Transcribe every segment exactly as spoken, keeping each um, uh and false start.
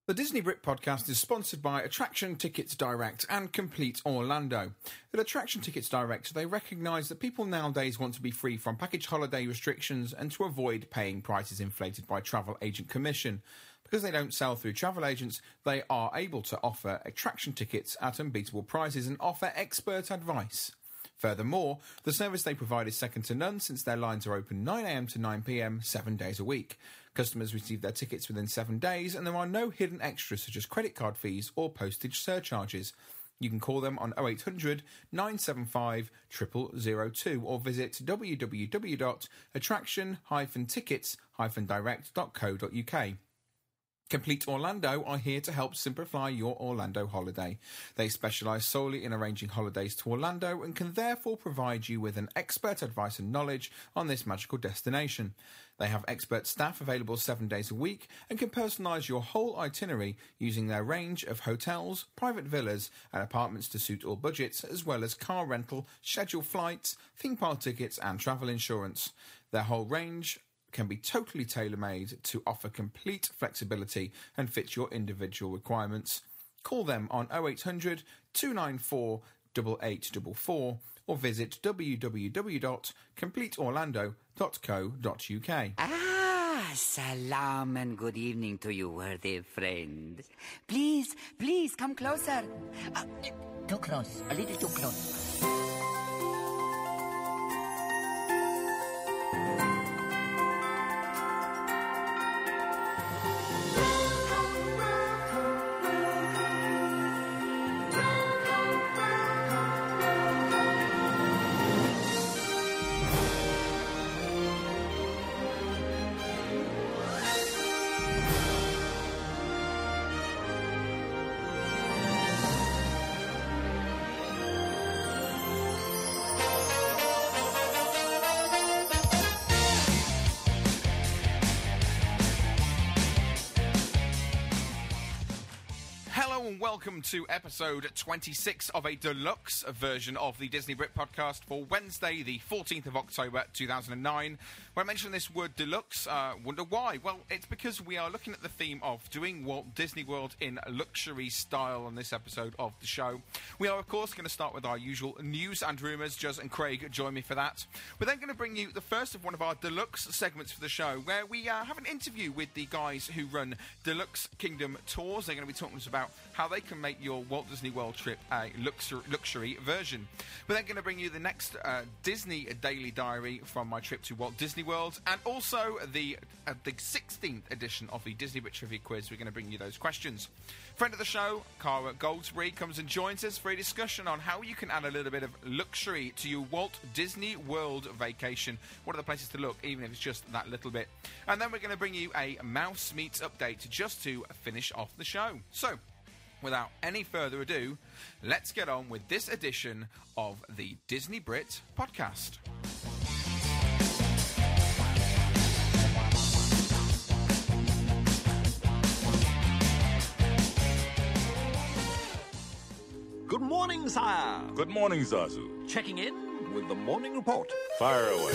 The Disney Brit podcast is sponsored by Attraction Tickets Direct and Complete Orlando. At Attraction Tickets Direct, they recognise that people nowadays want to be free from package holiday restrictions and to avoid paying prices inflated by travel agent commission. Because they don't sell through travel agents, they are able to offer attraction tickets at unbeatable prices and offer expert advice. Furthermore, the service they provide is second to none since their lines are open nine a m to nine p m, seven days a week. Customers receive their tickets within seven days and there are no hidden extras such as credit card fees or postage surcharges. You can call them on oh eight hundred, nine seven five, zero zero zero two or visit w w w dot attraction dash tickets dash direct dot co dot u k. Complete Orlando are here to help simplify your Orlando holiday. They specialise solely in arranging holidays to Orlando and can therefore provide you with an expert advice and knowledge on this magical destination. They have expert staff available seven days a week and can personalise your whole itinerary using their range of hotels, private villas and apartments to suit all budgets, as well as car rental, scheduled flights, theme park tickets and travel insurance. Their whole range can be totally tailor-made to offer complete flexibility and fit your individual requirements. Call them on oh eight hundred, two nine four, eight eight four four or visit w w w dot complete orlando dot co dot u k. Ah, salam and good evening to you, worthy friend. Please, please, come closer. Uh, too close, a little too close. Welcome to episode twenty-six of a deluxe version of the Disney Brit podcast for Wednesday, the fourteenth of October, two thousand nine. When I mention this word deluxe, uh, wonder why? Well, it's because we are looking at the theme of doing Walt Disney World in luxury style on this episode of the show. We are, of course, going to start with our usual news and rumours. Juz and Craig join me for that. We're then going to bring you the first of one of our deluxe segments for the show, where we uh, have an interview with the guys who run Deluxe Kingdom Tours. They're going to be talking to us about how they can make your Walt Disney World trip a luxury, luxury version. We're then going to bring you the next uh, Disney Daily Diary from my trip to Walt Disney World, and also the uh, the sixteenth edition of the Disney Brit Trivia Quiz. We're going to bring you those questions. Friend of the show, Cara Goldsberry, comes and joins us for a discussion on how you can add a little bit of luxury to your Walt Disney World vacation. What are the places to look, even if it's just that little bit? And then we're going to bring you a Mouse Meets update just to finish off the show. So, without any further ado, let's get on with this edition of the Disney Brit podcast. Good morning, sire. Good morning, Zazu. Checking in with the morning report. Fire away.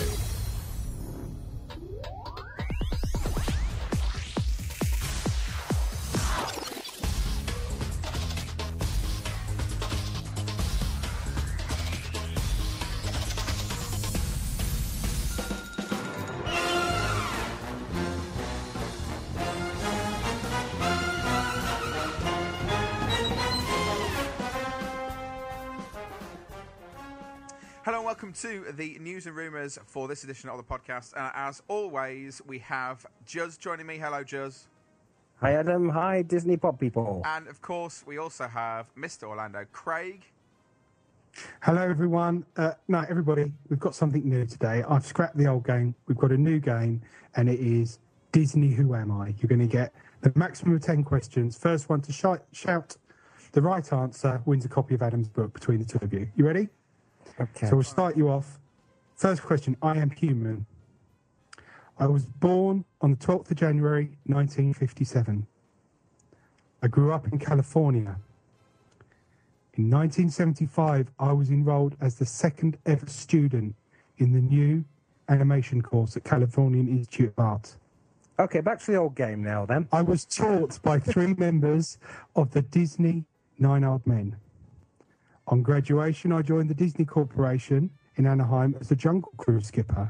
Hello and welcome to the news and rumours for this edition of the podcast. Uh, as always, we have Juz joining me. Hello, Juz. Hi, Adam. Hi, Disney Pop people. And, of course, we also have Mister Orlando, Craig. Hello, everyone. Uh, no, everybody, we've got something new today. I've scrapped the old game. We've got a new game, and it is Disney Who Am I? You're going to get the maximum of ten questions. First one to sh- shout the right answer wins a copy of Adam's book between the two of you. You ready? Okay. So we'll start you off. First question, I am human. I was born on the twelfth of January, nineteen fifty-seven. I grew up in California. In nineteen seventy-five, I was enrolled as the second ever student in the new animation course at California Institute of Art. Okay, back to the old game now then. I was taught by three members of the Disney Nine-Eyed Men. On graduation, I joined the Disney Corporation in Anaheim as a Jungle Cruise skipper.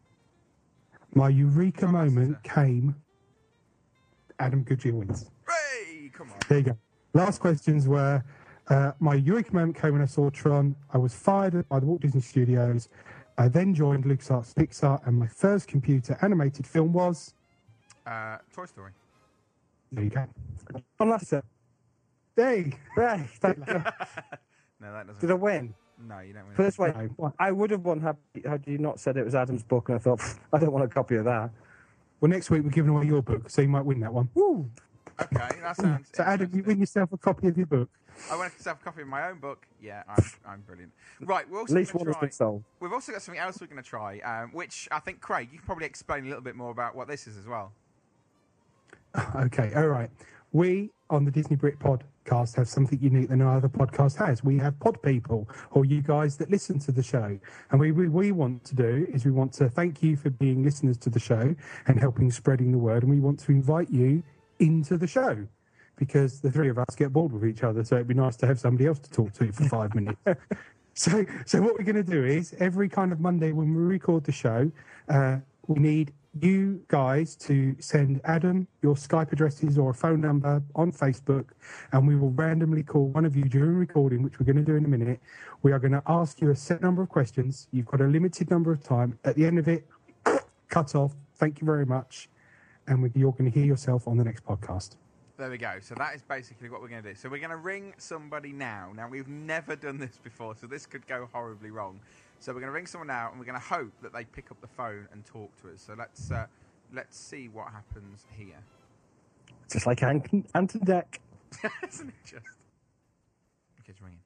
My eureka moment came... Adam Goodyear wins. Hey, come on. There you go. Last questions were, uh, my eureka moment came when I saw Tron. I was fired by the Walt Disney Studios. I then joined LucasArts Pixar, and my first computer animated film was... Uh, Toy Story. There you go. One last set. Hey! Hey, thank you. No, that doesn't. Did I win? No, you don't win. Put it this way, No. I would have won had, had you not said it was Adam's book, and I thought, "Pfft, I don't want a copy of that. Well, next week we're giving away your book, so you might win that one. Woo! Okay, that sounds. So, Adam, you interesting. win yourself a copy of your book. I want to have a copy of my own book. Yeah, I'm, I'm brilliant. Right, we're also At least gonna one has try, been sold. We've also got something else we're going to try, um, which I think, Craig, you can probably explain a little bit more about what this is as well. Okay, all right. We on the Disney Brit podcast have something unique that no other podcast has. We have pod people, or you guys that listen to the show. And we, we, we want to do is we want to thank you for being listeners to the show and helping spreading the word. And we want to invite you into the show because the three of us get bored with each other. So it'd be nice to have somebody else to talk to for five minutes. So, so what we're going to do is every kind of Monday when we record the show, uh, we need you guys to send Adam your Skype addresses or a phone number on Facebook, and we will randomly call one of you during recording, which we're going to do in a minute. We are going to ask you a set number of questions. You've got a limited number of time. At the end of it, cut off. Thank you very much. And we, you're going to hear yourself on the next podcast. There we go. So that is basically what we're going to do. So we're going to ring somebody now. Now, we've never done this before, so this could go horribly wrong. So we're going to ring someone now, and we're going to hope that they pick up the phone and talk to us. So let's uh, let's see what happens here. Just like Ant- Anton Deck. Isn't it just? Okay, it's ringing.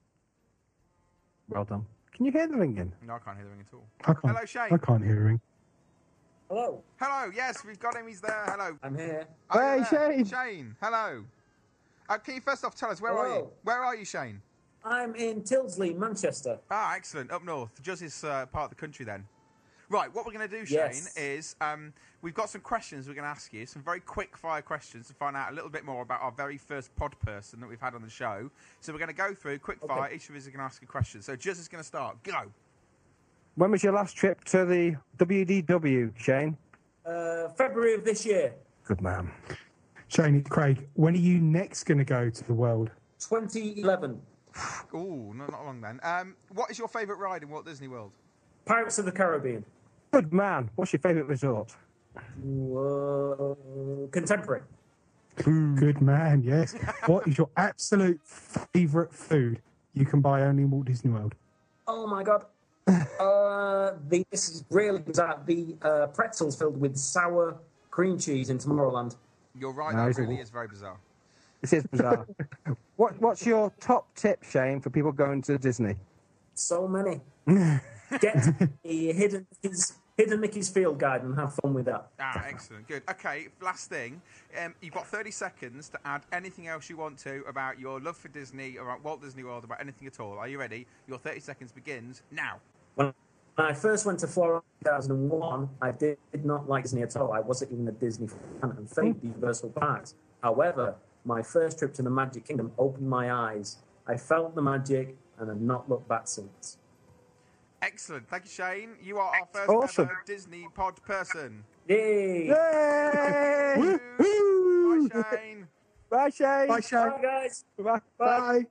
Well done. Can you hear the ringing? No, I can't hear the ring at all. I can't, Hello, Shane. I can't hear him. Hello, Hello, yes, we've got him. He's there. Hello. I'm here. Oh, Hey, you're there. Shane. Shane, hello. Uh, can you first off tell us, where are you? Hello. Where are you, Shane? I'm in Tilsley, Manchester. Ah, excellent. Up north. Just is uh, part of the country then. Right, what we're going to do, Shane, Yes. is um, we've got some questions we're going to ask you, some very quick-fire questions to find out a little bit more about our very first pod person that we've had on the show. So we're going to go through quick-fire. Okay. Each of us are going to ask a question. So Juz is going to start. Go. When was your last trip to the W D W, Shane? Uh, February of this year, Good man. Shane, it's Craig. When are you next going to go to the world? twenty eleven. Ooh, no, not long then. Um, what is your favourite ride in Walt Disney World? Pirates of the Caribbean. Good man. What's your favourite resort? Uh, contemporary. Good man, yes. What is your absolute favourite food you can buy only in Walt Disney World? Oh my god. uh, the, this is really bizarre. The uh, pretzels filled with sour cream cheese in Tomorrowland. You're right, No, that it's a- really is very bizarre. This is bizarre. what, what's your top tip, Shane, for people going to Disney? So many. Get a hidden Mickey's, hidden Mickey's Field Guide and have fun with that. Ah, excellent. Good. Okay, last thing. Um, you've got thirty seconds to add anything else you want to about your love for Disney, about Walt Disney World, about anything at all. Are you ready? Your thirty seconds begins now. When I first went to Florida in two thousand one, I did not like Disney at all. I wasn't even a Disney fan and faked the Universal Parks. However, my first trip to the Magic Kingdom opened my eyes. I felt the magic and have not looked back since. Excellent. Thank you, Shane. You are our first Awesome. ever Disney pod person. Yay! Yay! Bye, Shane. Bye, Shane. Bye, Shane. Bye, guys. Bye. Bye.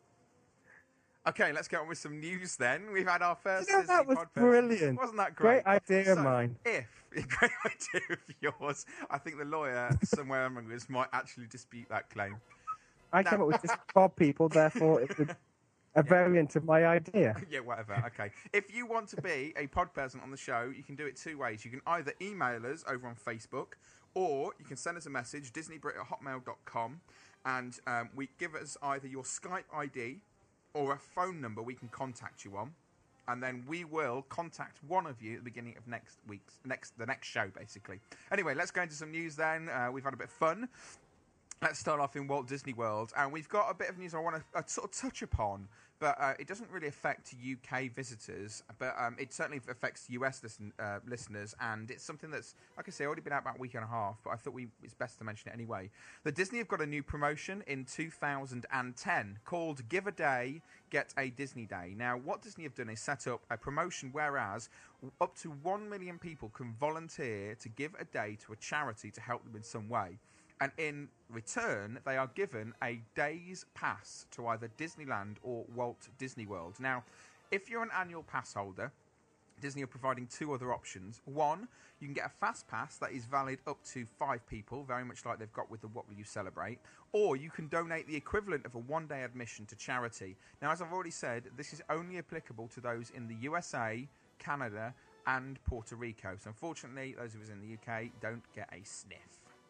Okay, let's get on with some news then. We've had our first You know, Disney that was pod person. brilliant. Wasn't that great? Great idea of So, mine. If, great idea of yours, I think the lawyer somewhere among us might actually dispute that claim. I came up with this Bob people, therefore it's a, a variant of my idea. Yeah, whatever. Okay. If you want to be a pod person on the show, you can do it two ways. You can either email us over on Facebook, or you can send us a message, disneybrit at hotmail dot com, and um, we give us either your Skype I D or a phone number we can contact you on, and then we will contact one of you at the beginning of next week's next the next show, basically. Anyway, let's go into some news then. Uh, we've had a bit of fun. Let's start off in Walt Disney World, and we've got a bit of news I want to uh, sort of touch upon, but uh, it doesn't really affect U K visitors, but um, it certainly affects U S listen, uh, listeners, and it's something that's, like I say, already been out about a week and a half, but I thought we, it's best to mention it anyway. The Disney have got a new promotion in two thousand ten called Give a Day, Get a Disney Day. Now, what Disney have done is set up a promotion whereas up to one million people can volunteer to give a day to a charity to help them in some way. And in return, they are given a day's pass to either Disneyland or Walt Disney World. Now, if you're an annual pass holder, Disney are providing two other options. One, you can get a fast pass that is valid up to five people, very much like they've got with the What Will You Celebrate. Or you can donate the equivalent of a one-day admission to charity. Now, as I've already said, this is only applicable to those in the U S A, Canada, and Puerto Rico. So, unfortunately, those of us in the U K don't get a sniff.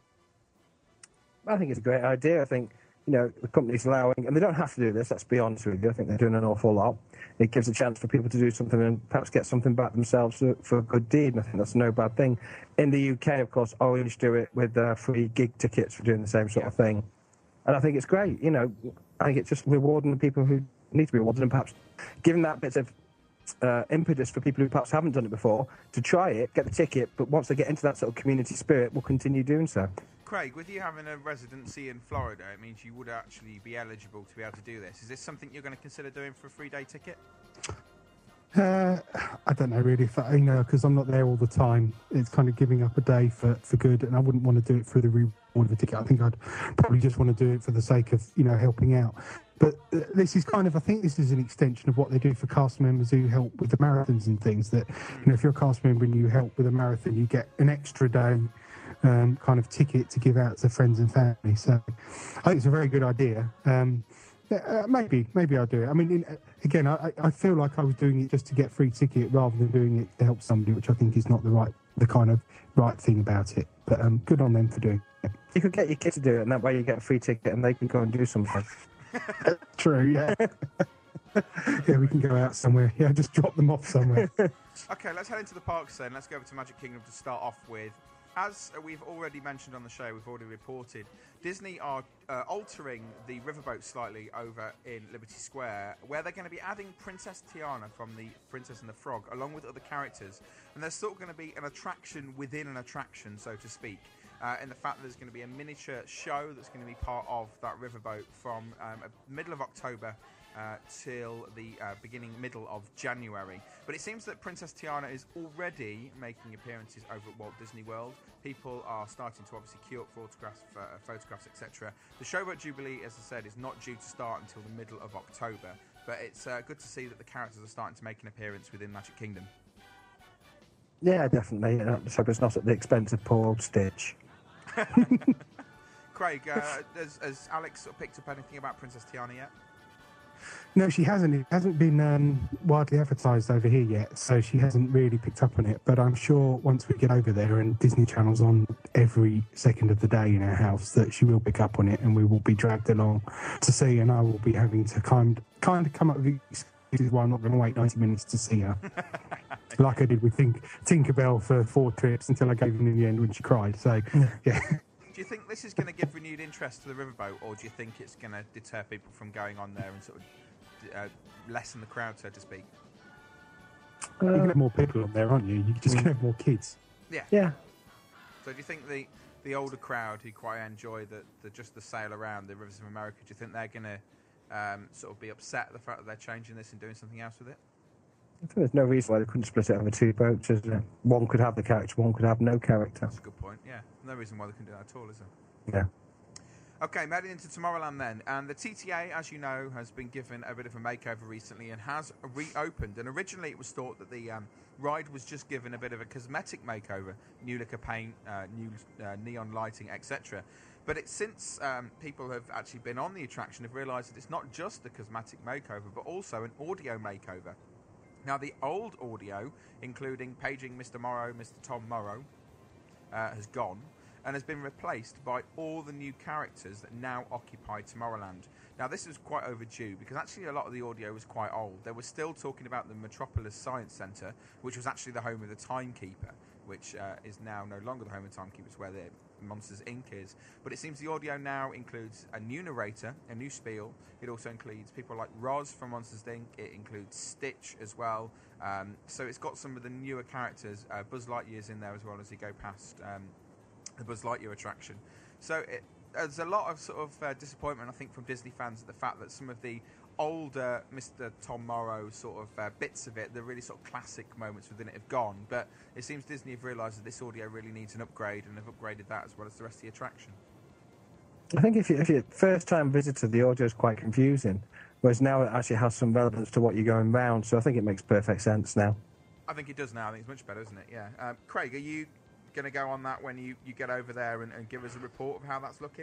I think it's a great idea. I think, you know, the company's allowing, and they don't have to do this, let's be honest with you. I think they're doing an awful lot. It gives a chance for people to do something and perhaps get something back themselves for, for a good deed, and I think that's no bad thing. In the U K, of course, Orange do it with uh, free gig tickets for doing the same sort yeah. of thing. And I think it's great. You know, I think it's just rewarding the people who need to be rewarded and perhaps giving that bit of uh, impetus for people who perhaps haven't done it before to try it, get the ticket, but once they get into that sort of community spirit, will continue doing so. Craig, with you having a residency in Florida, it means you would actually be eligible to be able to do this. Is this something you're going to consider doing for a three-day ticket? Uh, I don't know really, if I, you know, because I'm not there all the time. It's kind of giving up a day for, for good, and I wouldn't want to do it for the reward of a ticket. I think I'd probably just want to do it for the sake of, you know, helping out. But uh, this is kind of, I think this is an extension of what they do for cast members who help with the marathons and things. That, you know, if you're a cast member and you help with a marathon, you get an extra day um, kind of ticket to give out to friends and family. So I think it's a very good idea. Um, Uh, maybe, maybe I'll do it. I mean, in, again, I, I feel like I was doing it just to get free ticket rather than doing it to help somebody, which I think is not the right, the kind of right thing about it. But um, good on them for doing it. You could get your kids to do it, and that way you get a free ticket and they can go and do something. True, yeah. Yeah, we can go out somewhere. Yeah, just drop them off somewhere. Okay, let's head into the parks then. Let's go over to Magic Kingdom to start off with. As we've already mentioned on the show, we've already reported, Disney are uh, altering the riverboat slightly over in Liberty Square, where they're going to be adding Princess Tiana from the Princess and the Frog, along with other characters. And there's sort of going to be an attraction within an attraction, so to speak, uh, in the fact that there's going to be a miniature show that's going to be part of that riverboat from um, middle of October Uh, till the uh, beginning, middle of January. But it seems that Princess Tiana is already making appearances over at Walt Disney World. People are starting to obviously queue up for autographs, for, uh, photographs, et cetera. The Showboat Jubilee, as I said, is not due to start until the middle of October. But it's uh, good to see that the characters are starting to make an appearance within Magic Kingdom. Yeah, definitely. I just hope it's not at the expense of poor old Stitch. Craig, uh, has, has Alex sort of picked up anything about Princess Tiana yet? No, she hasn't. It hasn't been um, widely advertised over here yet, so she hasn't really picked up on it. But I'm sure once we get over there and Disney Channel's on every second of the day in our house, that she will pick up on it and we will be dragged along to see, and I will be having to kind, kind of come up with excuses why I'm not going to wait ninety minutes to see her. Like I did with Tink, Tinkerbell for four trips until I gave in in the end when she cried. So, yeah. Do you think this is going to give renewed interest to the riverboat, or do you think it's going to deter people from going on there and sort of uh, lessen the crowd, so to speak? Uh, you can have more people on there, aren't you? You just can have more kids. Yeah. Yeah. So do you think the, the older crowd who quite enjoy the, the just the sail around the rivers of America, do you think they're going to um, sort of be upset at the fact that they're changing this and doing something else with it? I think there's no reason why they couldn't split it over two boats, is there? One could have the character, one could have no character. That's a good point, yeah. No reason why they couldn't do that at all, is there? Yeah. Okay, heading into Tomorrowland then. And the T T A, as you know, has been given a bit of a makeover recently and has reopened. And originally it was thought that the um, ride was just given a bit of a cosmetic makeover, new liquor paint, uh, new uh, neon lighting, et cetera. But it's since um, people have actually been on the attraction have realised that it's not just a cosmetic makeover, but also an audio makeover. Now, the old audio, including paging Mister Morrow, Mister Tom Morrow, uh, has gone and has been replaced by all the new characters that now occupy Tomorrowland. Now, this is quite overdue because actually a lot of the audio was quite old. They were still talking about the Metropolis Science Centre, which was actually the home of the Timekeeper, which uh, is now no longer the home of the Timekeeper. It's where the Monsters Incorporated is. But it seems the audio now includes a new narrator, a new spiel. It also includes people like Roz from Monsters Incorporated. It includes Stitch as well. Um, so it's got some of the newer characters. Uh, Buzz Lightyear's in there as well as you go past um, the Buzz Lightyear attraction. So it, there's a lot of sort of uh, disappointment, I think, from Disney fans at the fact that some of the older Mister Tom Morrow sort of uh, bits of it, the really sort of classic moments within it have gone. But it seems Disney have realised that this audio really needs an upgrade, and have upgraded that as well as the rest of the attraction. I think if, you, if you're a first-time visitor, the audio is quite confusing, whereas now it actually has some relevance to what you're going round, so I think it makes perfect sense now. I think it does now. I think it's much better, isn't it? Yeah. Um, Craig, are you going to go on that when you, you get over there and, and give us a report of how that's looking?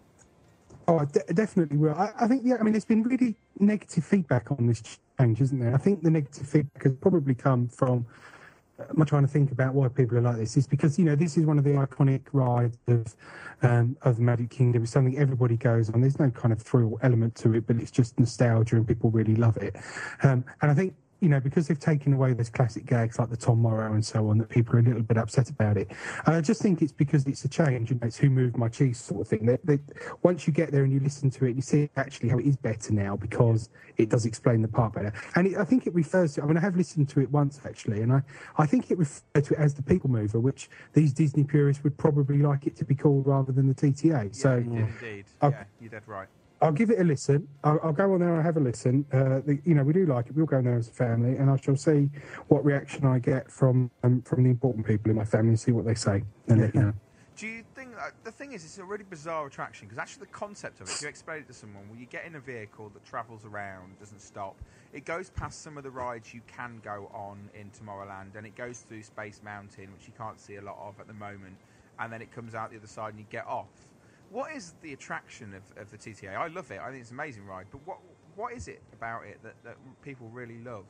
Oh, I de- definitely will. I, I think, yeah, I mean, there's been really negative feedback on this change, isn't there? I think the negative feedback has probably come from, uh, I'm trying to think about why people are like this, is because, you know, this is one of the iconic rides of, um, of the Magic Kingdom. It's something everybody goes on. There's no kind of thrill element to it, but it's just nostalgia and people really love it. Um, and I think, you know, because they've taken away those classic gags like the Tom Morrow and so on, that people are a little bit upset about it. And I just think it's because it's a change, you know, it's who moved my cheese sort of thing. They, they, once you get there and you listen to it, you see actually how it is better now because it does explain the part better. And it, I think it refers to, I mean, I have listened to it once actually, and I, I think it refers to it as the People Mover, which these Disney purists would probably like it to be called rather than the T T A. Yeah, so, you did indeed. I'll, yeah, you're dead right. I'll give it a listen. I'll, I'll go on there and have a listen. Uh, the, you know, we do like it. We'll go there as a family, and I shall see what reaction I get from um, from the important people in my family and see what they say. And let you know. Do you think uh, the thing is, it's a really bizarre attraction because actually the concept of it, if you explain it to someone, well, you get in a vehicle that travels around, doesn't stop. It goes past some of the rides you can go on in Tomorrowland, and it goes through Space Mountain, which you can't see a lot of at the moment, and then it comes out the other side and you get off. What is the attraction of, of the T T A? I love it. I think it's an amazing ride. But what what is it about it that, that people really love?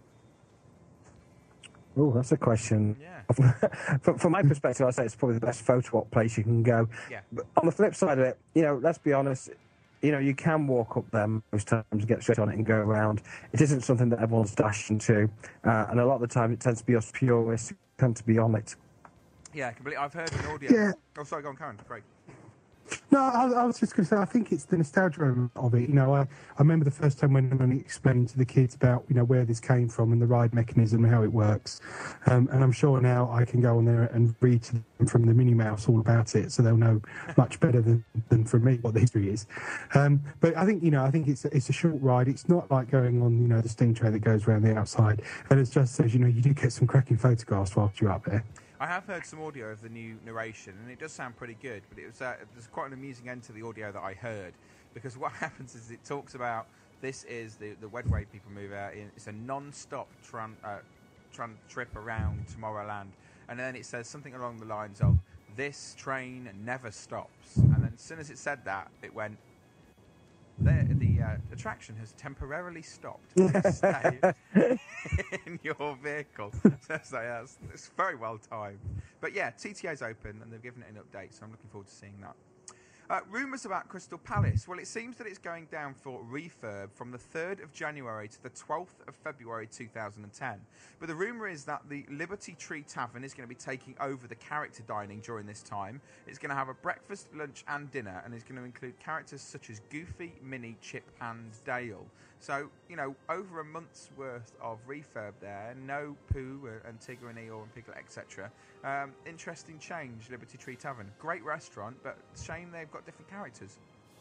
Oh, that's a question. Yeah. from, from my perspective, I'd say it's probably the best photo op place you can go. Yeah. But on the flip side of it, you know, let's be honest, you know, you can walk up there most times, get straight on it and go around. It isn't something that everyone's dashing to. Uh, and a lot of the time, it tends to be us purists who tend to be on it. Yeah, completely. I've heard an audio. Yeah. Oh, sorry, go on, Karen. Great. No, I, I was just going to say, I think it's the nostalgia of it. You know, I, I remember the first time when I explained to the kids about, you know, where this came from and the ride mechanism and how it works. Um, and I'm sure now I can go on there and read to them from the Minnie Mouse all about it, so they'll know much better than, than from me what the history is. Um, but I think, you know, I think it's, it's a short ride. It's not like going on, you know, the steam train that goes around the outside. And it just says, you know, you do get some cracking photographs whilst you're up there. I have heard some audio of the new narration, and it does sound pretty good, but it was uh, there's quite an amusing end to the audio that I heard, because what happens is it talks about this is the, the Wedway People Mover. In, it's a non-stop tran, uh, tran, trip around Tomorrowland, and then it says something along the lines of, this train never stops. And then as soon as it said that, it went, the, the uh, attraction has temporarily stopped. Please stay in your vehicle. So it's, like, yeah, it's, it's very well timed. But yeah, T T A's open and they've given it an update, so I'm looking forward to seeing that. Uh, rumours about Crystal Palace. Well, it seems that it's going down for refurb from the third of January to the twelfth of February two thousand ten. But the rumour is that the Liberty Tree Tavern is going to be taking over the character dining during this time. It's going to have a breakfast, lunch and dinner, and it's going to include characters such as Goofy, Minnie, Chip and Dale. So, you know, over a month's worth of refurb there. No Pooh and Tigger and Eeyore and Piglet, et cetera. Um, interesting change, Liberty Tree Tavern. Great restaurant, but shame they've got different characters.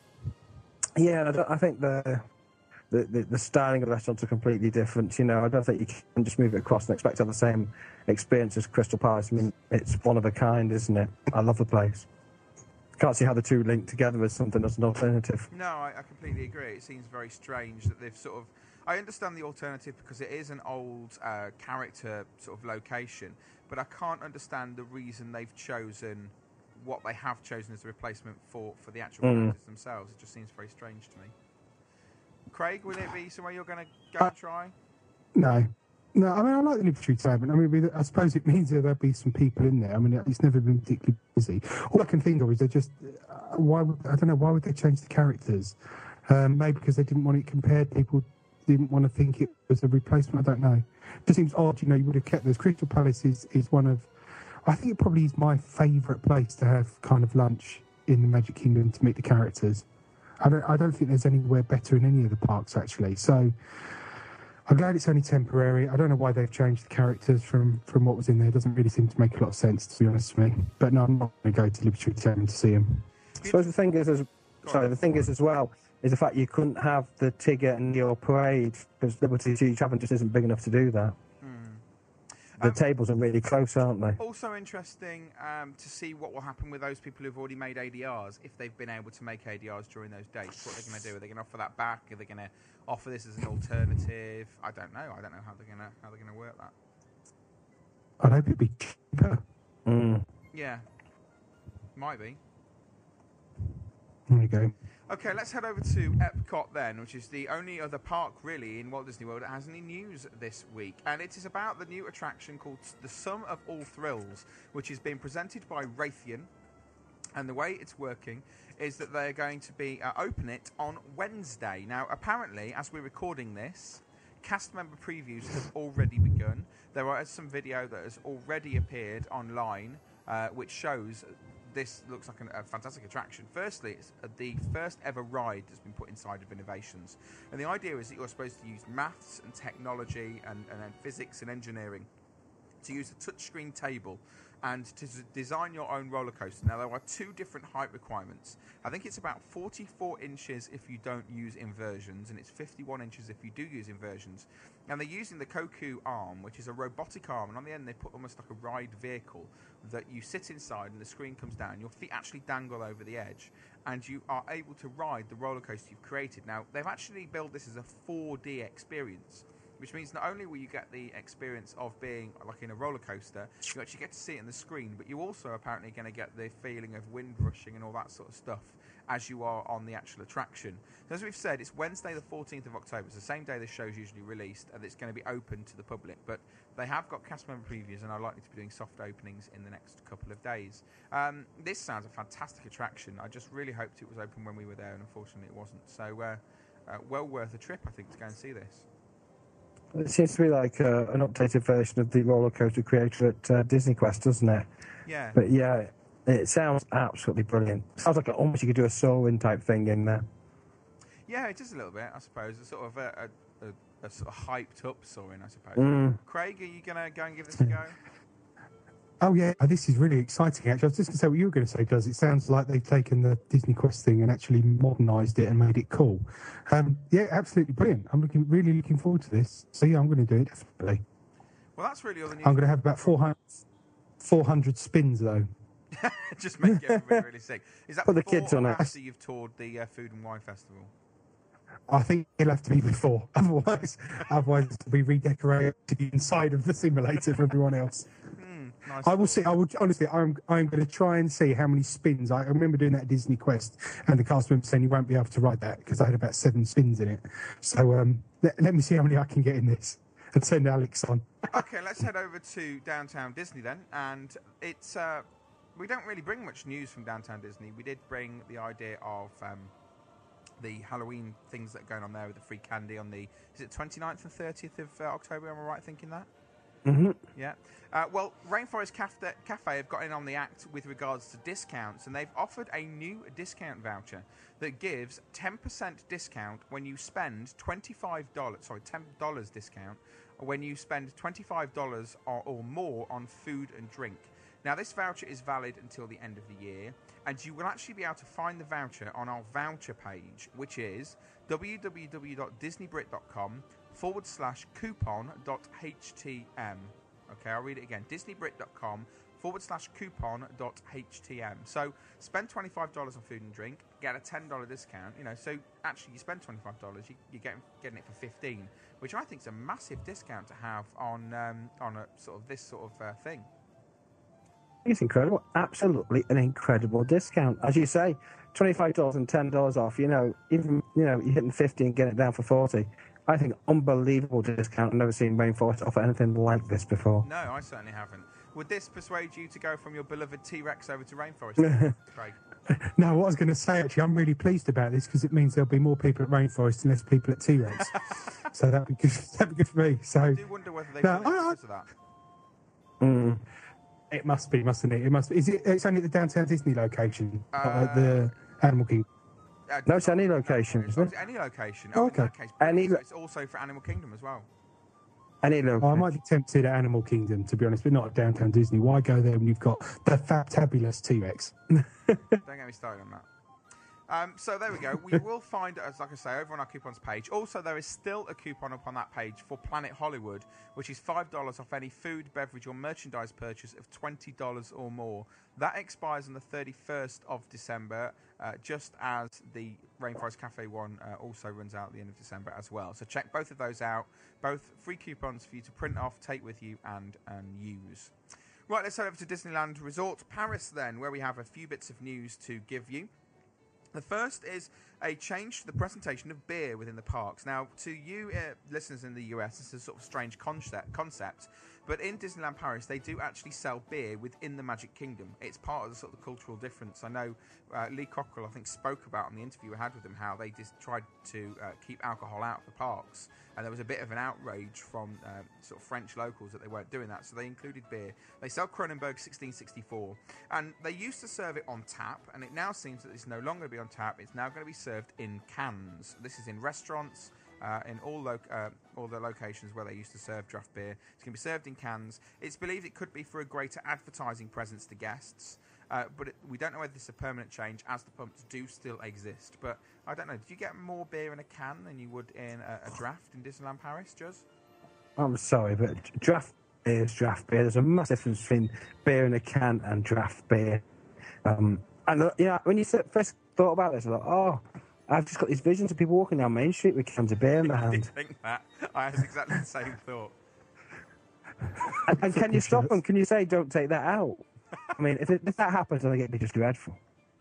Yeah, I, don't, I think the, the, the, the styling of the restaurants are completely different. You know, I don't think you can just move it across and expect to have the same experience as Crystal Palace. I mean, it's one of a kind, isn't it? I love the place. Can't see how the two link together as something as an alternative. No, I, I completely agree. It seems very strange that they've sort of... I understand the alternative because it is an old uh, character sort of location, but I can't understand the reason they've chosen what they have chosen as a replacement for, for the actual Mm. characters themselves. It just seems very strange to me. Craig, will it be somewhere you're going to go Uh, and try? No. No, I mean, I like the Liberty Tree Tavern. I mean, I suppose it means that there'll be some people in there. I mean, it's never been particularly busy. All I can think of is they just, uh, why would, I don't know, why would they change the characters? Um, maybe because they didn't want it compared. People didn't want to think it was a replacement. I don't know. It just seems odd, you know, you would have kept those. Crystal Palace is, is one of I think it probably is my favourite place to have kind of lunch in the Magic Kingdom to meet the characters. I don't, I don't think there's anywhere better in any of the parks, actually. So I'm glad it's only temporary. I don't know why they've changed the characters from, from what was in there. It doesn't really seem to make a lot of sense, to be honest with me. But no, I'm not going to go to Liberty Tree Tavern to see them. I suppose the thing is, as, sorry, the thing is as well, is the fact you couldn't have the Tigger and your parade, because Liberty Tree Tavern just isn't big enough to do that. The um, tables are really close, aren't they? Also interesting um, to see what will happen with those people who've already made A D Rs, if they've been able to make A D Rs during those dates. What they're going to do? Are they going to offer that back? Are they going to offer this as an alternative? I don't know. I don't know how they're going to how they're going to work that. I'd hope it'd be cheaper. Mm. Yeah, might be. There you go. Okay, let's head over to Epcot then, which is the only other park really in Walt Disney World that has any news this week. And it is about the new attraction called The Sum of All Thrills, which is being presented by Raytheon. And the way it's working is that they're going to be uh, open it on Wednesday. Now, apparently, as we're recording this, cast member previews have already begun. There is some video that has already appeared online, uh, which shows this looks like an, a fantastic attraction. Firstly, it's the first ever ride that's been put inside of Innovations. And the idea is that you're supposed to use maths and technology and, and then physics and engineering to use a touchscreen table and to design your own roller coaster. Now, there are two different height requirements. I think it's about forty-four inches if you don't use inversions, and it's fifty-one inches if you do use inversions. And they're using the Koku arm, which is a robotic arm, and on the end they put almost like a ride vehicle that you sit inside and the screen comes down. Your feet actually dangle over the edge, and you are able to ride the roller coaster you've created. Now, they've actually built this as a four D experience, which means not only will you get the experience of being like in a roller coaster, you actually get to see it on the screen, but you also are apparently going to get the feeling of wind rushing and all that sort of stuff as you are on the actual attraction. So as we've said, it's Wednesday the fourteenth of October. It's the same day the show's usually released, and it's going to be open to the public. But they have got cast member previews and are likely to be doing soft openings in the next couple of days. Um, this sounds a fantastic attraction. I just really hoped it was open when we were there, and unfortunately it wasn't. So uh, uh, well worth a trip, I think, to go and see this. It seems to be like uh, an updated version of the roller coaster creator at uh, Disney Quest, doesn't it? Yeah. But yeah, it sounds absolutely brilliant. Sounds like almost you could do a soaring type thing in there. Yeah, it is a little bit, I suppose. A sort of a, a, a, a sort of hyped up soaring, I suppose. Mm. Craig, are you going to go and give this a go? Oh, yeah, this is really exciting, actually. I was just going to say what you were going to say, Does. It sounds like they've taken the Disney Quest thing and actually modernised it and made it cool. Um, yeah, absolutely brilliant. I'm looking, really looking forward to this. So, yeah, I'm going to do it, definitely. Well, that's really all the news. I'm going to have about four hundred, four hundred spins, though. Just make everybody really sick. Is that Put the before kids on or it. after you've toured the uh, Food and Wine Festival? I think it'll have to be before. Otherwise, otherwise it'll be redecorated to the inside of the simulator for everyone else. Mm, nice I will thought. see. I will honestly. I'm. I'm going to try and see how many spins. I, I remember doing that at Disney Quest, and the cast member saying you won't be able to ride that because I had about seven spins in it. So um, let, let me see how many I can get in this, and send Alex on. Okay, let's head over to Downtown Disney then. And it's uh, we don't really bring much news from Downtown Disney. We did bring the idea of um, the Halloween things that are going on there with the free candy on the, is it twenty-ninth and thirtieth of uh, October? Am I right thinking that? Mm-hmm. Yeah. Uh, well, Rainforest Cafe, Cafe have got in on the act with regards to discounts, and they've offered a new discount voucher that gives ten percent discount when you spend twenty-five dollars, sorry, ten dollars discount when you spend twenty-five dollars or, or more on food and drink. Now, this voucher is valid until the end of the year, and you will actually be able to find the voucher on our voucher page, which is www.disneybrit.com forward slash coupon dot htm. Okay, I'll read it again. disneybrit.com forward slash coupon dot htm. So spend twenty-five dollars on food and drink, get a ten dollars discount. You know, so actually you spend twenty-five dollars, you, you're getting, getting it for fifteen dollars, which I think is a massive discount to have on um, on a sort of this sort of uh, thing. It's incredible. Absolutely an incredible discount. As you say, twenty-five dollars and ten dollars off. You know, even, you know, you're hitting fifty and getting it down for forty. I think unbelievable discount. I've never seen Rainforest offer anything like this before. No, I certainly haven't. Would this persuade you to go from your beloved T-Rex over to Rainforest, Craig? No, what I was going to say, actually, I'm really pleased about this because it means there'll be more people at Rainforest and less people at T-Rex. So that'd be good. That'd be good for me. So I do wonder whether they've no, done it I, I, because of that. Mm. It must be, mustn't it? It must. Be. Is it? It's only at the Downtown Disney location, Uh, not at the Animal Kingdom. Uh, No, it's any location, It's isn't it? any location. Oh, Oh, okay. In that case, Any so lo- it's also for Animal Kingdom as well. Any Oh, I location. might be tempted at Animal Kingdom, to be honest, but not at Downtown Disney. Why go there when you've got the fabulous T-Rex? Don't get me started on that. Um, so there we go. We will find, as like I say, over on our coupons page. Also, there is still a coupon up on that page for Planet Hollywood, which is five dollars off any food, beverage, or merchandise purchase of twenty dollars or more. That expires on the thirty-first of December, uh, just as the Rainforest Cafe one uh, also runs out at the end of December as well. So check both of those out. Both free coupons for you to print off, take with you, and, and use. Right, let's head over to Disneyland Resort Paris then, where we have a few bits of news to give you. The first is a change to the presentation of beer within the parks. Now, to you uh, listeners in the U S, this is a sort of strange concept, concept, but in Disneyland Paris, they do actually sell beer within the Magic Kingdom. It's part of the sort of cultural difference. I know uh, Lee Cockrell, I think, spoke about in the interview we had with him how they just tried to uh, keep alcohol out of the parks, and there was a bit of an outrage from uh, sort of French locals that they weren't doing that, so they included beer. They sell Kronenbourg sixteen sixty-four, and they used to serve it on tap, and it now seems that it's no longer going to be on tap. It's now going to be served in cans. This is in restaurants, uh, in all lo- uh, all the locations where they used to serve draft beer. It's going to be served in cans. It's believed it could be for a greater advertising presence to guests, uh, but it, we don't know whether this is a permanent change, as the pumps do still exist. But I don't know. Did you get more beer in a can than you would in a, a draft in Disneyland Paris, Juz? I'm sorry, but draft beer is draft beer. There's a massive difference between beer in a can and draft beer. Um, and, uh, you know, when you first thought about this, I thought, oh, I've just got these visions of people walking down Main Street with cans of beer in their I did hand. think that. I had exactly the same thought. And, and can you stop them? Can you say, don't take that out? I mean, if, it, if that happens, I think it'd be just dreadful.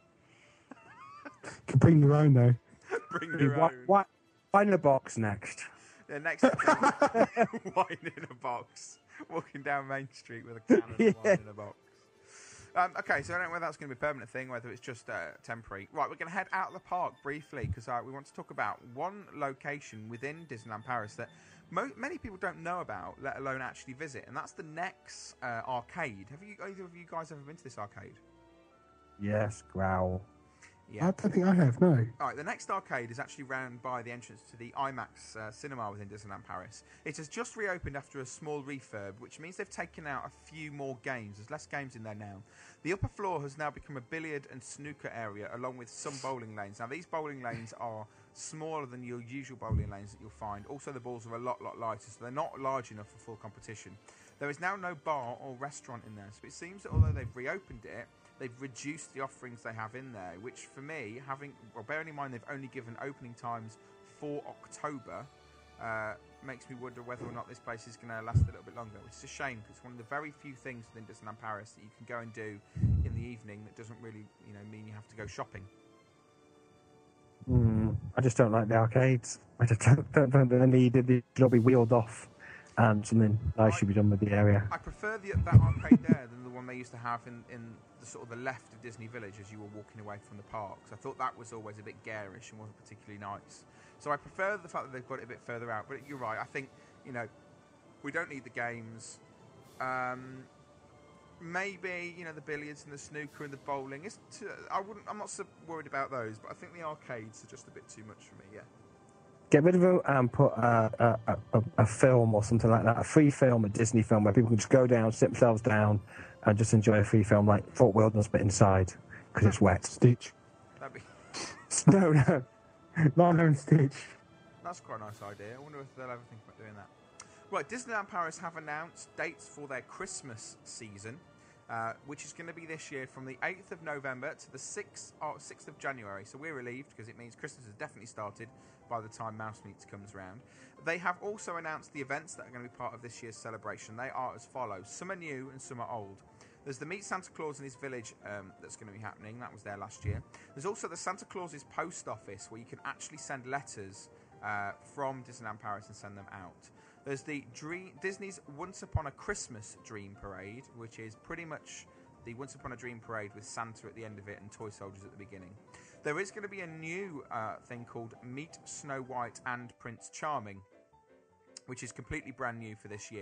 You can bring your own, though. Bring your Why, own. why, why in the box next? Yeah, next up, wine in a box. Walking down Main Street with a can of Yeah. wine in a box. Um, okay, so I don't know whether that's going to be a permanent thing, whether it's just uh, temporary. Right, we're going to head out of the park briefly because uh, we want to talk about one location within Disneyland Paris that mo- many people don't know about, let alone actually visit, and that's the Nex uh, arcade. Have you either of you guys ever been to this arcade? Yes, growl. Yeah. I don't think I have, no. All right, the next arcade is actually round by the entrance to the IMAX uh, cinema within Disneyland Paris. It has just reopened after a small refurb, which means they've taken out a few more games. There's less games in there now. The upper floor has now become a billiard and snooker area, along with some bowling lanes. Now, these bowling lanes are smaller than your usual bowling lanes that you'll find. Also, the balls are a lot, lot lighter, so they're not large enough for full competition. There is now no bar or restaurant in there, so it seems that although they've reopened it, they've reduced the offerings they have in there, which for me, having, well, bearing in mind they've only given opening times for October, uh, makes me wonder whether or not this place is going to last a little bit longer, which is a shame, because it's one of the very few things within Disneyland Paris that you can go and do in the evening that doesn't really, you know, mean you have to go shopping. Mm, I just don't like the arcades. I just don't, don't, don't think they needed the job be wheeled off, and something nice should be done with the area. I prefer the, that arcade there than the one they used to have in, in the sort of the left of Disney Village as you were walking away from the parks. I thought that was always a bit garish and wasn't particularly nice. So I prefer the fact that they've got it a bit further out. But you're right. I think, you know, we don't need the games. Um, maybe, you know, the billiards and the snooker and the bowling. It's too, I wouldn't. I'm not so worried about those. But I think the arcades are just a bit too much for me. Yeah. Get rid of it and put a, a, a, a film or something like that, a free film, a Disney film, where people can just go down, sit themselves down, and just enjoy a free film like Fort Wilderness, but inside, because it's wet. Stitch. That'd be. No, no. Lilo and Stitch. That's quite a nice idea. I wonder if they'll ever think about doing that. Right, Disneyland Paris have announced dates for their Christmas season, uh, which is going to be this year from the eighth of November to the sixth of January. So we're relieved because it means Christmas has definitely started by the time Mouse Meets comes around. They have also announced the events that are going to be part of this year's celebration. They are as follows. Some are new and some are old. There's the Meet Santa Claus in his village um, that's going to be happening. That was there last year. There's also the Santa Claus's post office where you can actually send letters uh, from Disneyland Paris and send them out. There's the Dream, Disney's Once Upon a Christmas Dream Parade, which is pretty much the Once Upon a Dream Parade with Santa at the end of it and toy soldiers at the beginning. There is going to be a new uh, thing called Meet Snow White and Prince Charming, which is completely brand new for this year.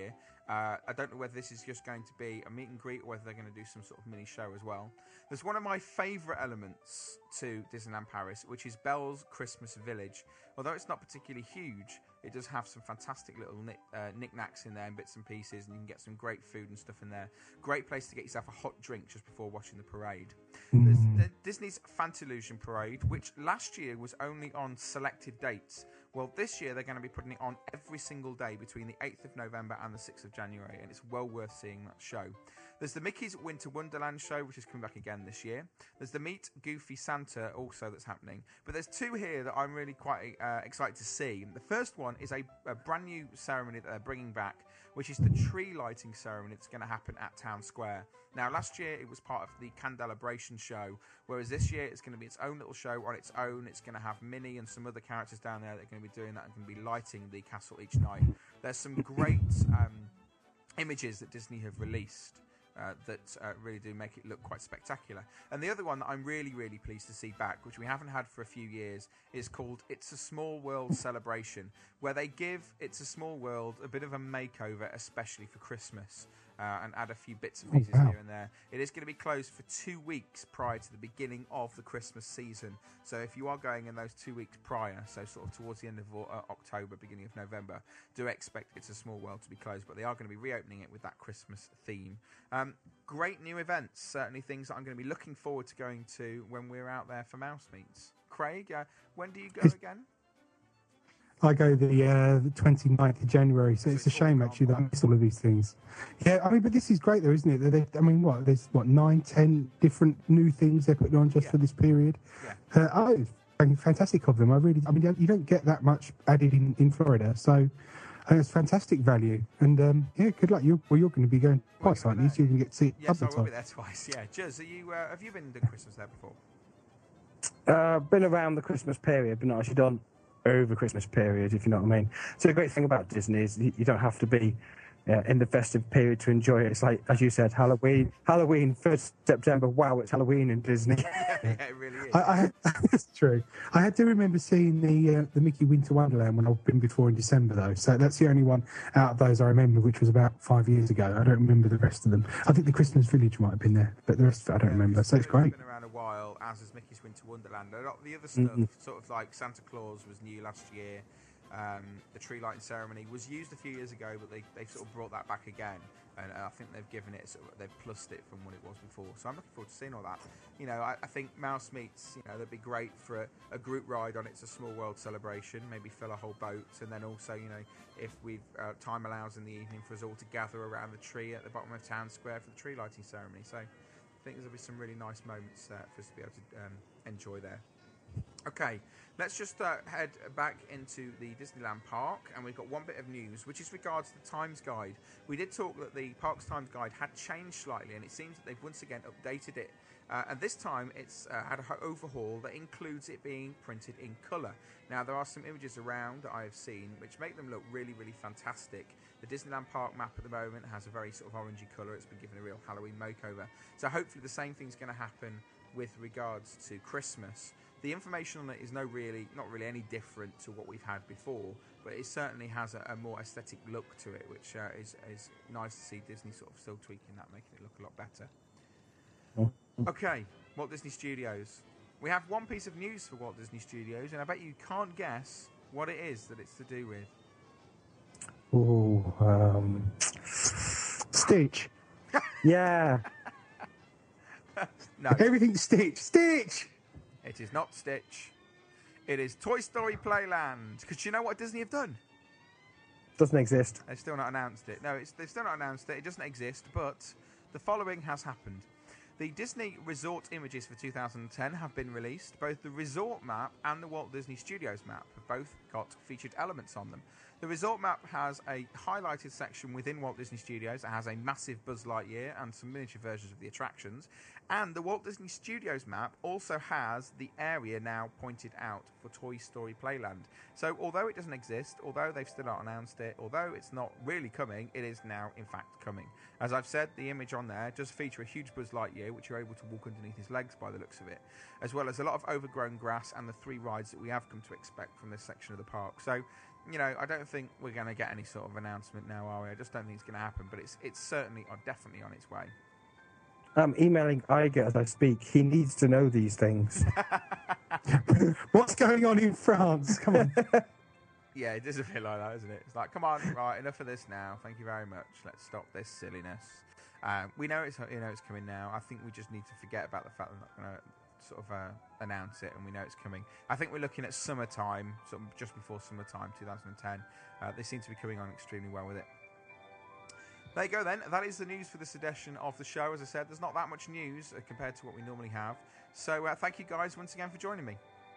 Uh, I don't know whether this is just going to be a meet and greet or whether they're going to do some sort of mini show as well. There's one of my favourite elements to Disneyland Paris, which is Belle's Christmas Village. Although it's not particularly huge, it does have some fantastic little knick, uh, knickknacks in there and bits and pieces, and you can get some great food and stuff in there. Great place to get yourself a hot drink just before watching the parade. Mm. There's uh, Disney's Fantalusion Parade, which last year was only on selected dates. Well, this year they're going to be putting it on every single day between the eighth of November and the sixth of January, and it's well worth seeing that show. There's the Mickey's Winter Wonderland show, which is coming back again this year. There's the Meet Goofy Santa also that's happening. But there's two here that I'm really quite uh, excited to see. The first one is a, a brand new ceremony that they're bringing back, which is the tree lighting ceremony that's going to happen at Town Square. Now, last year it was part of the Candelabration show, whereas this year it's going to be its own little show on its own. It's going to have Minnie and some other characters down there that are going to be doing that and going to be lighting the castle each night. There's some great um, images that Disney have released Uh, that uh, really do make it look quite spectacular. And the other one that I'm really, really pleased to see back, which we haven't had for a few years, is called It's a Small World Celebration, where they give It's a Small World a bit of a makeover, especially for Christmas, uh, and add a few bits and pieces oh, wow. here and there. It is going to be closed for two weeks prior to the beginning of the Christmas season. So if you are going in those two weeks prior, so sort of towards the end of uh, October, beginning of November, do expect It's a Small World to be closed, but they are going to be reopening it with that Christmas theme. Um, Great new events, certainly things that I'm going to be looking forward to going to when we're out there for Mouse Meets. Craig, uh, when do you go again? I go the, uh, the twenty-ninth of January, so, so it's, it's a shame actually that I missed all of these things. Yeah, I mean, but this is great though, isn't it? They, I mean, what, there's what, nine, ten different new things they're putting on just yeah. for this period? Yeah. Uh, oh, it's fantastic of them. I really, I mean, you don't get that much added in, in Florida, so... And it's fantastic value, and um, yeah, good luck. You're, well, you're going to be going twice, aren't you? So you can get to see it. Yes, I will be there twice. Yeah, Juz, are you? Uh, have you been to Christmas there before? Uh, been around the Christmas period, but not actually done over Christmas period, if you know what I mean. So the great thing about Disney is you don't have to be uh, in the festive period to enjoy it. It's like, as you said, Halloween. Halloween, first of September. Wow, it's Halloween in Disney. yeah, it really is. I, I, that's true. I had to remember seeing the uh, the Mickey Winter Wonderland when I've been before in December, though. So that's the only one out of those I remember, which was about five years ago. I don't remember the rest of them. I think the Christmas Village might have been there, but the rest of it I don't yeah, remember. So it's great. It's been around a while, as is Mickey's Winter Wonderland. A lot of the other stuff, mm-hmm. sort of like Santa Claus was new last year. Um, the tree lighting ceremony was used a few years ago, but they, they've sort of brought that back again, and uh, I think they've given it, sort of, they've plussed it from what it was before. So I'm looking forward to seeing all that. You know, I, I think Mouse Meets, you know, that'd be great for a, a group ride on It's a Small World celebration, maybe fill a whole boat, and then also, you know, if we've uh, time allows in the evening for us all to gather around the tree at the bottom of Town Square for the tree lighting ceremony. So I think there'll be some really nice moments uh, for us to be able to um, enjoy there. Okay, let's just uh, head back into the Disneyland Park, and we've got one bit of news, which is regards to the Times Guide. We did talk that the Parks Times Guide had changed slightly, and it seems that they've once again updated it. Uh, and this time it's uh, had an overhaul that includes it being printed in colour. Now, there are some images around that I have seen which make them look really, really fantastic. The Disneyland Park map at the moment has a very sort of orangey colour. It's been given a real Halloween makeover. So hopefully the same thing's going to happen with regards to Christmas. The information on it is no really, not really any different to what we've had before, but it certainly has a, a more aesthetic look to it, which uh, is, is nice to see Disney sort of still tweaking that, making it look a lot better. Okay, Walt Disney Studios. We have one piece of news for Walt Disney Studios, and I bet you can't guess what it is that it's to do with. Oh, um, Stitch. Yeah. No. Everything's Stitch. Stitch! It is not Stitch. It is Toy Story Playland. Because you know what Disney have done? Doesn't exist. They've still not announced it. No, it's, they've still not announced it. It doesn't exist, but the following has happened. The Disney Resort images for two thousand ten have been released. Both the resort map and the Walt Disney Studios map have both got featured elements on them. The resort map has a highlighted section within Walt Disney Studios that has a massive Buzz Lightyear and some miniature versions of the attractions. And the Walt Disney Studios map also has the area now pointed out for Toy Story Playland. So although it doesn't exist, although they've still not announced it, although it's not really coming, it is now in fact coming. As I've said, the image on there does feature a huge Buzz Lightyear. year, which you're able to walk underneath his legs by the looks of it, as well as a lot of overgrown grass and the three rides that we have come to expect from this section of the park. So, you know, I don't think we're going to get any sort of announcement now, are we? I just don't think it's going to happen, but it's it's certainly or definitely on its way. I'm emailing Iger as I speak. He needs to know these things. What's going on in France? Come on. Yeah, it does feel like that, isn't it? It's like, come on, right, enough of this now. Thank you very much. Let's stop this silliness. Um, we know it's you know it's coming now. I think we just need to forget about the fact that we're not going to sort of uh, announce it, and we know it's coming. I think we're looking at summertime, sort of just before summertime, twenty ten. Uh, they seem to be coming on extremely well with it. There you go then. That is the news for this edition of the show. As I said, there's not that much news uh, compared to what we normally have. So uh, thank you guys once again for joining me.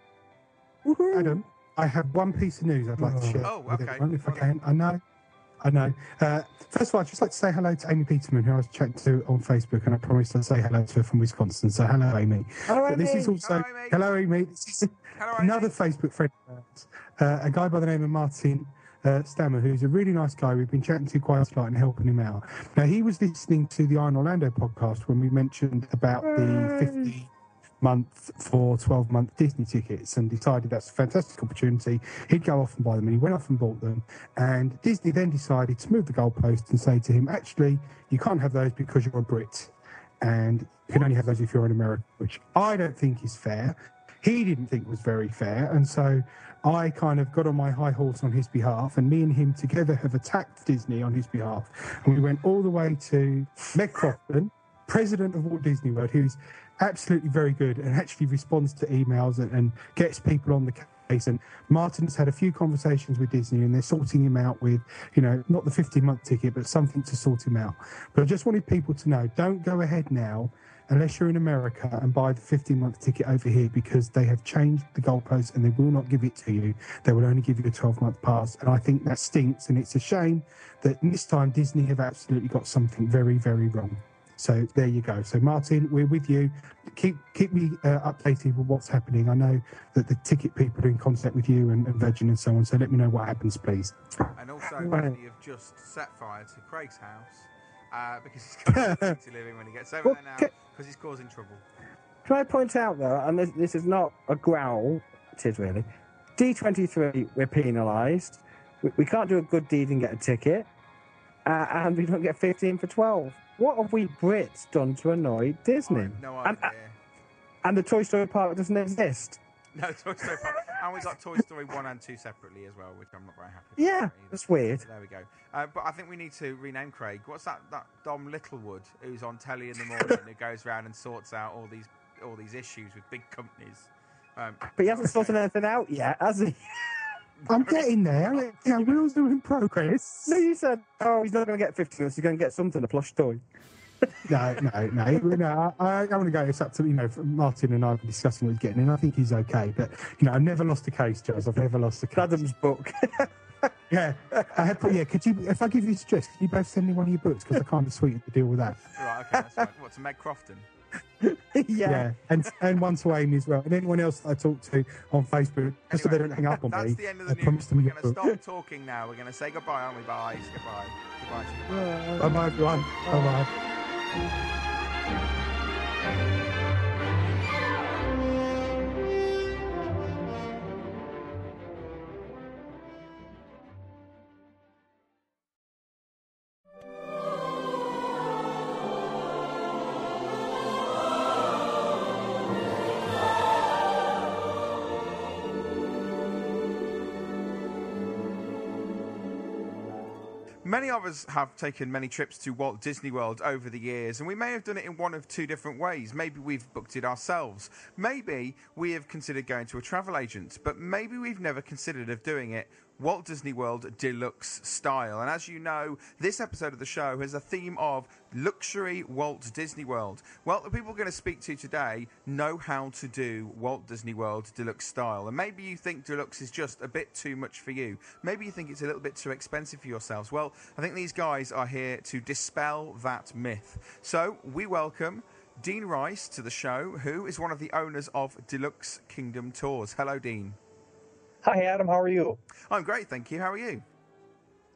Woohoo. Adam, I have one piece of news I'd like to share. Oh, with okay. everyone, if I can. I know. I know. Uh, first of all, I'd just like to say hello to Amy Peterman, who I was chatting to on Facebook, and I promised I'd say hello to her from Wisconsin. So hello, Amy. Hello, But this Amy. is also Hello, Amy. hello, Amy. This is Hello, another Amy. Facebook friend of ours, uh, a guy by the name of Martin uh, Stammer, who's a really nice guy. We've been chatting to quite a lot and helping him out. Now, he was listening to the Iron Orlando podcast when we mentioned about the fifty month for twelve month Disney tickets and decided that's a fantastic opportunity. He'd go off and buy them, and he went off and bought them. And Disney then decided to move the goalpost and say to him, actually, you can't have those because you're a Brit, and you can only have those if you're an American, which I don't think is fair. He didn't think was very fair, and so I kind of got on my high horse on his behalf, and me and him together have attacked Disney on his behalf. And we went all the way to Meg Crofton, president of Walt Disney World, who's absolutely very good and actually responds to emails and, and gets people on the case. And Martin's had a few conversations with Disney, and they're sorting him out with, you know, not the fifteen month ticket, but something to sort him out. But I just wanted people to know, don't go ahead now unless you're in America and buy the fifteen month ticket over here, because they have changed the goalposts and they will not give it to you. They will only give you a twelve month pass. And I think that stinks, and it's a shame that this time Disney have absolutely got something very, very wrong. So there you go. So Martin, we're with you. Keep keep me uh, updated with what's happening. I know that the ticket people are in contact with you and, and Virgin and so on. So let me know what happens, please. And also, Right. Disney have just set fire to Craig's house uh, because he's got to live in when he gets over Well, there now ca- because he's causing trouble. Can I point out, though, and this, this is not a growl, it is really, D twenty-three, we're penalised. We, we can't do a good deed and get a ticket, uh, and we don't get fifteen for twelve. What have we Brits done to annoy Disney? I have no and, idea. and the Toy Story Park doesn't exist. No, Toy Story Park. And we got Toy Story one and two separately as well, which I'm not very happy with. Yeah, either. that's weird. So there we go. Uh, but I think we need to rename Craig. What's that? That Dom Littlewood, who's on telly in the morning, who goes around and sorts out all these all these issues with big companies. Um, But he hasn't sorted anything out yet, has he? I'm getting there. You know, we're all doing progress. No, you said, oh, he's not going to get fifteen, so he's going to get something, a plush toy. No, no, no. no I, I want to go. It's up to, you know, Martin and I were discussing what he's getting, and I think he's okay. But, you know, I've never lost a case, Jazz. I've never lost a case. Adam's book. Yeah. I had, yeah, could you, if I give you a suggest, could you both send me one of your books? Because I can't be sweet to deal with that. right, okay, that's right. What, to Meg Crofton? yeah. Yeah. And and one to Amy as well. And anyone else that I talk to on Facebook, just so they Anyway, don't hang up on that's me. the end of I the news. promise them We're a going good to book. stop talking now. We're going to say goodbye, aren't we? Bye. Goodbye. Goodbye. Goodbye. Bye-bye, everyone. Bye-bye. Many of us have taken many trips to Walt Disney World over the years, and we may have done it in one of two different ways. Maybe we've booked it ourselves. Maybe we have considered going to a travel agent, but maybe we've never considered of doing it Walt Disney World Deluxe style. And as you know, this episode of the show has a theme of luxury Walt Disney World. Well, the people we're going to speak to today know how to do Walt Disney World Deluxe style. And maybe you think Deluxe is just a bit too much for you. Maybe you think it's a little bit too expensive for yourselves. Well, I think these guys are here to dispel that myth. So we welcome Dean Rice to the show, who is one of the owners of Deluxe Kingdom Tours. Hello, Dean. Hi, Adam. How are you? I'm great, thank you. How are you?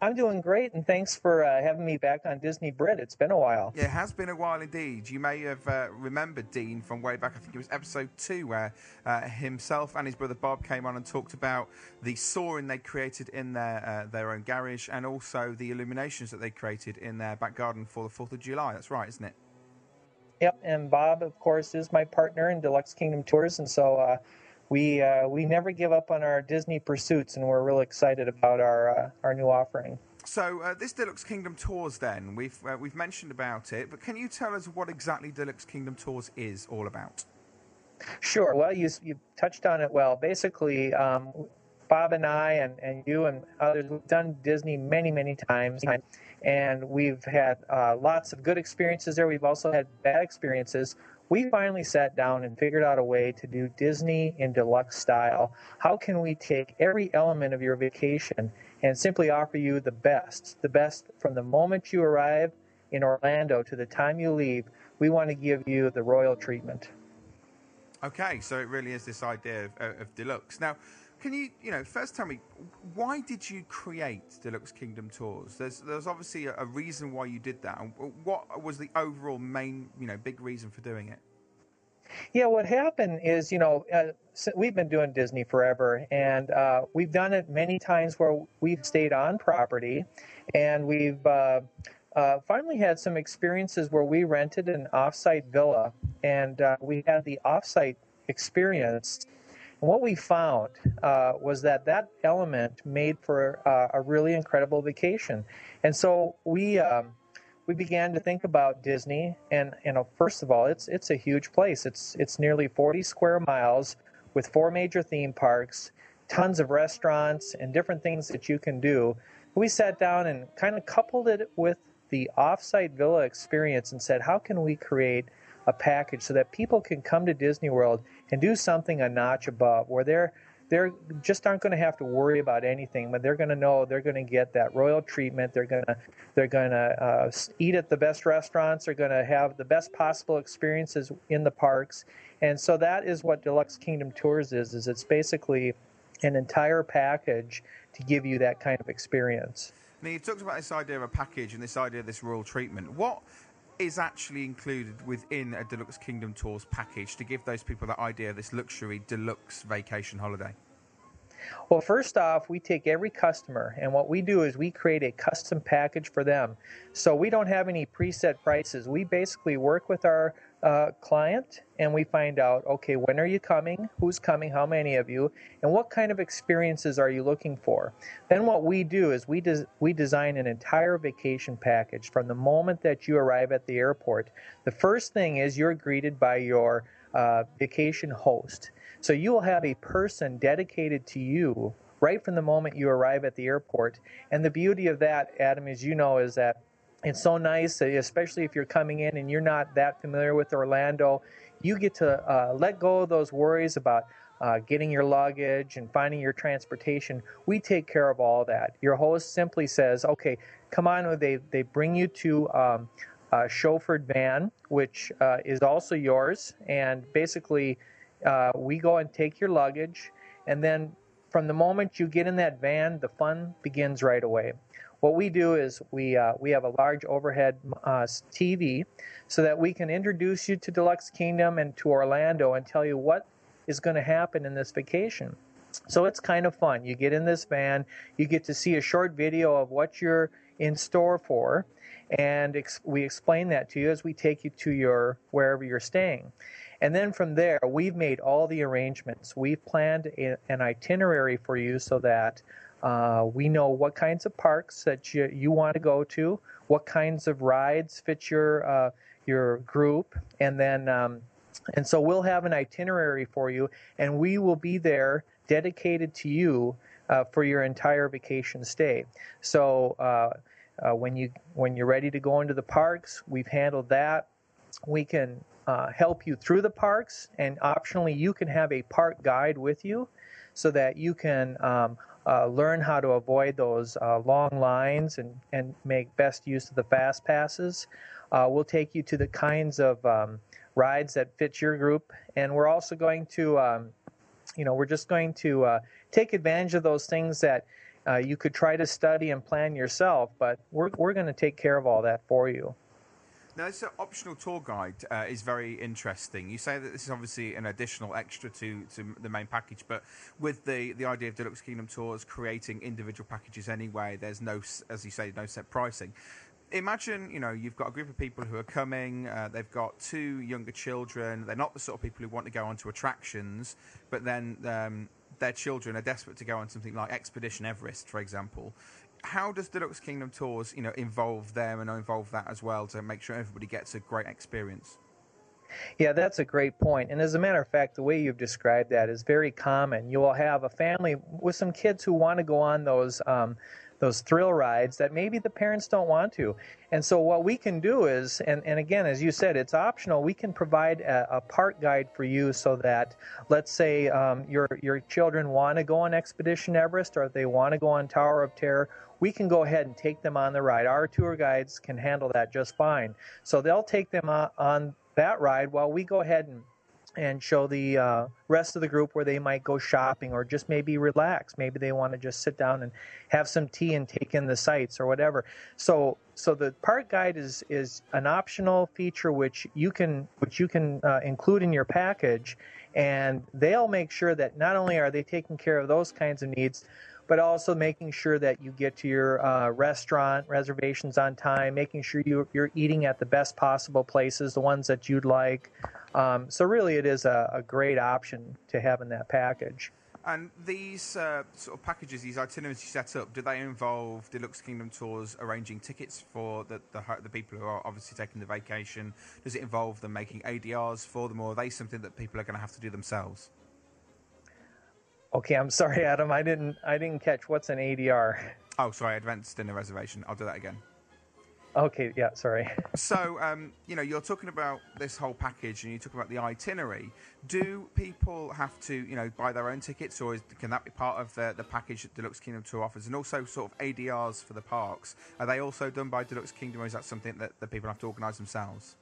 I'm doing great, and thanks for uh, having me back on Disney Brit. It's been a while. Yeah, it has been a while indeed. You may have uh, remembered Dean from way back, I think it was episode two, where uh, himself and his brother Bob came on and talked about the soaring they created in their uh, their own garage, and also the illuminations that they created in their back garden for the fourth of July. That's right, isn't it? Yep, and Bob, of course, is my partner in Deluxe Kingdom Tours, and so uh, we uh, we never give up on our Disney pursuits, and we're really excited about our uh, our new offering. So uh, this Deluxe Kingdom Tours, then we've uh, we've mentioned about it, but can you tell us what exactly Deluxe Kingdom Tours is all about? Sure. Well, you you touched on it well. Basically, um, Bob and I and, and you and others, we've done Disney many, many times, and we've had uh, lots of good experiences there. We've also had bad experiences. We finally sat down and figured out a way to do Disney in deluxe style. How can we take every element of your vacation and simply offer you the best, the best from the moment you arrive in Orlando to the time you leave? We want to give you the royal treatment. Okay, so it really is this idea of, uh, of deluxe. Now, can you, you know, first tell me, why did you create Deluxe Kingdom Tours? There's, there's obviously a, a reason why you did that. What was the overall main, you know, big reason for doing it? Yeah, what happened is, you know, uh, so we've been doing Disney forever, and uh, we've done it many times where we've stayed on property, and we've uh, uh, finally had some experiences where we rented an off-site villa, and uh, we had the off-site experience. And what we found uh, was that that element made for uh, a really incredible vacation. And so we um, we began to think about Disney, and you know, first of all, it's it's a huge place. It's it's nearly forty square miles with four major theme parks, tons of restaurants, and different things that you can do. We sat down and kind of coupled it with the off-site villa experience and said, how can we create a package so that people can come to Disney World and do something a notch above, where they're they're just aren't going to have to worry about anything, but they're going to know they're going to get that royal treatment. They're going to they're going to uh, eat at the best restaurants. They're going to have the best possible experiences in the parks, and so that is what Deluxe Kingdom Tours is. Is it's basically an entire package to give you that kind of experience. Now, you talked about this idea of a package and this idea of this royal treatment. What is actually included within a Deluxe Kingdom Tours package to give those people that idea of this luxury deluxe vacation holiday? Well, first off, we take every customer, and what we do is we create a custom package for them. So we don't have any preset prices. We basically work with our uh, client, and we find out, okay, when are you coming, who's coming, how many of you, and what kind of experiences are you looking for? Then what we do is we, des- we design an entire vacation package from the moment that you arrive at the airport. The first thing is you're greeted by your uh, vacation host. So you will have a person dedicated to you right from the moment you arrive at the airport. And the beauty of that, Adam, as you know, is that it's so nice, especially if you're coming in and you're not that familiar with Orlando. You get to uh, let go of those worries about uh, getting your luggage and finding your transportation. We take care of all that. Your host simply says, okay, come on. They, they bring you to um, a chauffeured van, which uh, is also yours. And basically, Uh, we go and take your luggage, and then from the moment you get in that van, the fun begins right away. What we do is we uh, we have a large overhead uh, T V so that we can introduce you to Deluxe Kingdom and to Orlando and tell you what is going to happen in this vacation. So it's kind of fun. You get in this van, you get to see a short video of what you're in store for, and ex- we explain that to you as we take you to your wherever you're staying. And then from there, we've made all the arrangements. We've planned a, an itinerary for you so that uh, we know what kinds of parks that you, you want to go to, what kinds of rides fit your uh, your group, and then um, and so we'll have an itinerary for you, and we will be there dedicated to you uh, for your entire vacation stay. So uh, uh, when you when you're ready to go into the parks, we've handled that. We can uh, help you through the parks, and optionally you can have a park guide with you so that you can um, uh, learn how to avoid those uh, long lines and, and make best use of the fast passes. Uh, we'll take you to the kinds of um, rides that fit your group, and we're also going to, um, you know, we're just going to uh, take advantage of those things that Uh, you could try to study and plan yourself, but we're we're going to take care of all that for you. Now, this optional tour guide uh, is very interesting. You say that this is obviously an additional extra to, to the main package, but with the, the idea of Deluxe Kingdom Tours creating individual packages anyway, there's no, as you say, no set pricing. Imagine, you know, you've got a group of people who are coming, uh, they've got two younger children, they're not the sort of people who want to go onto attractions, but then um, their children are desperate to go on something like Expedition Everest, for example. How does Deluxe Kingdom Tours, you know, involve them and involve that as well to make sure everybody gets a great experience? Yeah, that's a great point. And as a matter of fact, the way you've described that is very common. You will have a family with some kids who want to go on those um, those thrill rides that maybe the parents don't want to. And so what we can do is, and, and again, as you said, it's optional. We can provide a, a park guide for you so that, let's say um, your your children want to go on Expedition Everest or they want to go on Tower of Terror. We can go ahead and take them on the ride. Our tour guides can handle that just fine. So they'll take them on, on that ride while we go ahead and and show the uh, rest of the group where they might go shopping or just maybe relax. Maybe they want to just sit down and have some tea and take in the sights or whatever. So so the park guide is is an optional feature which you can which you can uh, include in your package, and they'll make sure that not only are they taking care of those kinds of needs, but also making sure that you get to your uh, restaurant reservations on time, making sure you, you're eating at the best possible places, the ones that you'd like. Um, so really it is a, a great option to have in that package. And these uh, sort of packages, these itineraries you set up, do they involve Deluxe Kingdom Tours arranging tickets for the, the, the people who are obviously taking the vacation? Does it involve them making A D Rs for them, or are they something that people are going to have to do themselves? Okay, I'm sorry, Adam. I didn't. I didn't catch what's an A D R. Oh, sorry, Advanced Dinner Reservation. I'll do that again. Okay, yeah, sorry. So, um, you know, you're talking about this whole package, and you talk about the itinerary. Do people have to, you know, buy their own tickets, or is, can that be part of the the package that Deluxe Kingdom Tour offers? And also, sort of A D Rs for the parks. Are they also done by Deluxe Kingdom, or is that something that the people have to organise themselves?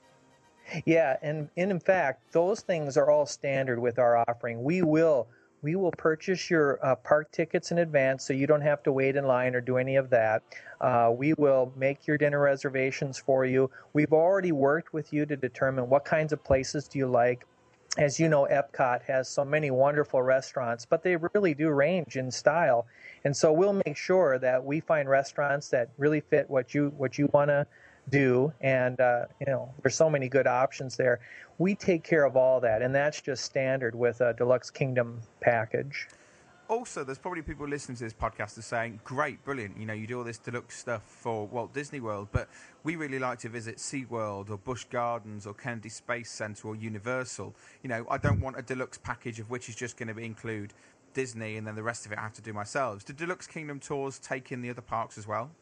Yeah, and, and in fact, those things are all standard with our offering. We will. We will purchase your uh, park tickets in advance so you don't have to wait in line or do any of that. Uh, we will make your dinner reservations for you. We've already worked with you to determine what kinds of places do you like. As you know, Epcot has so many wonderful restaurants, but they really do range in style. And so we'll make sure that we find restaurants that really fit what you what you want to do, and uh, you know, there's so many good options there. We take care of all that, and that's just standard with a Deluxe Kingdom package. Also, there's probably people listening to this podcast are saying, great, brilliant, you know, you do all this deluxe stuff for Walt Disney World, but we really like to visit SeaWorld or Busch Gardens or Kennedy Space Center or Universal. You know, I don't want a deluxe package of which is just going to include Disney and then the rest of it I have to do myself. Do Deluxe Kingdom Tours take in the other parks as well?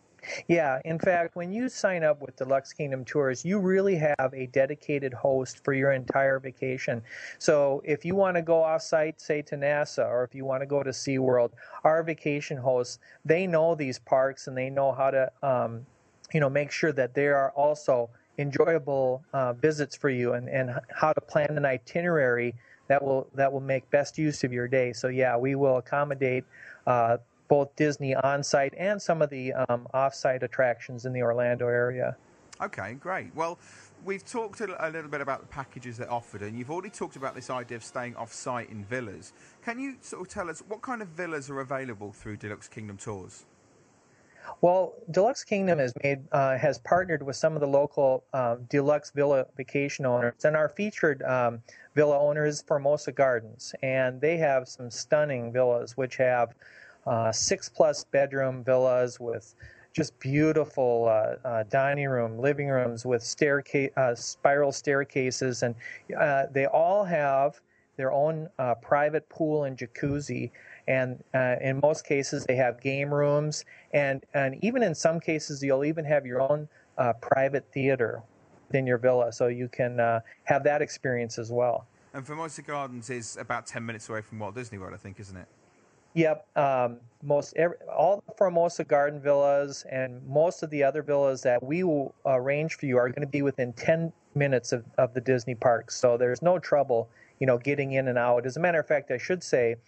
Yeah, in fact, when you sign up with Deluxe Kingdom Tours, you really have a dedicated host for your entire vacation. So if you want to go off-site, say to NASA, or if you want to go to SeaWorld, our vacation hosts, they know these parks and they know how to, um, you know, make sure that they are also enjoyable uh, visits for you, and, and how to plan an itinerary that will that will make best use of your day. So yeah, we will accommodate uh, both Disney on-site and some of the um, off-site attractions in the Orlando area. Okay, great. Well, we've talked a, a little bit about the packages that are offered, and you've already talked about this idea of staying off-site in villas. Can you sort of tell us what kind of villas are available through Deluxe Kingdom Tours? Well, Deluxe Kingdom has made uh, has partnered with some of the local um, deluxe villa vacation owners, and our featured um, villa owner is Formosa Gardens, and they have some stunning villas which have Uh, six-plus bedroom villas with just beautiful uh, uh, dining room, living rooms with staircase, uh, spiral staircases, and uh, they all have their own uh, private pool and jacuzzi. And uh, in most cases, they have game rooms, and and even in some cases, you'll even have your own uh, private theater within your villa, so you can uh, have that experience as well. And Formosa Gardens is about ten minutes away from Walt Disney World, I think, isn't it? Yep, um, most every, all the Formosa Garden villas and most of the other villas that we will arrange for you are going to be within ten minutes of, of the Disney parks. So there's no trouble, you know, getting in and out. As a matter of fact, I should say,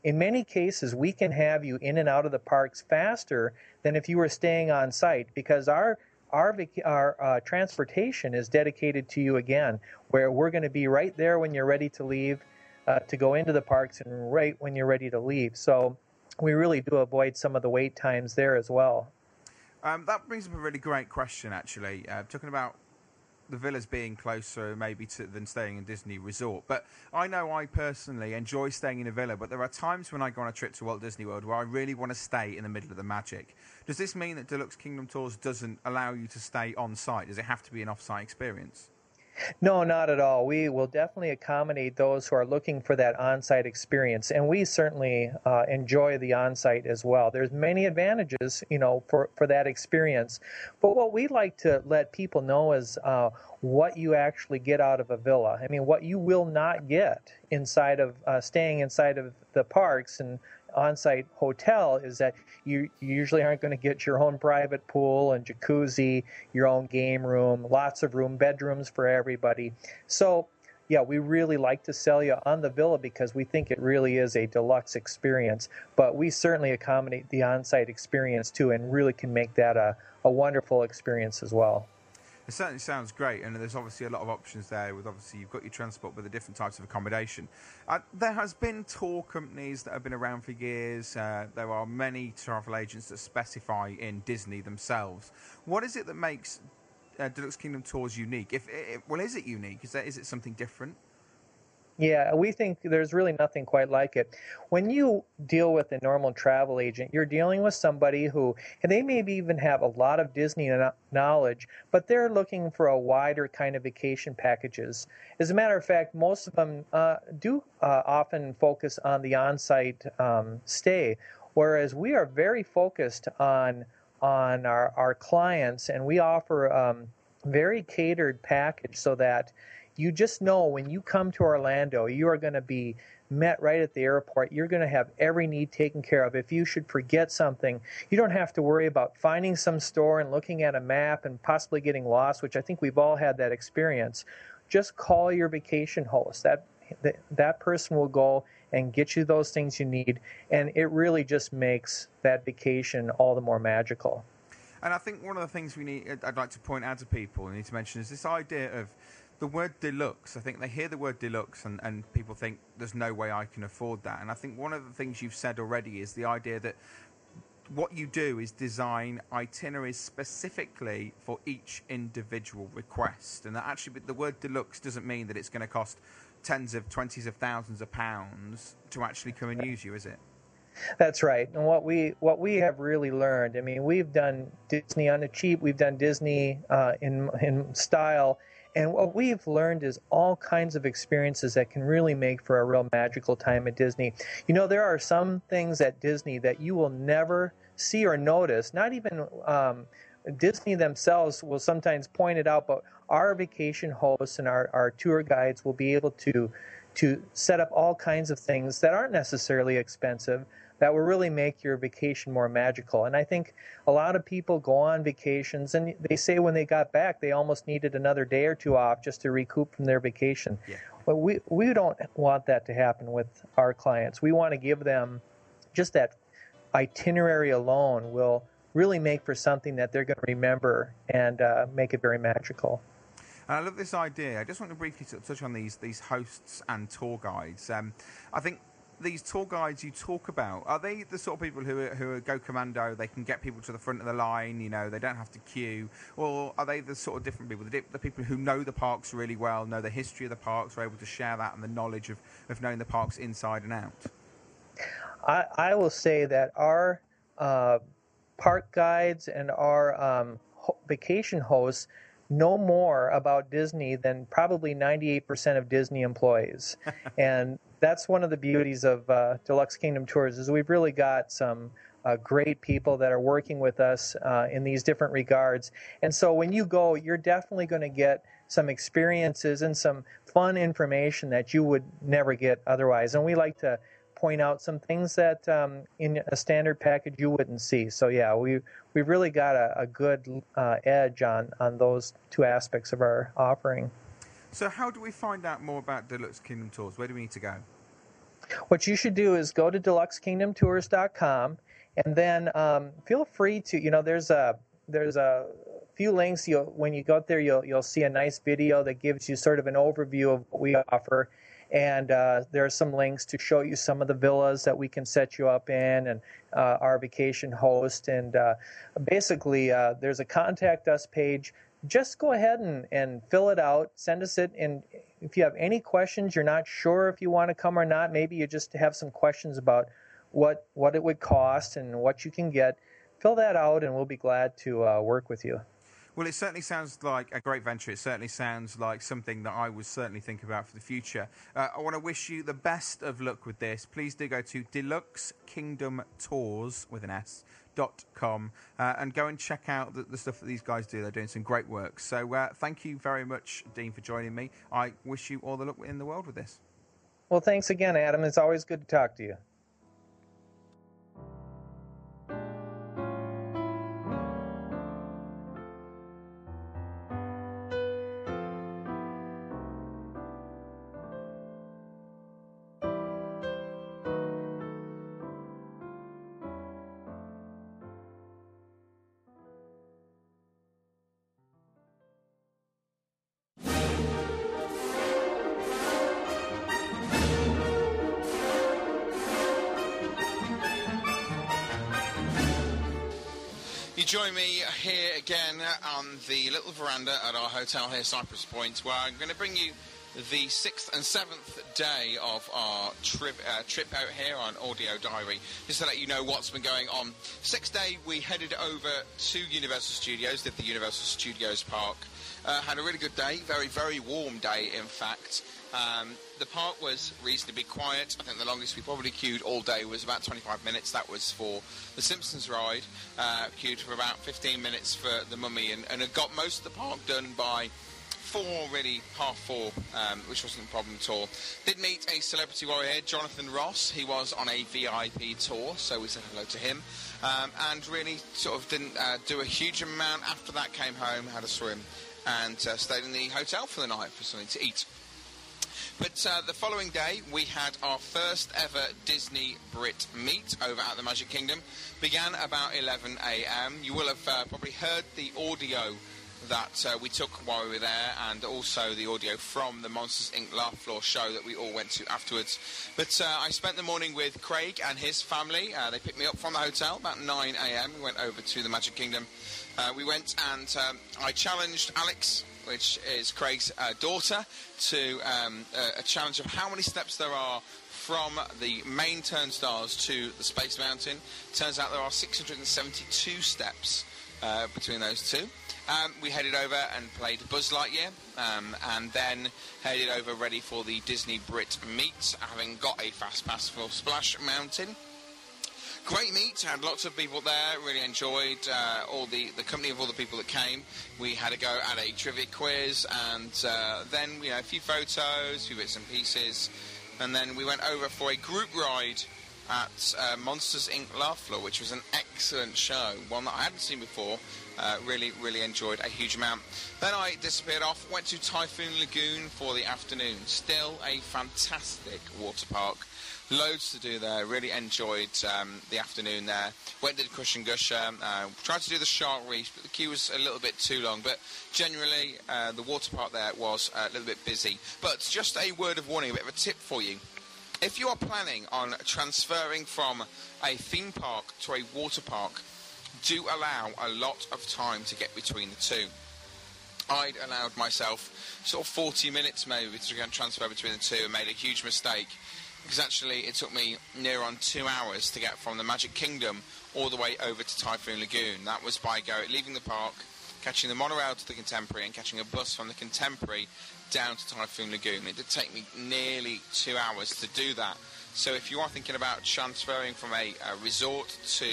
in many cases, we can have you in and out of the parks faster than if you were staying on site, because our our, our uh, transportation is dedicated to you again, where we're going to be right there when you're ready to leave, uh, to go into the parks, and right when you're ready to leave. So we really do avoid some of the wait times there as well. Um, that brings up a really great question, actually, uh, talking about the villas being closer maybe to, than staying in Disney Resort. But I know I personally enjoy staying in a villa, but there are times when I go on a trip to Walt Disney World where I really want to stay in the middle of the magic. Does this mean that Deluxe Kingdom Tours doesn't allow you to stay on site? Does it have to be an off-site experience? No, not at all. We will definitely accommodate those who are looking for that on-site experience, and we certainly uh, enjoy the on-site as well. There's many advantages, you know, for, for that experience. But what we like to let people know is uh, what you actually get out of a villa. I mean, what you will not get inside of uh, staying inside of the parks and on-site hotel is that you usually aren't going to get your own private pool and jacuzzi, your own game room, lots of room, bedrooms for everybody. So, yeah, we really like to sell you on the villa because we think it really is a deluxe experience. But we certainly accommodate the on-site experience too, and really can make that a, a wonderful experience as well. It certainly sounds great, and there's obviously a lot of options there. With obviously you've got your transport with the different types of accommodation. Uh, there has been tour companies that have been around for years. Uh, there are many travel agents that specify in Disney themselves. What is it that makes uh, Deluxe Kingdom Tours unique? If it, well, is it unique? Is that is it something different? Yeah, we think there's really nothing quite like it. When you deal with a normal travel agent, you're dealing with somebody who, and they maybe even have a lot of Disney knowledge, but they're looking for a wider kind of vacation packages. As a matter of fact, most of them uh, do uh, often focus on the on-site um, stay, whereas we are very focused on on our, our clients, and we offer um, very catered package so that you just know when you come to Orlando, you are going to be met right at the airport. You're going to have every need taken care of. If you should forget something, you don't have to worry about finding some store and looking at a map and possibly getting lost, which I think we've all had that experience. Just call your vacation host. That, that, that person will go and get you those things you need, and it really just makes that vacation all the more magical. And I think one of the things we need, I'd like to point out to people, I need to mention, is this idea of the word deluxe. I think they hear the word deluxe and, and people think there's no way I can afford that. And I think one of the things you've said already is the idea that what you do is design itineraries specifically for each individual request. And that actually the word deluxe doesn't mean that it's going to cost tens of, twenties of thousands of pounds to actually come and use you, is it? That's right. And what we what we have really learned, I mean, we've done Disney on the cheap, we've done Disney uh, in in style. And what we've learned is all kinds of experiences that can really make for a real magical time at Disney. You know, there are some things at Disney that you will never see or notice. Not even um, Disney themselves will sometimes point it out, but our vacation hosts and our, our tour guides will be able to to set up all kinds of things that aren't necessarily expensive that will really make your vacation more magical. And I think a lot of people go on vacations and they say when they got back they almost needed another day or two off just to recoup from their vacation. Yeah. But we, we don't want that to happen with our clients. We want to give them just that itinerary alone will really make for something that they're going to remember and uh, make it very magical. And I love this idea. I just want to briefly touch on these these hosts and tour guides. Um, I think these tour guides you talk about, are they the sort of people who are, who are go commando, they can get people to the front of the line, you know, they don't have to queue? Or are they the sort of different people, the, the people who know the parks really well, know the history of the parks, are able to share that and the knowledge of, of knowing the parks inside and out? I, I will say that our uh, park guides and our um, ho- vacation hosts know more about Disney than probably ninety-eight percent of Disney employees. And that's one of the beauties of uh, Deluxe Kingdom Tours is we've really got some uh, great people that are working with us uh, in these different regards. And so when you go, you're definitely going to get some experiences and some fun information that you would never get otherwise. And we like to point out some things that um, in a standard package you wouldn't see. So yeah, we we've really got a, a good uh, edge on on those two aspects of our offering. So how do we find out more about Deluxe Kingdom Tours? Where do we need to go? What you should do is go to deluxe kingdom tours dot com, and then um, feel free to, you know, there's a there's a few links. You'll, when you go out there, you'll you'll see a nice video that gives you sort of an overview of what we offer. And uh, there are some links to show you some of the villas that we can set you up in, and uh, our vacation host. And uh, basically, uh, there's a contact us page. Just go ahead and, and fill it out. Send us it. And if you have any questions, you're not sure if you want to come or not, maybe you just have some questions about what what it would cost and what you can get, fill that out, and we'll be glad to uh, work with you. Well, it certainly sounds like a great venture. It certainly sounds like something that I would certainly think about for the future. Uh, I want to wish you the best of luck with this. Please do go to deluxe kingdom tours with an S dot com uh, and go and check out the, the stuff that these guys do. They're doing some great work. So uh, thank you very much, Dean, for joining me. I wish you all the luck in the world with this. Well, thanks again, Adam. It's always good to talk to you. You join me here again on the little veranda at our hotel here, Cypress Point, where I'm going to bring you the sixth and seventh day of our trip, uh, trip out here on Audio Diary, just to let you know what's been going on. Sixth day, we headed over to Universal Studios, did the Universal Studios Park. Uh, had a really good day, very, very warm day, in fact. Um, the park was reasonably quiet. I think the longest we probably queued all day was about twenty-five minutes. That was for the Simpsons ride. Uh, queued for about fifteen minutes for the Mummy, and, and had got most of the park done by four, really, half four, um, which wasn't a problem at all. Did meet a celebrity warrior here, Jonathan Ross. He was on a V I P tour, so we said hello to him. Um, and really sort of didn't uh, do a huge amount. After that, came home, had a swim, and uh, stayed in the hotel for the night for something to eat. But uh, the following day, we had our first ever Disney Brit meet over at the Magic Kingdom. Began about eleven a m You will have uh, probably heard the audio that uh, we took while we were there, and also the audio from the Monsters, Incorporated Laugh Floor show that we all went to afterwards. But uh, I spent the morning with Craig and his family. Uh, they picked me up from the hotel about nine a m We went over to the Magic Kingdom. Uh, we went and um, I challenged Alex, which is Craig's uh, daughter, to um, a, a challenge of how many steps there are from the main turnstiles to the Space Mountain. Turns out there are six hundred seventy-two steps uh, between those two. Um, we headed over and played Buzz Lightyear, um, and then headed over ready for the Disney Brit meet, having got a fast pass for Splash Mountain. Great meet, had lots of people there, really enjoyed uh, all the, the company of all the people that came. We had a go at a trivia quiz, and uh, then you know, a few photos, a few bits and pieces, and then we went over for a group ride at uh, Monsters, Incorporated Laugh Floor, which was an excellent show, one that I hadn't seen before. Uh, really, really enjoyed a huge amount. Then I disappeared off, went to Typhoon Lagoon for the afternoon. Still a fantastic water park. Loads to do there. Really enjoyed um, the afternoon there. Went and did Crush and Gusher. Uh, tried to do the Shark Reef, but the queue was a little bit too long. But generally, uh, the water park there was a little bit busy. But just a word of warning, a bit of a tip for you. If you are planning on transferring from a theme park to a water park, do allow a lot of time to get between the two. I'd allowed myself sort of forty minutes maybe to transfer between the two, and made a huge mistake, because actually it took me near on two hours to get from the Magic Kingdom all the way over to Typhoon Lagoon. That was by go leaving the park, catching the monorail to the Contemporary, and catching a bus from the Contemporary down to Typhoon Lagoon. It did take me nearly two hours to do that. So if you are thinking about transferring from a, a resort to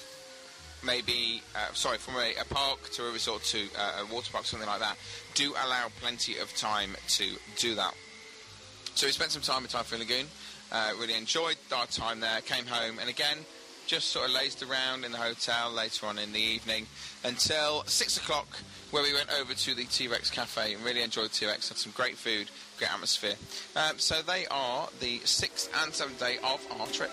maybe, uh, sorry, from a, a park to a resort to uh, a water park, something like that, do allow plenty of time to do that. So we spent some time at Typhoon Lagoon, uh, really enjoyed our time there, came home, and again, just sort of lazed around in the hotel later on in the evening until six o'clock, where we went over to the T-Rex Cafe and really enjoyed T-Rex. Had some great food, great atmosphere. Um, so they are the sixth and seventh day of our trip.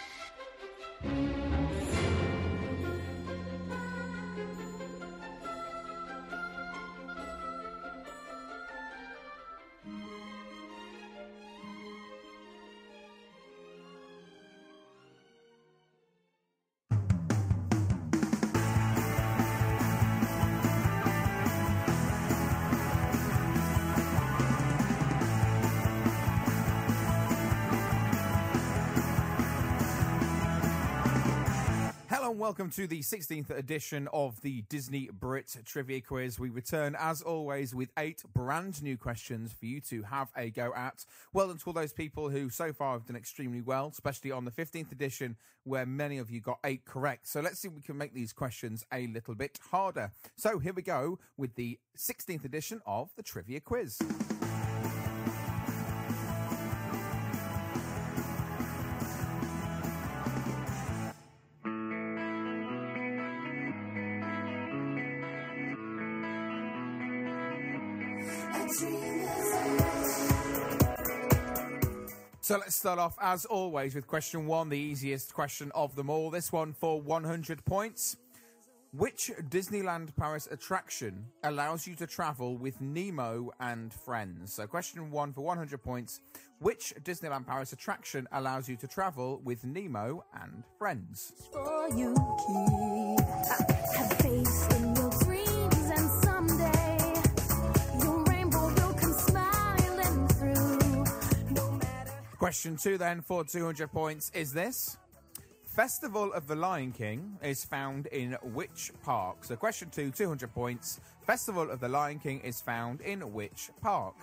Welcome to the sixteenth edition of the Disney Brit Trivia Quiz. We return, as always, with eight brand new questions for you to have a go at. Well done to all those people who so far have done extremely well, especially on the fifteenth edition, where many of you got eight correct. So let's see if we can make these questions a little bit harder. So here we go with the sixteenth edition of the Trivia Quiz. So let's start off, as always, with question one, the easiest question of them all. This one for one hundred points. Which Disneyland Paris attraction allows you to travel with Nemo and friends? So question one for one hundred points. Which Disneyland Paris attraction allows you to travel with Nemo and friends? For you keep have faith in your dreams, and someday your rainbow will come smiling through. No matter. Question two then for two hundred points is this. Festival of the Lion King is found in which park? So question two, two hundred points. Festival of the Lion King is found in which park?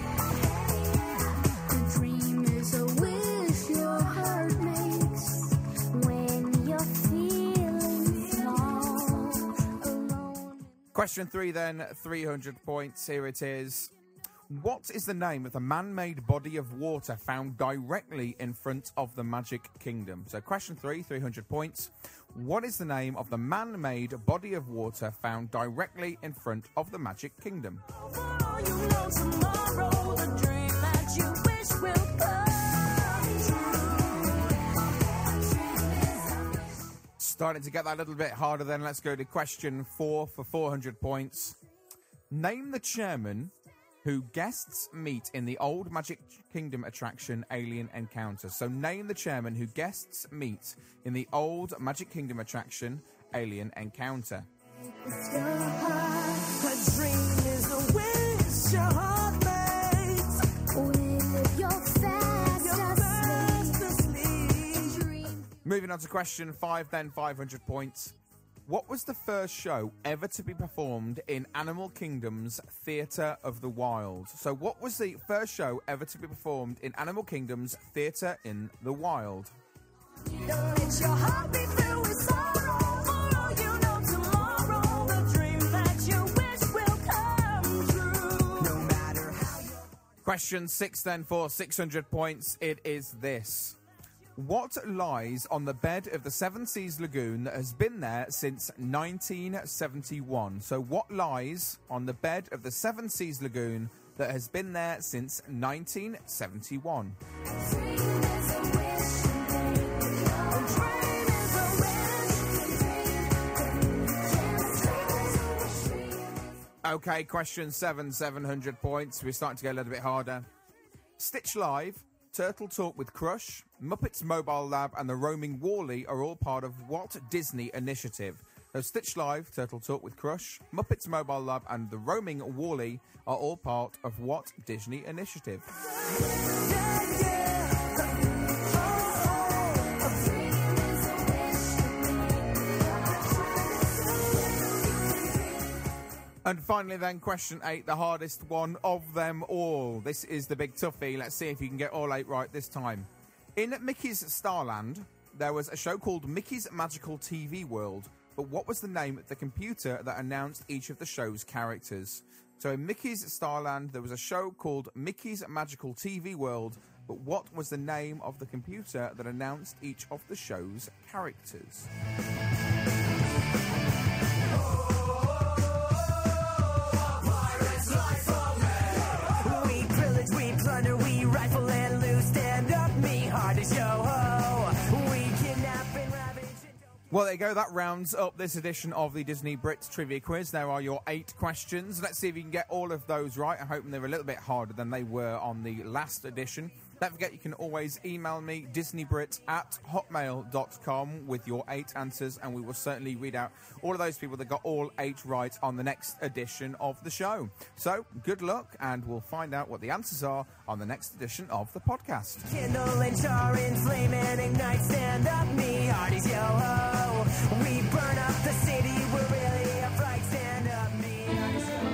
A dream is a wish your heart makes when you're feeling small, alone. Question three then, three hundred points. Here it is. What is the name of the man-made body of water found directly in front of the Magic Kingdom? So question three, three hundred points. What is the name of the man-made body of water found directly in front of the Magic Kingdom? For you know tomorrow, the dream that you wish will come true. Starting to get that a little bit harder then. Let's go to question four for four hundred points. Name the chairman who guests meet in the old Magic Kingdom attraction Alien Encounter. So name the chairman who guests meet in the old Magic Kingdom attraction Alien Encounter. It's your heart. A dream is a wish your heart makes when you're fast asleep. Moving on to question five then, five hundred points. What was the first show ever to be performed in Animal Kingdom's Theatre of the Wild? So what was the first show ever to be performed in Animal Kingdom's Theatre in the Wild? Don't let your heart be filled with sorrow. For all you know tomorrow, the dream that you wish will come true. No matter how you... Question six then for six hundred points. It is this. What lies on the bed of the Seven Seas Lagoon that has been there since nineteen seventy-one? So what lies on the bed of the Seven Seas Lagoon that has been there since nineteen seventy-one? Okay, question seven, seven hundred points. We're starting to get a little bit harder. Stitch Live, Turtle Talk with Crush, Muppets Mobile Lab and the Roaming Wall-E are all part of what Disney initiative? So Stitch Live, Turtle Talk with Crush, Muppets Mobile Lab and the Roaming Wall-E are all part of what Disney initiative? And finally then, question eight, the hardest one of them all. This is the big toughie. Let's see if you can get all eight right this time. In Mickey's Starland, there was a show called Mickey's Magical T V World, but what was the name of the computer that announced each of the show's characters? So in Mickey's Starland, there was a show called Mickey's Magical T V World, but what was the name of the computer that announced each of the show's characters? We pillage, we plunder, we rifle and loose. Stand up, me hard as yo-ho. We kidnap and ravage. Well, there you go. That rounds up this edition of the Disney Brits Trivia Quiz. There are your eight questions. Let's see if you can get all of those right. I'm hoping they're a little bit harder than they were on the last edition. Don't forget, you can always email me, disneybrit at hotmail dot com, with your eight answers, and we will certainly read out all of those people that got all eight right on the next edition of the show. So, good luck, and we'll find out what the answers are on the next edition of the podcast. Kindle and char and flame and ignite. Stand up, me hard as yo-ho. We burn up the city. We're really a fright. Stand up, me hard as yo-ho.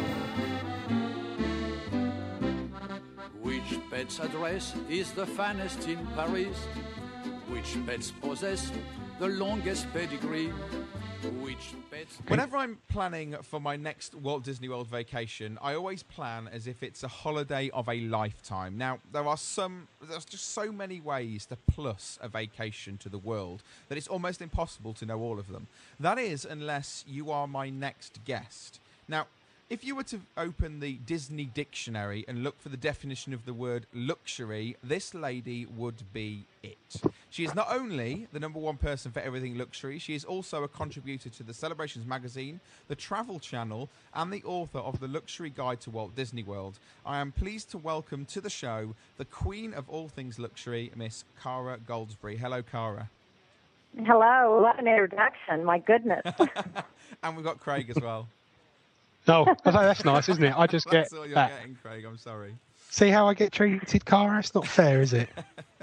Which pet's address is the finest in Paris? Which pets possess the longest pedigree? Which pets... Whenever I'm planning for my next Walt Disney World vacation, I always plan as if it's a holiday of a lifetime. Now, there are some, there's just so many ways to plus a vacation to the world that it's almost impossible to know all of them. That is, unless you are my next guest. Now, if you were to open the Disney dictionary and look for the definition of the word luxury, this lady would be it. She is not only the number one person for everything luxury, she is also a contributor to the Celebrations magazine, the Travel Channel, and the author of the Luxury Guide to Walt Disney World. I am pleased to welcome to the show the queen of all things luxury, Miss Cara Goldsberry. Hello, Cara. Hello. What an introduction. My goodness. And we've got Craig as well. No, oh, that's nice, isn't it? I just That's get all you're that. getting, Craig. I'm sorry. See how I get treated, Cara? It's not fair, is it?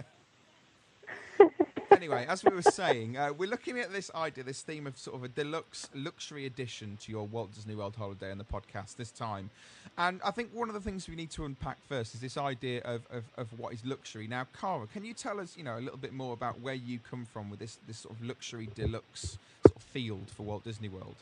Anyway, as we were saying, uh, we're looking at this idea, this theme of sort of a deluxe luxury addition to your Walt Disney World holiday on the podcast this time. And I think one of the things we need to unpack first is this idea of, of, of what is luxury. Now, Cara, can you tell us, you know, a little bit more about where you come from with this, this sort of luxury deluxe sort of field for Walt Disney World?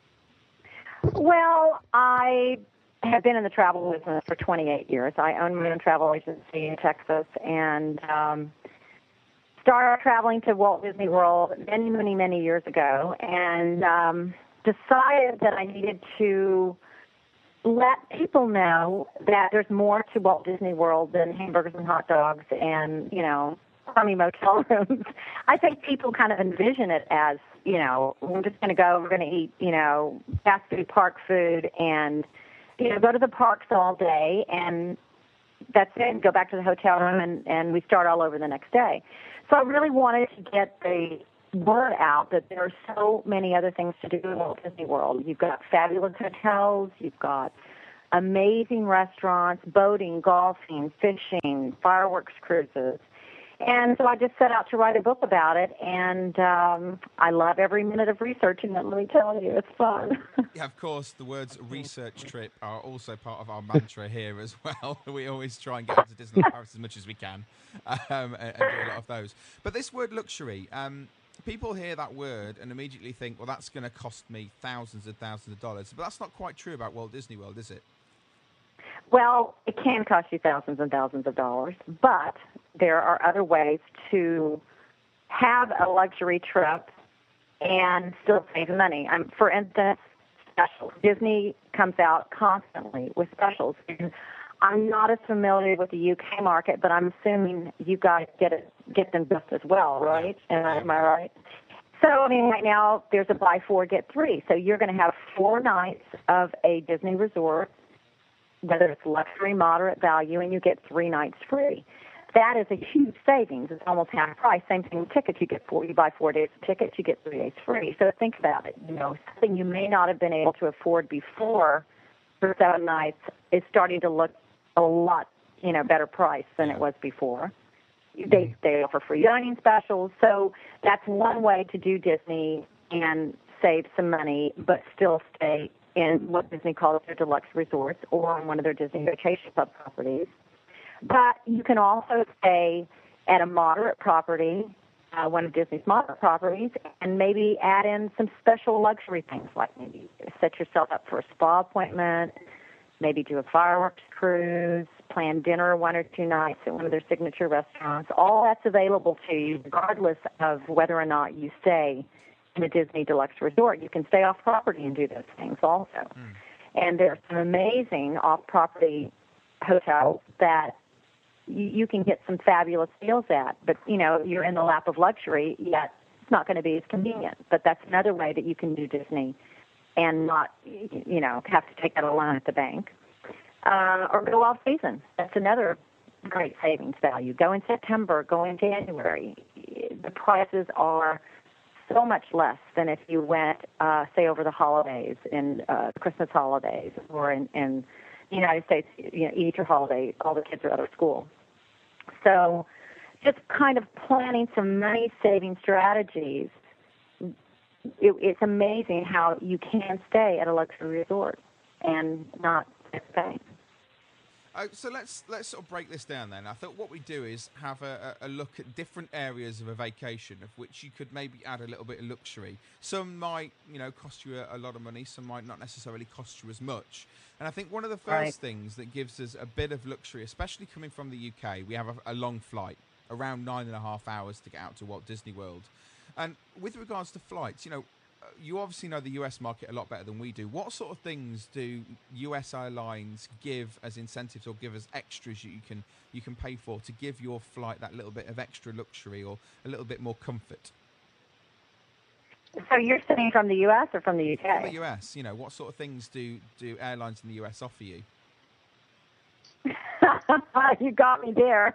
Well, I have been in the travel business for twenty-eight years. I own my own travel agency in Texas and um, started traveling to Walt Disney World many, many, many years ago and um, decided that I needed to let people know that there's more to Walt Disney World than hamburgers and hot dogs and, you know, crummy motel rooms. I think people kind of envision it as, you know, we're just going to go, we're going to eat, you know, fast food, park food, and, you know, go to the parks all day, and that's it, and go back to the hotel room, and, and we start all over the next day. So I really wanted to get the word out that there are so many other things to do in Walt Disney World. You've got fabulous hotels, you've got amazing restaurants, boating, golfing, fishing, fireworks cruises. And so I just set out to write a book about it, and um, I love every minute of researching it, let me tell you. It's fun. Yeah, of course, the words research trip are also part of our mantra here as well. We always try and get into Disney Paris as much as we can um, and, and do a lot of those. But this word luxury, um, people hear that word and immediately think, well, that's going to cost me thousands and thousands of dollars. But that's not quite true about Walt Disney World, is it? Well, it can cost you thousands and thousands of dollars, but there are other ways to have a luxury trip and still save money. Um, for instance, specials. Disney comes out constantly with specials. And I'm not as familiar with the U K market, but I'm assuming you guys get it, get them just as well, right? And am I right? So, I mean, right now there's a buy four, get three. So you're going to have four nights of a Disney resort, whether it's luxury, moderate value, and you get three nights free. That is a huge savings. It's almost half price. Same thing with tickets. You get four, you buy four days of tickets, you get three days free. So think about it. You know, something you may not have been able to afford before for seven nights is starting to look a lot, you know, better price than it was before. They they offer free dining specials. So that's one way to do Disney and save some money, but still stay in what Disney calls their deluxe resorts or on one of their Disney Vacation Club properties. But you can also stay at a moderate property, uh, one of Disney's moderate properties, and maybe add in some special luxury things, like maybe set yourself up for a spa appointment, maybe do a fireworks cruise, plan dinner one or two nights at one of their signature restaurants. All that's available to you, regardless of whether or not you stay in a Disney Deluxe Resort. You can stay off property and do those things also. Mm. And there's some amazing off-property hotels that you, you can get some fabulous deals at. But, you know, you're in the lap of luxury, yet it's not going to be as convenient. But that's another way that you can do Disney and not, you know, have to take out a loan at the bank. Uh, or go off season. That's another great savings value. Go in September, go in January. The prices are so much less than if you went, uh, say, over the holidays, in uh, Christmas holidays, or in, in the United States, you know, Easter holiday, all the kids are out of school. So just kind of planning some money-saving strategies. It, it's amazing how you can stay at a luxury resort and not pay. Uh, so let's let's sort of break this down then. I thought what we do is have a, a look at different areas of a vacation of which you could maybe add a little bit of luxury. Some might, you know, cost you a, a lot of money. Some might not necessarily cost you as much. And I think one of the first right. things that gives us a bit of luxury, especially coming from the U K, we have a, a long flight, around nine and a half hours to get out to Walt Disney World. And with regards to flights, you know, you obviously know the U S market a lot better than we do. What sort of things do U S airlines give as incentives or give as extras you can you can pay for to give your flight that little bit of extra luxury or a little bit more comfort? So you're saying from the U S or from the U K? From the U S, you know, what sort of things do, do airlines in the U S offer you? You got me there.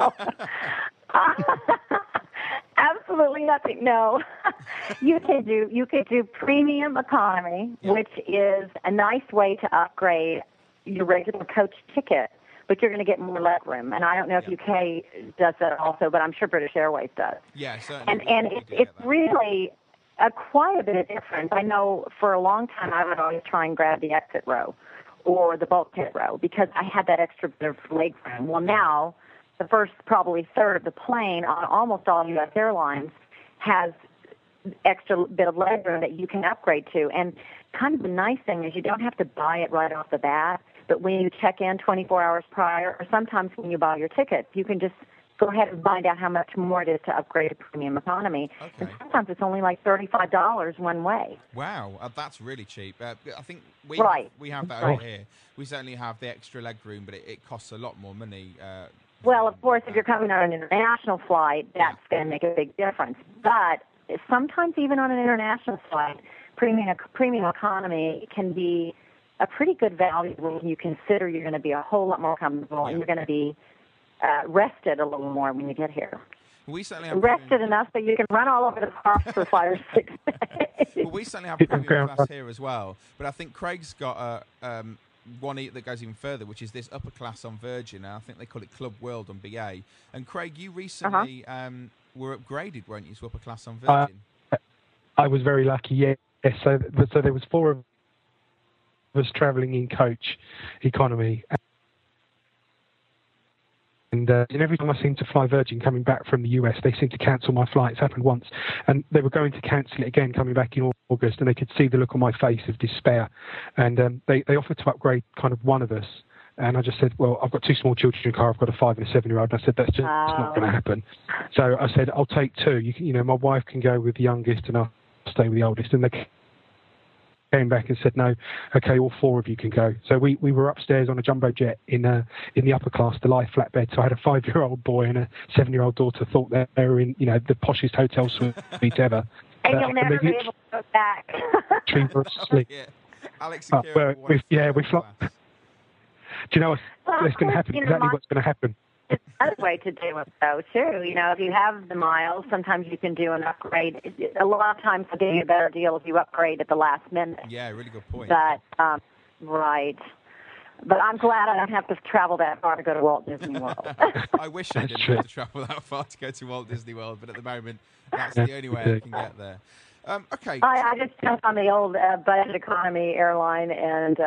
Absolutely nothing. No, you could do you could do premium economy, yep. which is a nice way to upgrade your regular coach ticket, but you're going to get more legroom. And I don't know if yep. U K does that also, but I'm sure British Airways does. Yeah, certainly. And and it, it's really a quite a bit of difference. I know for a long time I would always try and grab the exit row or the bulkhead row because I had that extra bit of legroom. Well, now the first probably third of the plane on almost all U S airlines has extra bit of legroom that you can upgrade to. And kind of the nice thing is you don't have to buy it right off the bat, but when you check in twenty-four hours prior, or sometimes when you buy your ticket, you can just go ahead and find out how much more it is to upgrade to premium economy. Okay. And sometimes it's only like thirty-five dollars one way. Wow, uh, that's really cheap. Uh, I think we right. we have that right. over here. We certainly have the extra legroom, but it, it costs a lot more money. Uh, Well, of course, if you're coming on an international flight, that's yeah. going to make a big difference. But sometimes even on an international flight, premium premium economy can be a pretty good value when you consider you're going to be a whole lot more comfortable yeah. and you're going to be uh, rested a little more when you get here. We certainly have rested premium. enough so you can run all over the park for five or six days. Well, we certainly have premium class here as well. But I think Craig's got a... Um, one that goes even further, which is this upper class on Virgin. I think they call it Club World on B A. And Craig, you recently uh-huh. um, were upgraded, weren't you, to upper class on Virgin? Uh, I was very lucky, yes. So, so there was four of us travelling in coach economy. And, uh, and every time I seemed to fly Virgin coming back from the U S, they seemed to cancel my flights. Happened once. And they were going to cancel it again coming back in August, and they could see the look on my face of despair. And um, they, they offered to upgrade kind of one of us. And I just said, well, I've got two small children in the car. I've got a five and a seven-year-old. And I said, that's just oh. it's not going to happen. So I said, I'll take two. You, can, you know, my wife can go with the youngest and I'll stay with the oldest. And they came back and said, no, okay, all four of you can go. So we, we were upstairs on a jumbo jet in uh, in the upper class, the live flatbed. So I had a five-year-old boy and a seven-year-old daughter thought that they were in, you know, the poshest hotel suite ever. And uh, you'll never be able to go back. Three were asleep. Yeah. Alex uh, and well, we, yeah, we fly. Do you know what's, well, what's going to happen? You know, Exactly my, what's going to happen. It's another way to do it, though, too. You know, if you have the miles, sometimes you can do an upgrade. A lot of times they'll give you a better deal if you upgrade at the last minute. Yeah, really good point. But, um, right. But I'm glad I don't have to travel that far to go to Walt Disney World. I wish I didn't have to travel that far to go to Walt Disney World, but at the moment, that's the only way I can get there. Um, okay. I, I just jumped on the old uh, budget economy airline, and uh,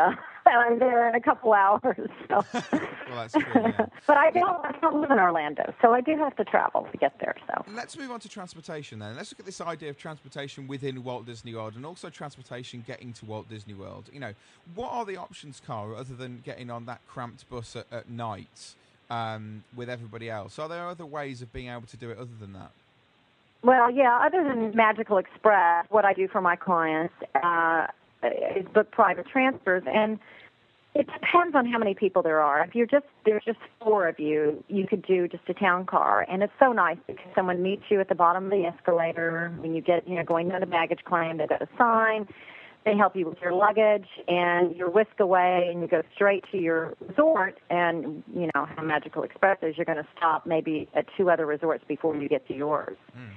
I'm there in a couple hours. So. Well, that's true, yeah. But I don't, I don't live in Orlando, so I do have to travel to get there. So Let's move on to transportation then. Let's look at this idea of transportation within Walt Disney World and also transportation getting to Walt Disney World. You know, what are the options, Cara, other than getting on that cramped bus at, at night um, with everybody else? Are there other ways of being able to do it other than that? Well, yeah, other than Magical Express, what I do for my clients uh, is book private transfers, and it depends on how many people there are. If you're just there's just four of you, you could do just a town car, and it's so nice because someone meets you at the bottom of the escalator when you get, you know, going down the baggage claim. They've got a sign. They help you with your luggage, and you're whisked away, and you go straight to your resort. And you know how Magical Express is. You're going to stop maybe at two other resorts before you get to yours. Mm.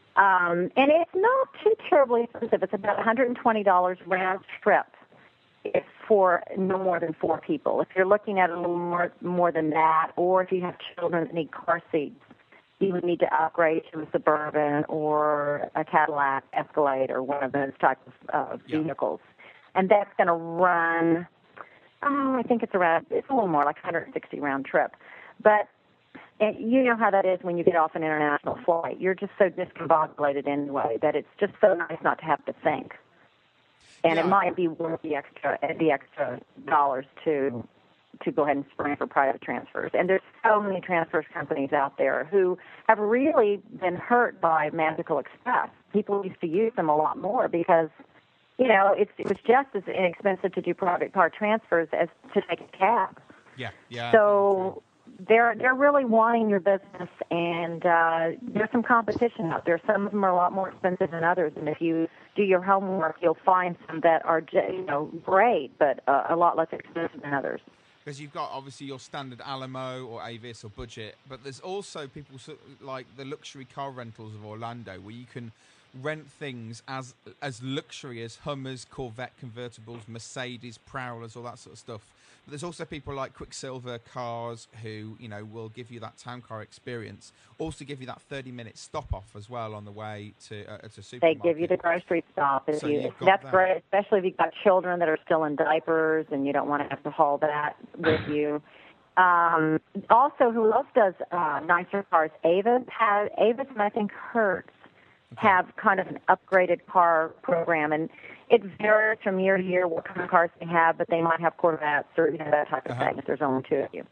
Um, and it's not too terribly expensive. It's about one hundred twenty dollars round trip. It's for no more than four people. If you're looking at a little more more than that, or if you have children that need car seats, you would need to upgrade to a Suburban or a Cadillac Escalade or one of those types of uh, vehicles. And that's going to run, oh, I think it's around, it's a little more, like one hundred sixty round trip. But and you know how that is when you get off an international flight. You're just so discombobulated anyway that it's just so nice not to have to think. And Yeah. it might be worth the extra the extra dollars to to go ahead and spring for private transfers. And there's so many transfers companies out there who have really been hurt by Magical Express. People used to use them a lot more because, you know, it's, it was just as inexpensive to do private car transfers as to take a cab. Yeah, yeah. So they're they're really wanting your business, and uh, there's some competition out there. Some of them are a lot more expensive than others, and if you do your homework, you'll find some that are, you know, great, but uh, a lot less expensive than others. Because you've got obviously your standard Alamo or Avis or budget, but there's also people so- like the luxury car rentals of Orlando, where you can rent things as as luxury as Hummers, Corvette convertibles, Mercedes, Prowlers, all that sort of stuff. But there's also people like Quicksilver Cars who, you know, will give you that town car experience. Also give you that thirty minute stop off as well on the way to uh, to They supermarket. give you the grocery stop. If So you, you've got that's that. great, especially if you've got children that are still in diapers and you don't want to have to haul that with you. Um, also, who else does uh, nicer cars? Avis has Avis and I think Hertz have kind of an upgraded car program, and it varies from year to year what kind of cars they have, but they might have Corvettes or, you know, that type of Uh-huh. thing if there's only two of you.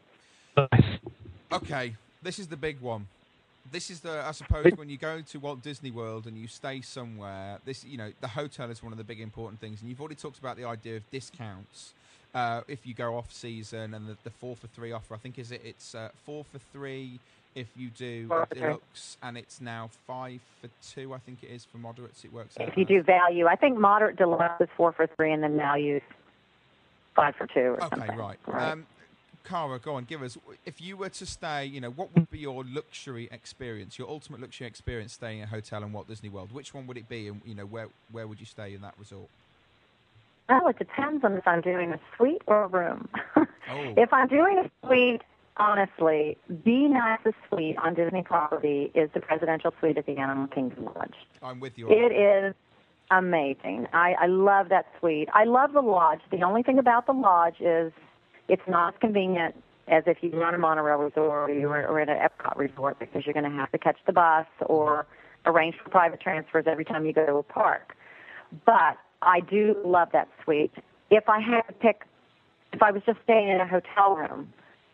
Okay, this is the big one. This is the, I suppose, when you go to Walt Disney World and you stay somewhere, this, you know, the hotel is one of the big important things. And you've already talked about the idea of discounts uh, if you go off season, and the, the four for three offer. I think is it? It's uh, four for three if you do Four for three. deluxe, and it's now five for two. I think it is for moderates. It works out. If you as. do value, I think moderate deluxe is four for three, and then value five for two or Okay, something. right. Um, Cara, go on, give us, if you were to stay, you know, what would be your luxury experience, your ultimate luxury experience staying at a hotel in Walt Disney World? Which one would it be, and, you know, where where would you stay in that resort? Well, it depends on if I'm doing a suite or a room. Oh. If I'm doing a suite, honestly, the nicest suite on Disney property is the presidential suite at the Animal Kingdom Lodge. I'm with you. It is amazing. I, I love that suite. I love the lodge. The only thing about the lodge is it's not as convenient as if you run a monorail resort or you're or in an Epcot resort, because you're going to have to catch the bus or arrange for private transfers every time you go to a park. But I do love that suite. If I had to pick, if I was just staying in a hotel room,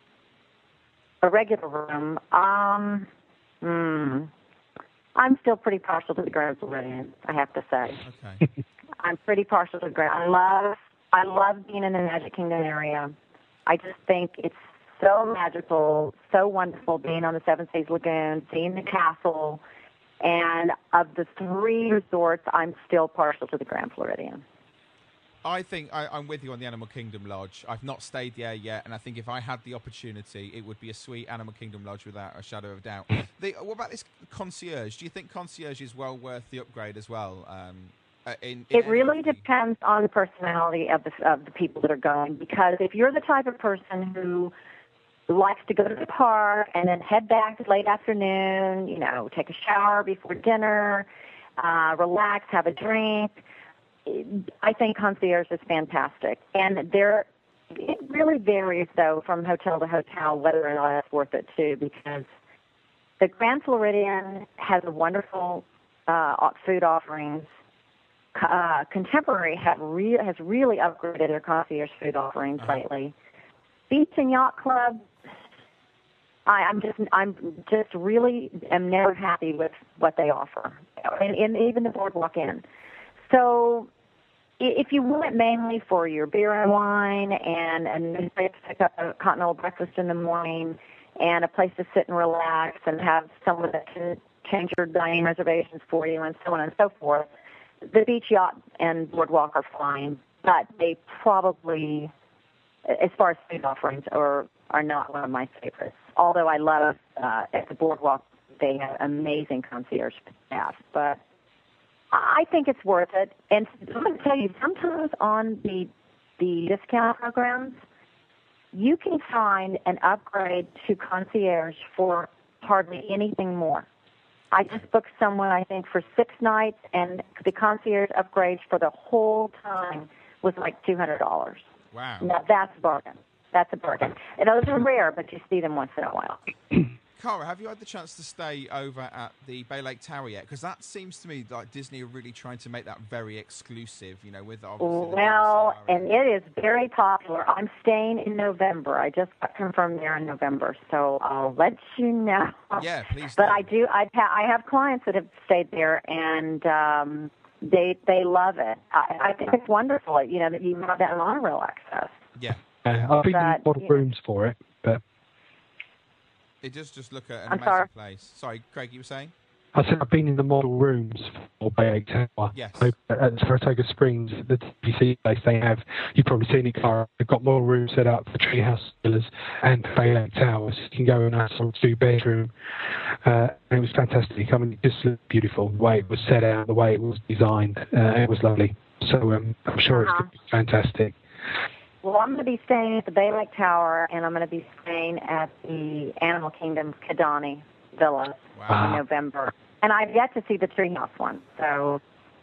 a regular room, um, hmm, I'm still pretty partial to the Grand Floridian, I have to say. Okay. I'm pretty partial to the Grand. I love, I love being in the Magic Kingdom area. I just think it's so magical, so wonderful being on the Seven Seas Lagoon, seeing the castle. And of the three resorts, I'm still partial to the Grand Floridian. I think I, I'm with you on the Animal Kingdom Lodge. I've not stayed there yet, and I think if I had the opportunity, it would be a sweet Animal Kingdom Lodge without a shadow of doubt. The, what about this concierge? Do you think concierge is well worth the upgrade as well? Um, uh, in, in It really depends on the personality of the of the people that are going, because if you're the type of person who likes to go to the park and then head back late afternoon, you know, take a shower before dinner, uh, relax, have a drink, I think concierge is fantastic. And they're it really varies, though, from hotel to hotel, whether or not it's worth it, too, because the Grand Floridian has a wonderful uh, food offerings. Uh, Contemporary have re- has really upgraded their concierge food offerings uh-huh. lately. Beach and Yacht Club, I, I'm just I'm just really am never happy with what they offer, and, and even the Boardwalk Inn. So if you want it mainly for your beer and wine and a nice place to pick up a continental breakfast in the morning and a place to sit and relax and have someone that can change your dining reservations for you and so on and so forth, the beach, yacht, and boardwalk are fine, but they probably, as far as food offerings, are, are not one of my favorites. Although I love, uh, at the boardwalk, they have amazing concierge staff, but I think it's worth it. And I'm going to tell you, sometimes on the the discount programs, you can find an upgrade to concierge for hardly anything more. I just booked someone, I think, for six nights, and the concierge upgrade for the whole time was like two hundred dollars. Wow. Now, that's a bargain. That's a bargain. And those are rare, but you see them once in a while. Cara, have you had the chance to stay over at the Bay Lake Tower yet? Because that seems to me like Disney are really trying to make that very exclusive, you know, with obviously the Well, and it is very popular. I'm staying in November. I just got confirmed there in November, so I'll let you know. Yeah, please But do. I do. I've ha- I have clients that have stayed there, and um, they they love it. I, I think it's wonderful, you know, that you have that monorail access. Yeah. Uh, I've been But, in model yeah. rooms for it, but It does just look at an I'm amazing sorry. place. Sorry, Craig, you were saying? I said I've been in the model rooms for Bay Lake Tower. Yes. So, at Saratoga Springs, the T V C place they have, you've probably seen it, Cara. They've got model rooms set up for Treehouse Villas and Bay Lake Tower. So you can go in a sort of two-bedroom. Uh, and it was fantastic. I mean, it just looked beautiful. The way it was set out, the way it was designed, uh, it was lovely. So um, I'm sure it's Uh-huh. going to be fantastic. Well, I'm going to be staying at the Bay Lake Tower, and I'm going to be staying at the Animal Kingdom Kidani Villa Wow. in November. And I've yet to see the Treehouse one, so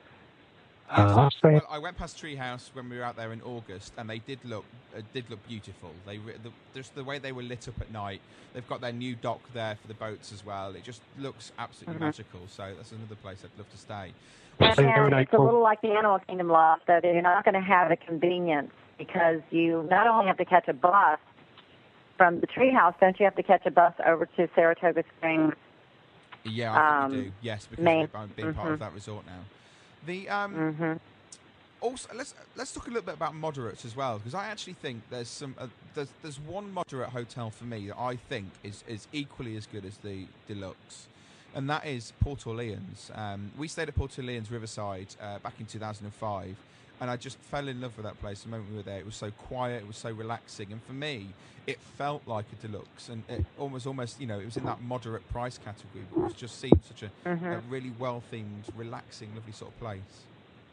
Uh, I'm staying. Well, I went past Treehouse when we were out there in August, and they did look uh, did look beautiful. They re- the, just the way they were lit up at night. They've got their new dock there for the boats as well. It just looks absolutely Mhm. magical. So that's another place I'd love to stay. and, staying there in and it's a April. little like the Animal Kingdom loft, though that you're not going to have the convenience because you not only have to catch a bus from the Treehouse, don't you have to catch a bus over to Saratoga Springs? Yeah, I think we Um, do. Yes, because Main. we've been part of Mhm. that resort now. The um, Mm-hmm. also let's let's talk a little bit about moderates as well, because I actually think there's some uh, there's there's one moderate hotel for me that I think is is equally as good as the deluxe, and that is Port Orleans. Um, we stayed at Port Orleans Riverside uh, back in two thousand five, and I just fell in love with that place the moment we were there. It was so quiet, it was so relaxing, and for me, it felt like a deluxe, and it almost almost you know it was in that moderate price category, but it just seemed such a, Mhm. a really well themed, relaxing, lovely sort of place.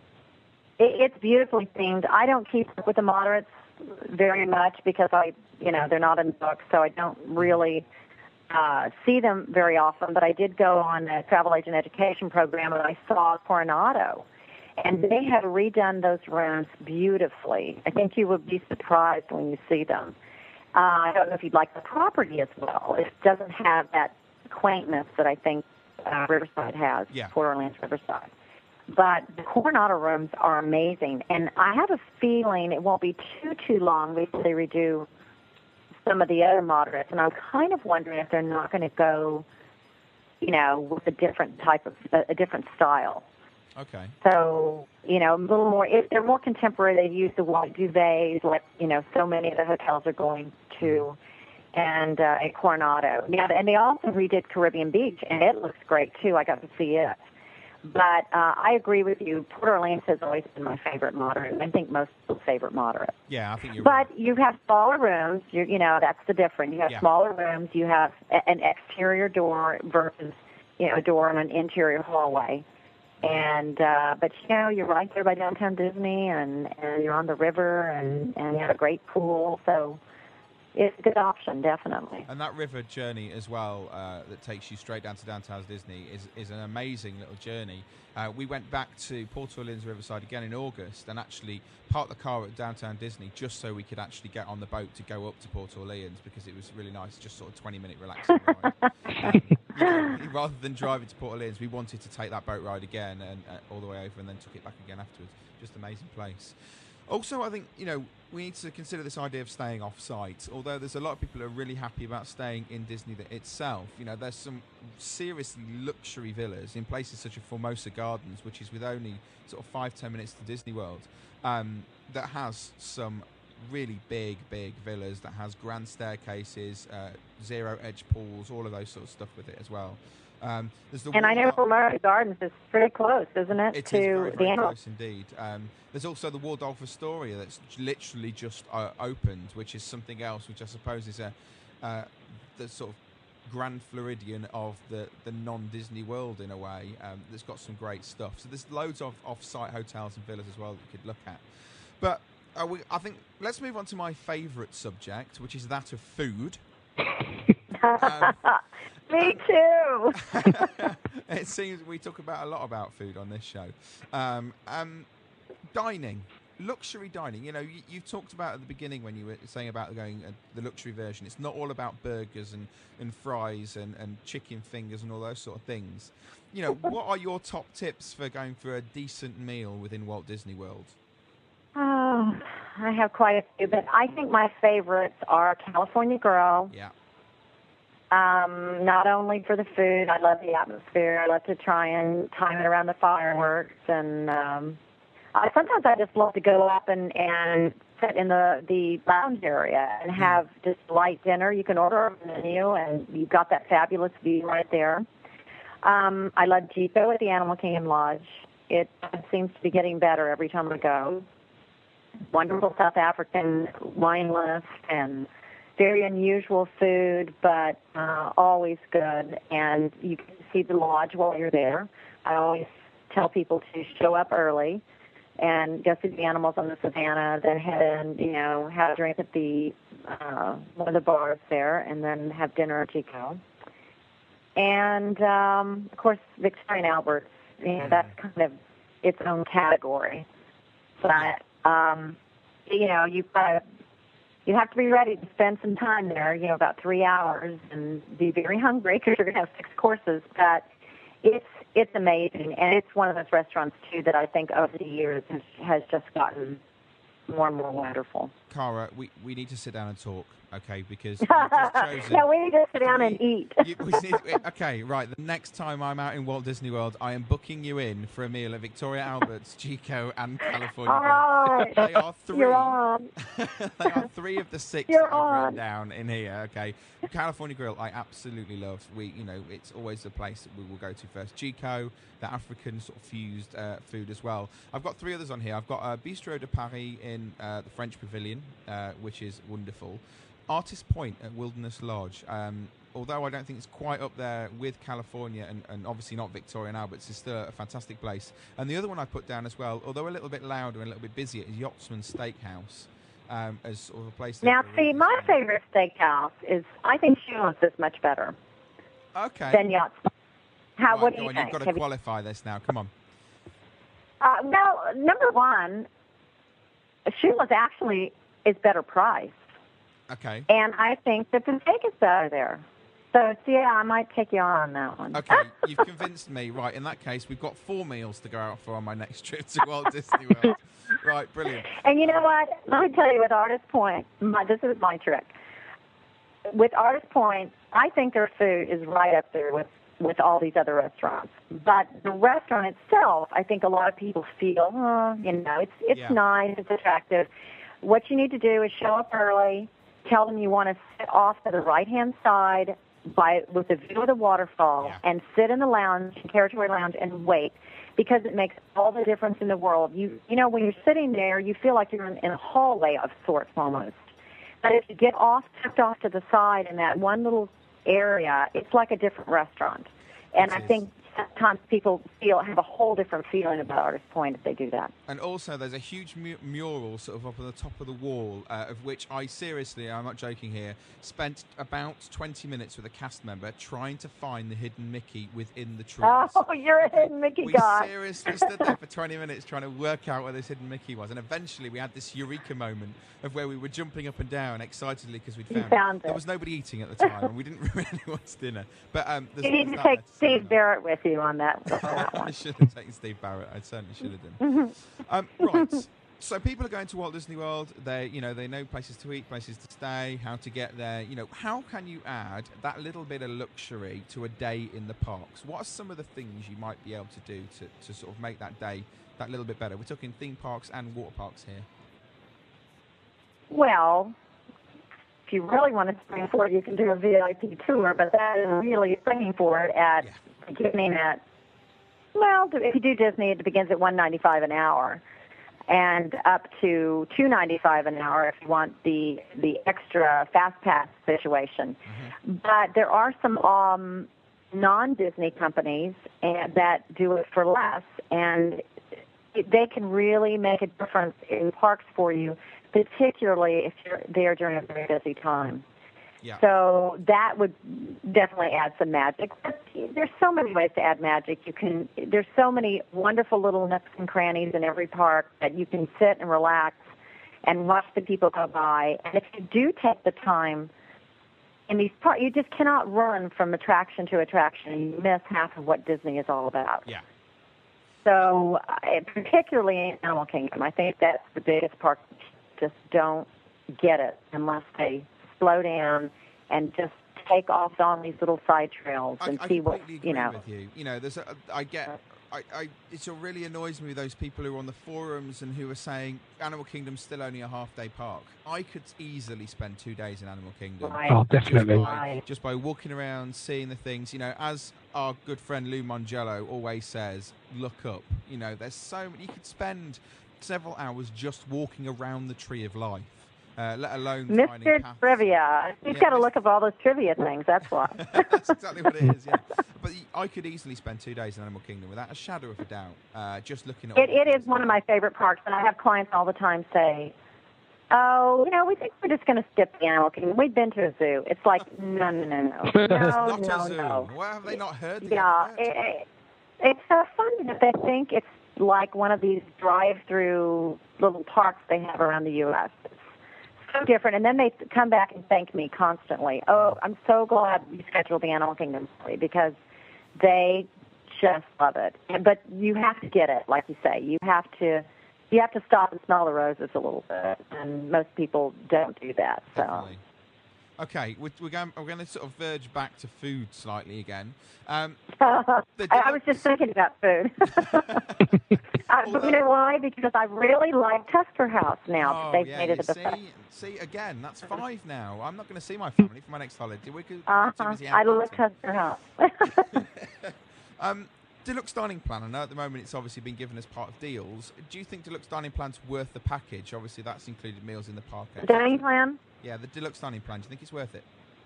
It, it's beautifully themed. I don't keep up with the moderates very much because I, you know, they're not in books, so I don't really uh, see them very often. But I did go on a travel agent education program, and I saw Coronado, and they have redone those rooms beautifully. I think you would be surprised when you see them. Uh, I don't know if you'd like the property as well. It doesn't have that quaintness that I think uh, Riverside has, Yeah. Port Orleans Riverside. But the Coronado rooms are amazing, and I have a feeling it won't be too, too long before they redo some of the other moderates, and I'm kind of wondering if they're not going to go, you know, with a different type of, a, a different style. Okay. So, you know, a little more, if they're more contemporary, they use the white duvets like, you know, so many of the hotels are going to, and uh, at Coronado. Yeah, and they also redid Caribbean Beach, and it looks great, too. I got to see it. But uh, I agree with you. Port Orleans has always been my favorite moderate. I think most people's favorite moderate. Yeah, I think you're But right. you have smaller rooms. You, you know, that's the difference. You have Yeah. smaller rooms. You have a, an exterior door versus, you know, a door on an interior hallway. And uh, but you know, you're right there by downtown Disney, and, and you're on the river, and, and you have a great pool. So it's a good option, definitely. And that river journey as well, uh, that takes you straight down to downtown Disney, is, is an amazing little journey. Uh, we went back to Port Orleans Riverside again in August and actually parked the car at downtown Disney just so we could actually get on the boat to go up to Port Orleans, because it was really nice, just sort of twenty minute relaxing ride. You know, rather than driving to Port Orleans, we wanted to take that boat ride again and uh, all the way over, and then took it back again afterwards. Just amazing place. Also, I think, you know, we need to consider this idea of staying off-site. Although there's a lot of people who are really happy about staying in Disney itself. You know, there's some seriously luxury villas in places such as Formosa Gardens, which is with only sort of five, ten minutes to Disney World, um, that has some really big, big villas that has grand staircases, uh, zero-edge pools, all of those sort of stuff with it as well. Um, there's the and I know Formosa Gardens is pretty close, isn't it, it to is very, the very animal? close indeed. Um, there's also the Waldorf Astoria that's literally just uh, opened, which is something else, which I suppose is a uh, the sort of Grand Floridian of the, the non-Disney world in a way. Um, that's got some great stuff. So there's loads of off-site hotels and villas as well that you could look at. But uh, we, I think let's move on to my favourite subject, which is that of food. um, Me too. It seems we talk about a lot about food on this show. Um, um, dining, luxury dining. You know, you, you talked about at the beginning when you were saying about going uh, the luxury version. It's not all about burgers and, and fries and, and chicken fingers and all those sort of things. You know, what are your top tips for going for a decent meal within Walt Disney World? Oh, I have quite a few, but I think my favorites are California Grill. Yeah. Um, not only for the food, I love the atmosphere. I love to try and time it around the fireworks, and um, I, sometimes I just love to go up and, and sit in the, the lounge area and have just light dinner. You can order a menu, and you've got that fabulous view right there. Um, I love Chico at the Animal Kingdom Lodge. It seems to be getting better every time I go. Wonderful South African wine list and very unusual food, but uh, always good. And you can see the lodge while you're there. I always tell people to show up early and go see the animals on the savannah, then head in, you know, have a drink at the uh, one of the bars there, and then have dinner at Chico. And, um, of course, Victoria and Albert's, you know, that's kind of its own category. But, um, you know, you've got to You have to be ready to spend some time there, you know, about three hours, and be very hungry because you're going to have six courses. But it's it's amazing, and it's one of those restaurants too that I think over the years has, has just gotten more and more wonderful. Cara, we, we need to sit down and talk, okay? Because you've just chosen... No, we need to sit down and eat. You, we need, okay, right. The next time I'm out in Walt Disney World, I am booking you in for a meal at Victoria Albert's, Chico, and California All Grill. right. They are three. You're on. They are three of the six You're that I've on. written down in here. Okay, California Grill, I absolutely love. We, you know, it's always the place that we will go to first. Chico, the African sort of fused uh, food as well. I've got three others on here. I've got uh, Bistro de Paris in uh, the French Pavilion, uh, which is wonderful. Artist Point at Wilderness Lodge. Um, although I don't think it's quite up there with California, and, and obviously not Victoria and Albert's, is still a fantastic place. And the other one I put down as well, although a little bit louder and a little bit busier, is Yachtsman Steakhouse. Um, as sort of a place. Now, see, my favorite steakhouse is, I think Shula's is much better Okay. than Yachtsman. How? Right, what do go you on, think? You've got to Have you- qualify this now. Come on. Uh, well, number one, Shula's actually is better priced, Okay. and I think that the steak is better there. So, so yeah, I might take you on that one. Okay, you've convinced me. Right, in that case, we've got four meals to go out for on my next trip to Walt Disney World. Right, brilliant. And you know what? Let me tell you, with Artist Point, my, this is my trick. With Artist Point, I think their food is right up there with, with all these other restaurants. But the restaurant itself, I think a lot of people feel, oh, you know, it's it's Yeah. nice, it's attractive. What you need to do is show up early, tell them you want to sit off to the right-hand side by with a view of the waterfall, and sit in the lounge, Territory Lounge, and wait, because it makes all the difference in the world. You you know, when you're sitting there, you feel like you're in, in a hallway of sorts almost. But if you get off, tucked off to the side in that one little area, it's like a different restaurant. And I think sometimes people feel have a whole different feeling about Artist Point if they do that. And also, there's a huge mu- mural sort of up on the top of the wall, uh, of which I seriously, I'm not joking here, spent about twenty minutes with a cast member trying to find the hidden Mickey within the trees. Oh, you're a hidden Mickey we guy. seriously stood there for twenty minutes trying to work out where this hidden Mickey was, and eventually we had this eureka moment of where we were jumping up and down excitedly because we'd You found, found it. There it. was nobody eating at the time, and we didn't ruin anyone's dinner. But um, there's, You need there's to that take there to say. Steve Barrett with you on that, on that I one. should have taken Steve Barrett. I certainly should have done. um, right. So people are going to Walt Disney World. They, you know, they know places to eat, places to stay, how to get there. You know, how can you add that little bit of luxury to a day in the parks? What are some of the things you might be able to do to, to sort of make that day that little bit better? We're talking theme parks and water parks here. Well, if you really want to spring for it, you can do a V I P tour, but that is really springing for it at beginning at, well, if you do Disney, it begins at one ninety-five an hour, and up to two ninety-five an hour if you want the the extra fast pass situation. But there are some um, non-Disney companies and, that do it for less, and it, they can really make a difference in parks for you, particularly if you're there during a very busy time. Yeah. So that would definitely add some magic. But there's so many ways to add magic. You can. There's so many wonderful little nooks and crannies in every park that you can sit and relax and watch the people go by. And if you do take the time in these parks, you just cannot run from attraction to attraction. You miss half of what Disney is all about. Yeah. So, uh, particularly in Animal Kingdom, I think that's the biggest part. Just don't get it unless they slow down and just take off on these little side trails and I, see I what completely you agree know. with you. You know, there's a, I get, I, I, it really annoys me those people who are on the forums and who are saying Animal Kingdom's still only a half day park. I could easily spend two days in Animal Kingdom. Right. Oh, definitely. Just by, Right. just by walking around, seeing the things. You know, as our good friend Lou Mangello always says, look up. You know, there's so many. You could spend several hours just walking around the Tree of Life. Uh, let alone Mister finding paths. Trivia. He's Yeah, got to Mis- look up all those trivia things, that's why. That's exactly what it is, yeah. But I could easily spend two days in Animal Kingdom without a shadow of a doubt, uh, just looking at all It, the it is things. one of my favorite parks, and I have clients all the time say, oh, you know, we think we're just going to skip the Animal Kingdom. We've been to a zoo. It's like, no, no, no, no. It's No, not no, a zoo. no. Why have they not heard the Yeah, advert? it, it, it's so funny that they think it's like one of these drive-through little parks they have around the U S It's so different, and then they come back and thank me constantly. Oh, I'm so glad you scheduled the Animal Kingdom for me because they just love it. But you have to get it, like you say. You have to, you have to stop and smell the roses a little bit, and most people don't do that. So. Definitely. Okay, we're, we're going. We're going to sort of verge back to food slightly again. Um, I, the I was just thinking about food. uh, but you know why? Because I really like Tester House now. oh, They've yeah, made it you a see, buffet. see again. That's five now. I'm not going to see my family for my next holiday. We could. Uh-huh. too busy I out love eating. Tester House. Um, Deluxe Dining Plan. I know at the moment it's obviously been given as part of deals. Do you think Deluxe Dining Plan's worth the package? Obviously, that's included meals in the park. Dining plan? Yeah, the Deluxe Dining Plan. Do you think it's worth it?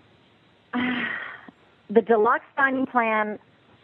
The deluxe dining plan,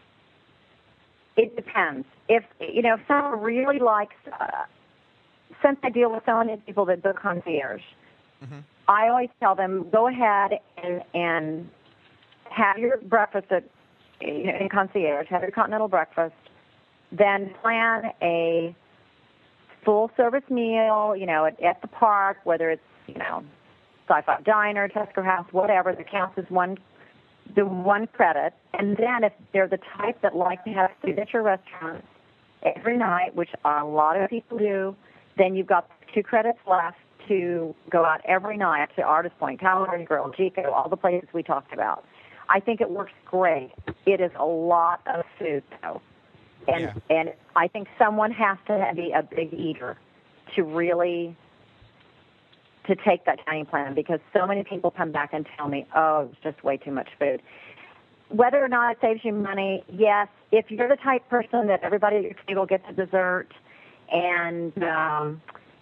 it depends. If, you know, if someone really likes, uh, since I deal with so many people that book concierge, Mm-hmm. I always tell them, go ahead and, and have your breakfast at, you know, in concierge, have your continental breakfast, then plan a full-service meal, you know, at, at the park, whether it's, you know, Sci-Fi Diner, Tusker House, whatever, that counts as one, the one credit. And then if they're the type that like to have signature restaurants every night, which a lot of people do, then you've got two credits left to go out every night to Artist Point, California Grill, Chico, all the places we talked about. I think it works great. It is a lot of food, though. And, Yeah. and I think someone has to be a big eater to really to take that dining plan, because so many people come back and tell me, oh, it's just way too much food. Whether or not it saves you money, yes. If you're the type person that everybody at your table gets a dessert and um,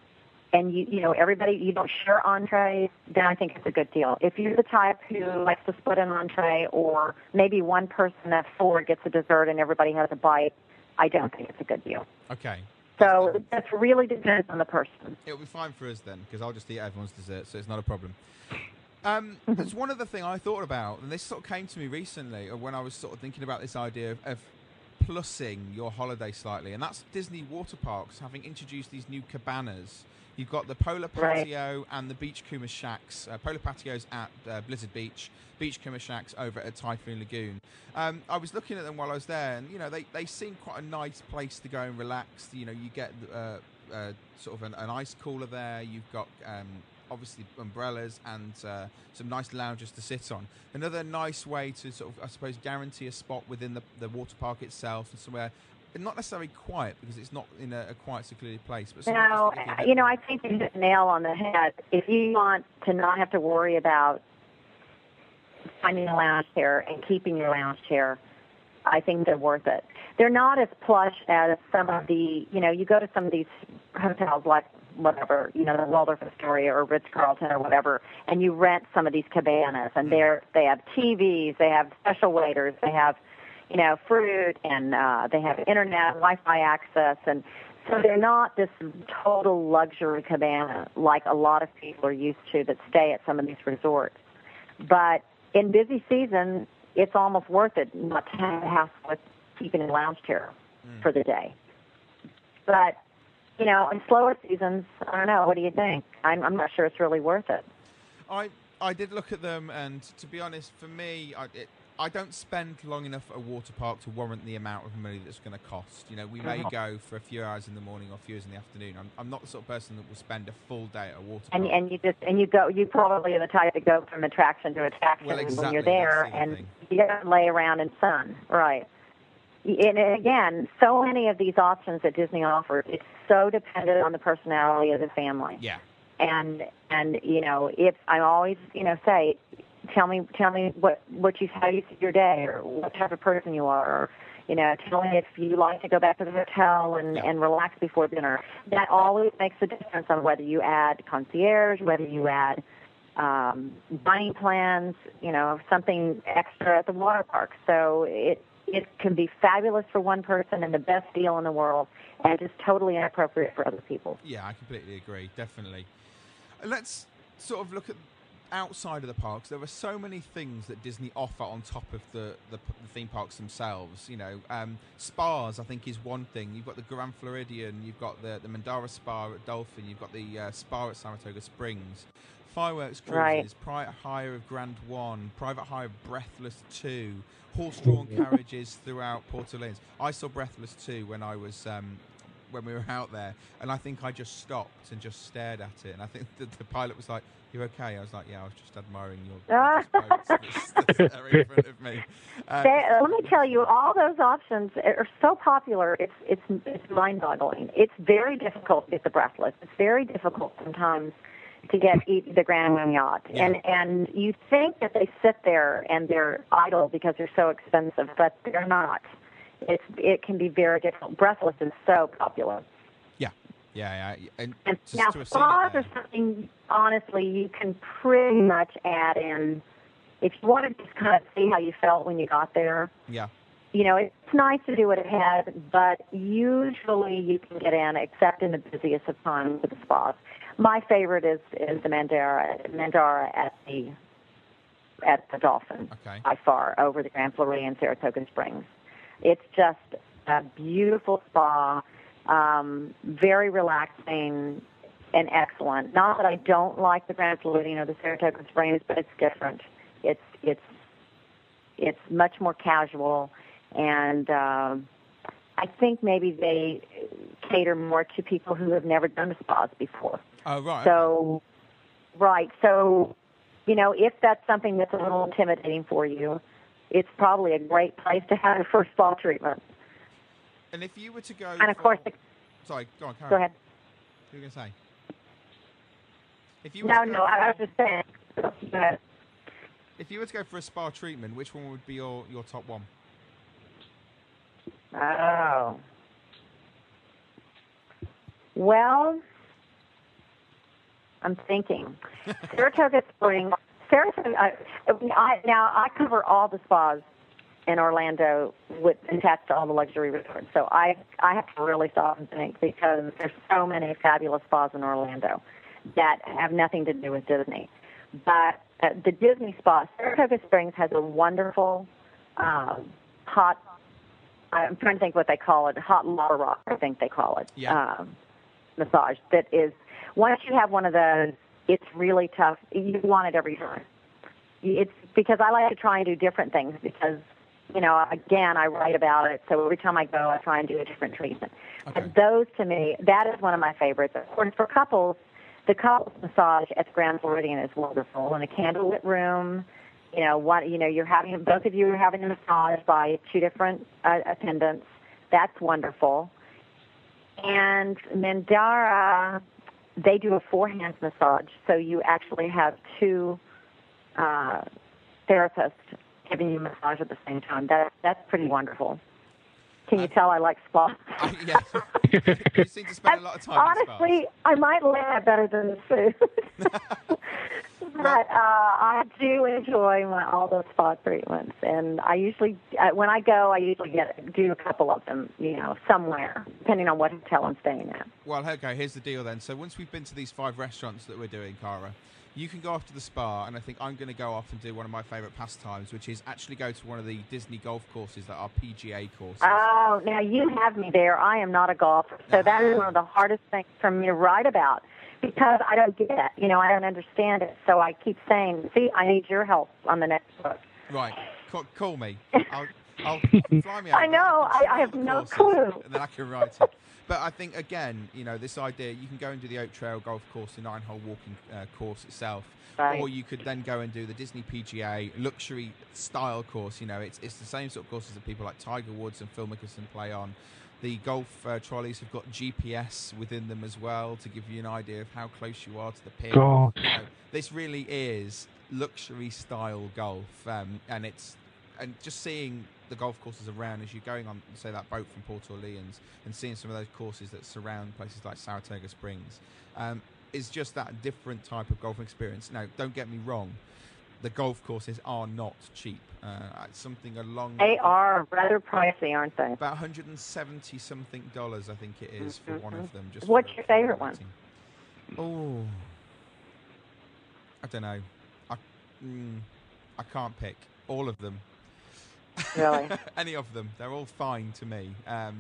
and you you know everybody you don't share entrees, then I think it's a good deal. If you're the type who likes to split an entree, or maybe one person at four gets a dessert and everybody has a bite, I don't think it's a good deal. Okay. So that really depends on the person. It'll be fine for us then, because I'll just eat everyone's dessert, so it's not a problem. Um, there's one other thing I thought about, and this sort of came to me recently, or when I was sort of thinking about this idea of, of plussing your holiday slightly, and that's Disney water parks having introduced these new cabanas. You've got the Polar Patio right. and the Beach Kuma Shacks. Uh, Polar Patios at uh, Blizzard Beach, Beach Kuma Shacks over at Typhoon Lagoon. Um, I was looking at them while I was there, and you know they, they seem quite a nice place to go and relax. You know, you get uh, uh, sort of an, an ice cooler there. You've got um, obviously umbrellas and uh, some nice lounges to sit on. Another nice way to sort of, I suppose, guarantee a spot within the, the water park itself, and somewhere not necessarily quiet, because it's not in a, a quiet, secluded place. But no, you know, I think you hit the nail on the head. If you want to not have to worry about finding a lounge chair and keeping your lounge chair, I think they're worth it. They're not as plush as some of the, you know, you go to some of these hotels like whatever, you know, the Waldorf Astoria or Ritz-Carlton or whatever, and you rent some of these cabanas, and they're they have T Vs, they have special waiters, they have, you know, fruit, and uh, they have internet, Wi-Fi access, and so they're not this total luxury cabana like a lot of people are used to that stay at some of these resorts. But in busy season, it's almost worth it not to have a hassle with keeping a lounge chair mm. for the day. But, you know, in slower seasons, I don't know, what do you think? I'm, I'm not sure it's really worth it. I I did look at them, and to be honest, for me, I, it, I don't spend long enough at a water park to warrant the amount of money that's going to cost. You know, we may go for a few hours in the morning or a few hours in the afternoon. I'm, I'm not the sort of person that will spend a full day at a water and, park. And you just and you go. You probably are the type to go from attraction to attraction well, exactly, when you're there, the and thing. you don't lay around in sun, right? And again, so many of these options that Disney offers, it's so dependent on the personality of the family. Yeah. And and you know, if I always you know say. Tell me, tell me what what you how you see your day, or what type of person you are, or you know, tell me if you like to go back to the hotel and, yeah. and relax before dinner. That always makes a difference on whether you add concierge, whether you add um, dining plans, you know, something extra at the water park. So it it can be fabulous for one person and the best deal in the world, and just totally inappropriate for other people. Yeah, I completely agree. Definitely. Let's sort of look at outside of the parks. There are so many things that Disney offer on top of the, the, the theme parks themselves. You know, um, spas, I think, is one thing. You've got the Grand Floridian, you've got the, the Mandara Spa at Dolphin, you've got the uh, spa at Saratoga Springs, fireworks cruises, right. private hire of Grand One, private hire of Breathless Two, horse-drawn carriages throughout Port Orleans. I saw Breathless Two when I was um, when we were out there, and I think I just stopped and just stared at it. And I think the, the pilot was like, "You okay?" I was like, "Yeah, I was just admiring your boats that's, that's there in front of me." Uh, they, let me tell you, all those options are so popular. It's it's it's mind-boggling. It's very difficult to get the Breathless. It's very difficult sometimes to get the Grand Marriott. Yeah. And and you think that they sit there and they're idle because they're so expensive, but they're not. It's it can be very difficult. Breathless is so popular. Yeah, yeah, yeah. And, and just now to have spas seen it are something, honestly, you can pretty much add in. If you want to just kind of see how you felt when you got there, yeah. you know, it's nice to do what it has, but usually you can get in, except in the busiest of times with the spas. My favorite is, is the Mandara, Mandara at the at the Dolphin, okay. by far, over the Grand Floridian Saratoga Springs. It's just a beautiful spa, um, very relaxing and excellent. Not that I don't like the Grand Floridian or the Saratoga Springs, but it's different. It's it's it's much more casual, and um, I think maybe they cater more to people who have never done the spas before. Oh, right. So, right. So, you know, if that's something that's a little intimidating for you, it's probably a great place to have your first spa treatment. And if you were to go... And, of for... course... The... Sorry, go on, Karen. Go ahead. What were you going to say? If you were no, to no, go... I was just saying. Go ahead. If you were to go for a spa treatment, which one would be your, your top one? Oh. Well, I'm thinking. Saratoga Springs. Saratoga. I, I, now I cover all the spas in Orlando with attached to all the luxury resorts. So I I have to really stop and think because there's so many fabulous spas in Orlando that have nothing to do with Disney. But uh, the Disney spa, Saratoga Springs, has a wonderful um, hot. I'm trying to think what they call it. Hot lava rock, I think they call it. Yeah. Um, massage that is. Once you have one of those, it's really tough. You want it every time. It's because I like to try and do different things because, you know, again, I write about it. So every time I go, I try and do a different treatment. Okay. And those, to me, that is one of my favorites. Of course, for couples, the couples massage at the Grand Floridian is wonderful. In a candlelit room, you know, one, you know, you're having both of you are having a massage by two different uh, attendants. That's wonderful. And Mandara, they do a four-hand massage, so you actually have two uh, therapists giving you a massage at the same time. That that's pretty wonderful. Can you uh, tell I like spa? Uh, yeah, you seem to spend a lot of time. Honestly, I might like that better than the food. But uh, I do enjoy my, all those spa treatments, and I usually, uh, when I go, I usually get do a couple of them, you know, somewhere, depending on what hotel I'm staying at. Well, okay, here's the deal then. So once we've been to these five restaurants that we're doing, Cara, you can go off to the spa, and I think I'm going to go off and do one of my favourite pastimes, which is actually go to one of the Disney golf courses that are P G A courses. Oh, now you have me there. I am not a golfer, so that is one of the hardest things for me to write about. Because I don't get it, you know, I don't understand it. So I keep saying, see, I need your help on the next book. Right, call, call me. I'll, I'll fly me out. I know, I, I have no clue. And then I can write it. But I think, again, you know, this idea, you can go and do the Oak Trail golf course, the nine-hole walking uh, course itself. Right. Or you could then go and do the Disney P G A luxury style course. You know, it's it's the same sort of courses that people like Tiger Woods and Phil Mickelson play on. The golf uh, trolleys have got G P S within them as well to give you an idea of how close you are to the pin. God. You know, this really is luxury style golf, um, and it's and just seeing the golf courses around as you're going on, say, that boat from Port Orleans, and seeing some of those courses that surround places like Saratoga Springs, um, is just that different type of golf experience. Now, don't get me wrong. The golf courses are not cheap. Uh, it's something along... They are rather pricey, aren't they? About one hundred seventy something dollars, I think it is, for mm-hmm. one of them. Just What's your favorite one? Oh, I don't know. I, mm, I can't pick. All of them. Really? Any of them. They're all fine to me. Um,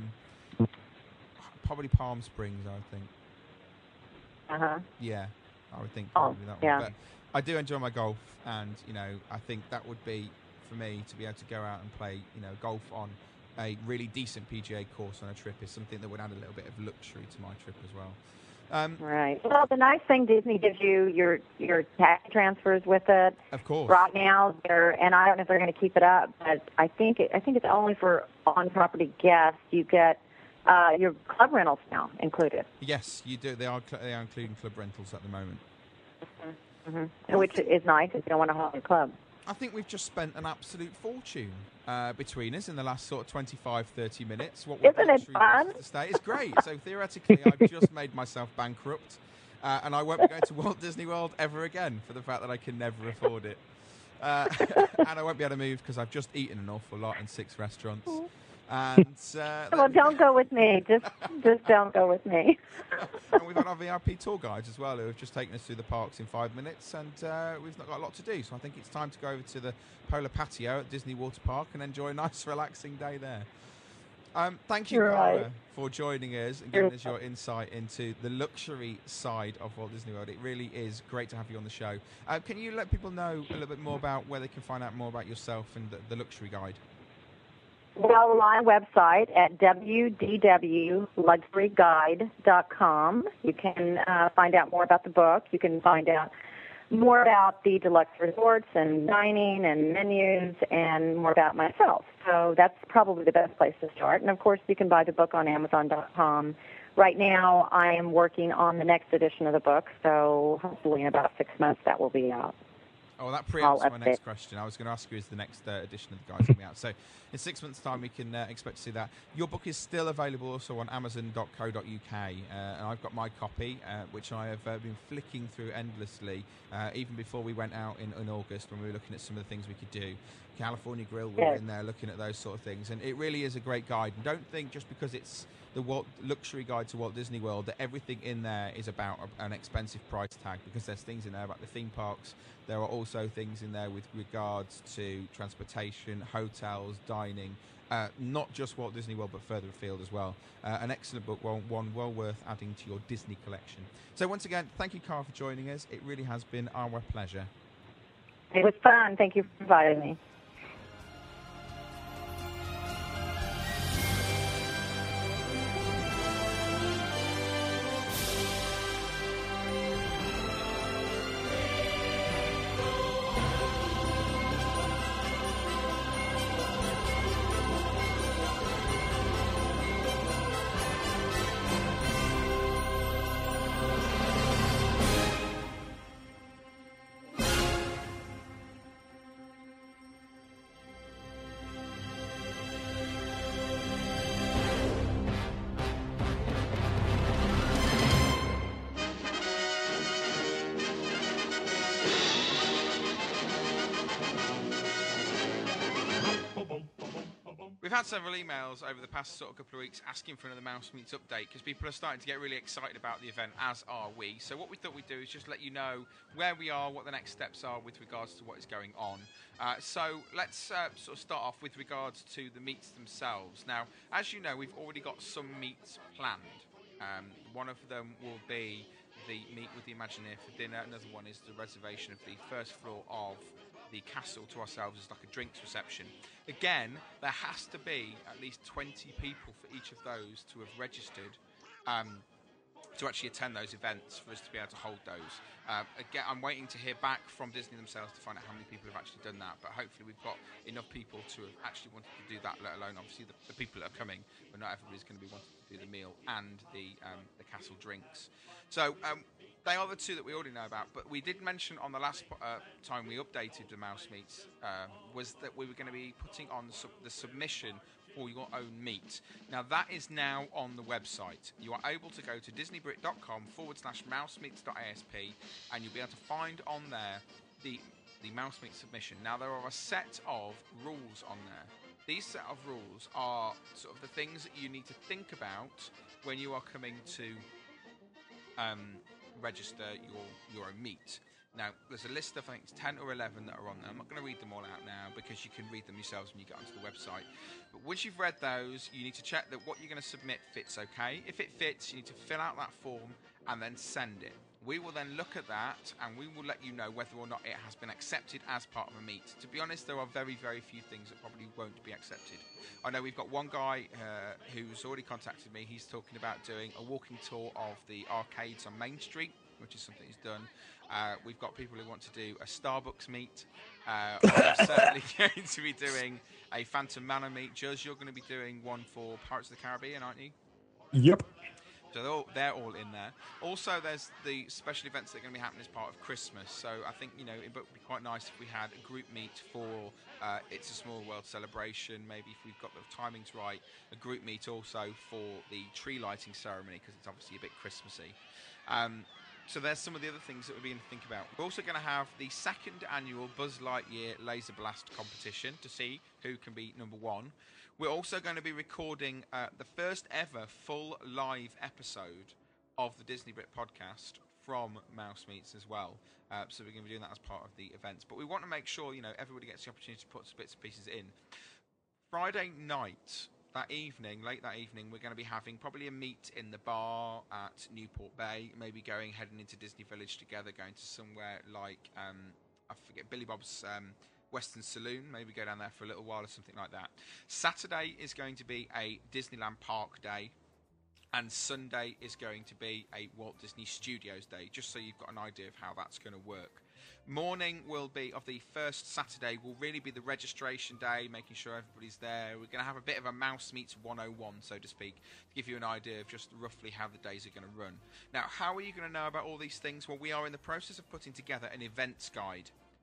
probably Palm Springs, I would think. Uh-huh. Yeah, I would think Oh, probably that yeah. one. But I do enjoy my golf, and, you know, I think that would be, for me, to be able to go out and play, you know, golf on a really decent P G A course on a trip is something that would add a little bit of luxury to my trip as well. Um, Right. Well, the nice thing, Disney gives you your your tax transfers with it. Of course. Right now, they're and I don't know if they're going to keep it up, but I think it, I think it's only for on-property guests. You get uh, your club rentals now included. Yes, you do. They are cl- they are including club rentals at the moment. Mm-hmm. Which is nice if you don't want to haul your club. I think we've just spent an absolute fortune uh, between us in the last sort of twenty-five, thirty minutes. What Isn't it fun? To stay. It's great. So theoretically, I've just made myself bankrupt, uh, and I won't be going to Walt Disney World ever again for the fact that I can never afford it. Uh, and I won't be able to move because I've just eaten an awful lot in six restaurants. And uh, Well, don't go with me. Just just don't go with me. and we've got our V I P tour guides as well who have just taken us through the parks in five minutes, and uh, we've not got a lot to do. So I think it's time to go over to the Polar Patio at Disney Water Park and enjoy a nice, relaxing day there. Um, thank you, Right. Cara, for joining us and giving us your insight into the luxury side of Walt Disney World. It really is great to have you on the show. Uh, can you let people know a little bit more about where they can find out more about yourself and the, the luxury guide? Well, my website at w w w dot luxury guide dot com. You can uh, find out more about the book. You can find out more about the deluxe resorts and dining and menus and more about myself. So that's probably the best place to start. And, of course, you can buy the book on amazon dot com. Right now I am working on the next edition of the book, so hopefully in about six months that will be out. Oh, that all preempts up my there. next question. I was going to ask you, is the next uh, edition of the guides coming out? So, in six months' time, we can uh, expect to see that. Your book is still available also on amazon dot co dot uk, uh, and I've got my copy, uh, which I have uh, been flicking through endlessly, uh, even before we went out in, in August when we were looking at some of the things we could do. California Grill, we were Yes. in there looking at those sort of things, and it really is a great guide. And don't think just because it's the Walt, luxury guide to Walt Disney World that everything in there is about a, an expensive price tag, because there's things in there about the theme parks. There are also things in there with regards to transportation, hotels, dining, uh, not just Walt Disney World but further afield as well. Uh, an excellent book, one, one well worth adding to your Disney collection. So once again, thank you, Cara, for joining us. It really has been our pleasure. It was fun. Thank you for inviting me. We've had several emails over the past sort of couple of weeks asking for another Mouse Meets update, because people are starting to get really excited about the event, as are we. So what we thought we'd do is just let you know where we are, what the next steps are with regards to what is going on. Uh, so let's uh, sort of start off with regards to the meets themselves. Now, as you know, we've already got some meets planned. Um, one of them will be the meet with the Imagineer for dinner. Another one is the reservation of the first floor of the castle to ourselves as like a drinks reception. Again, there has to be at least twenty people for each of those to have registered um, to actually attend those events for us to be able to hold those. Uh, again, I'm waiting to hear back from Disney themselves to find out how many people have actually done that, but hopefully we've got enough people to have actually wanted to do that, let alone obviously the, the people that are coming, but not everybody's going to be wanting to do the meal and the um, the castle drinks. So um, they are the two that we already know about, but we did mention on the last uh, time we updated the Mouse Meets uh, was that we were going to be putting on sub- the submission for your own meet. Now that is now on the website. You are able to go to disneybrit.com forward slash mousemeets.asp and you'll be able to find on there the the Mouse Meet submission. Now there are a set of rules on there. These set of rules are sort of the things that you need to think about when you are coming to um, register your your own meet. Now, there's a list of, I think it's ten or eleven that are on there. I'm not going to read them all out now because you can read them yourselves when you get onto the website. But once you've read those, you need to check that what you're going to submit fits okay. If it fits, you need to fill out that form and then send it. We will then look at that and we will let you know whether or not it has been accepted as part of a meet. To be honest, there are very, very few things that probably won't be accepted. I know we've got one guy uh, who's already contacted me. He's talking about doing a walking tour of the arcades on Main Street, which is something he's done. Uh, we've got people who want to do a Starbucks meet. Uh, I'm certainly going to be doing a Phantom Manor meet. Juz, you're going to be doing one for Pirates of the Caribbean, aren't you? Yep. So they're all, they're all in there. Also, there's the special events that are going to be happening as part of Christmas. So I think, you know, it would be quite nice if we had a group meet for uh, It's a Small World celebration. Maybe if we've got the timings right, a group meet also for the tree lighting ceremony, because it's obviously a bit Christmassy. Um, So there's some of the other things that we're beginning to think about. We're also going to have the second annual Buzz Lightyear Laser Blast competition to see who can be number one. We're also going to be recording uh, the first ever full live episode of the Disney Brit podcast from Mouse Meets as well. Uh, so we're going to be doing that as part of the events. But we want to make sure, you know, everybody gets the opportunity to put some bits and pieces in. Friday night, that evening, late that evening, we're going to be having probably a meet in the bar at Newport Bay, maybe going, heading into Disney Village together, going to somewhere like, um, I forget, Billy Bob's um, Western Saloon, maybe go down there for a little while or something like that. Saturday is going to be a Disneyland Park day, and Sunday is going to be a Walt Disney Studios day, just so you've got an idea of how that's going to work. Morning will be, of the first Saturday, will really be the registration day, making sure everybody's there. We're going to have a bit of a Mouse Meets one oh one, so to speak, to give you an idea of just roughly how the days are going to run. Now, how are you going to know about all these things? Well, we are in the process of putting together an events guide.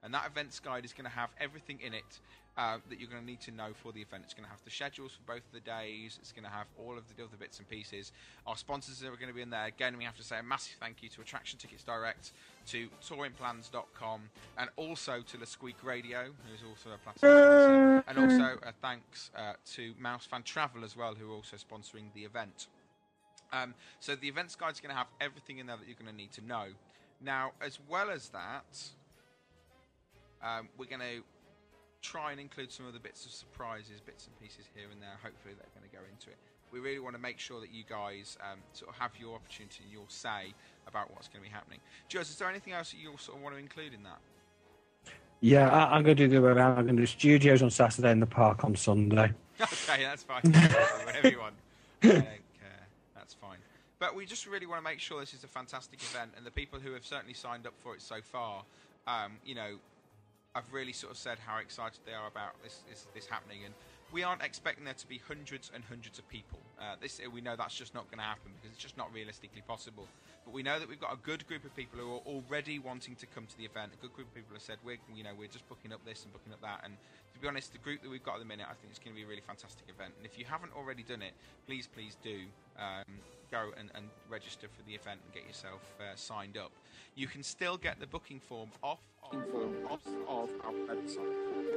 And that events guide is going to have everything in it uh, that you're going to need to know for the event. It's going to have the schedules for both of the days. It's going to have all of the other bits and pieces. Our sponsors are going to be in there. Again, we have to say a massive thank you to Attraction Tickets Direct, to touring plans dot com, and also to La Squeak Radio, who's also a platform sponsor. And also a thanks uh, to Mouse Fan Travel as well, who are also sponsoring the event. Um, so the events guide is going to have everything in there that you're going to need to know. Now, as well as that, um, we're going to try and include some of the bits of surprises, bits and pieces here and there. Hopefully they're going to go into it. We really want to make sure that you guys um, sort of have your opportunity and your say about what's going to be happening. Jules, is there anything else that you sort of want to include in that? Yeah, I, I'm going to do the way around. I'm going to do studios on Saturday and the park on Sunday. Okay, that's fine. Whatever you want. I don't care. That's fine. But we just really want to make sure this is a fantastic event, and the people who have certainly signed up for it so far, um, you know, I've really sort of said how excited they are about this this, this happening, and we aren't expecting there to be hundreds and hundreds of people. Uh, this we know that's just not going to happen because it's just not realistically possible. But we know that we've got a good group of people who are already wanting to come to the event. A good group of people have said we're you know we're just booking up this and booking up that. And to be honest, the group that we've got at the minute, I think it's going to be a really fantastic event. And if you haven't already done it, please please do um, go and, and register for the event and get yourself uh, signed up. You can still get the booking form off of, off of our website.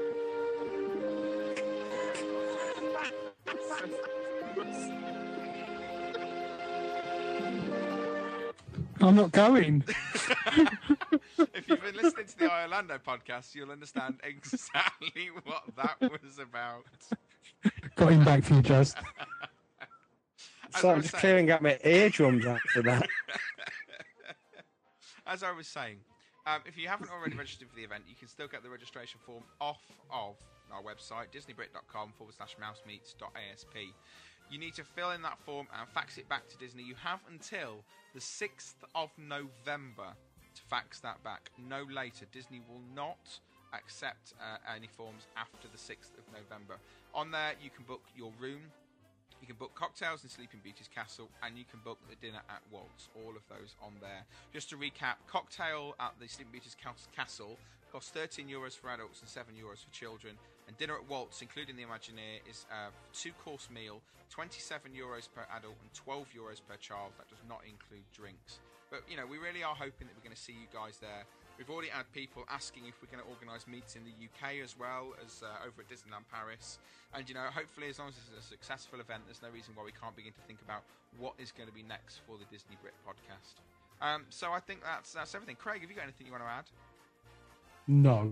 I'm not going. If you've been listening to the Orlando podcast, you'll understand exactly what that was about. Got him back for you, Just. So I'm just saying, clearing out my eardrums after that. As I was saying, um, if you haven't already registered for the event, you can still get the registration form off of our website, disneybrit.com forward slash mousemeets.asp. You need to fill in that form and fax it back to Disney. You have until the sixth of November to fax that back. No later. Disney will not accept uh, any forms after the sixth of November. On there, you can book your room. You can book cocktails in Sleeping Beauty's castle, and you can book the dinner at Walt's. All of those on there. Just to recap, cocktail at the Sleeping Beauty's castle costs thirteen euros for adults and seven euros for children. And dinner at Walt's, including the Imagineer, is a two-course meal, twenty-seven euros per adult and twelve euros per child. That does not include drinks. But, you know, we really are hoping that we're going to see you guys there. We've already had people asking if we're going to organise meets in the U K as well as uh, over at Disneyland Paris. And, you know, hopefully as long as it's a successful event, there's no reason why we can't begin to think about what is going to be next for the Disney Brit podcast. Um, so I think that's that's everything. Craig, have you got anything you want to add? No.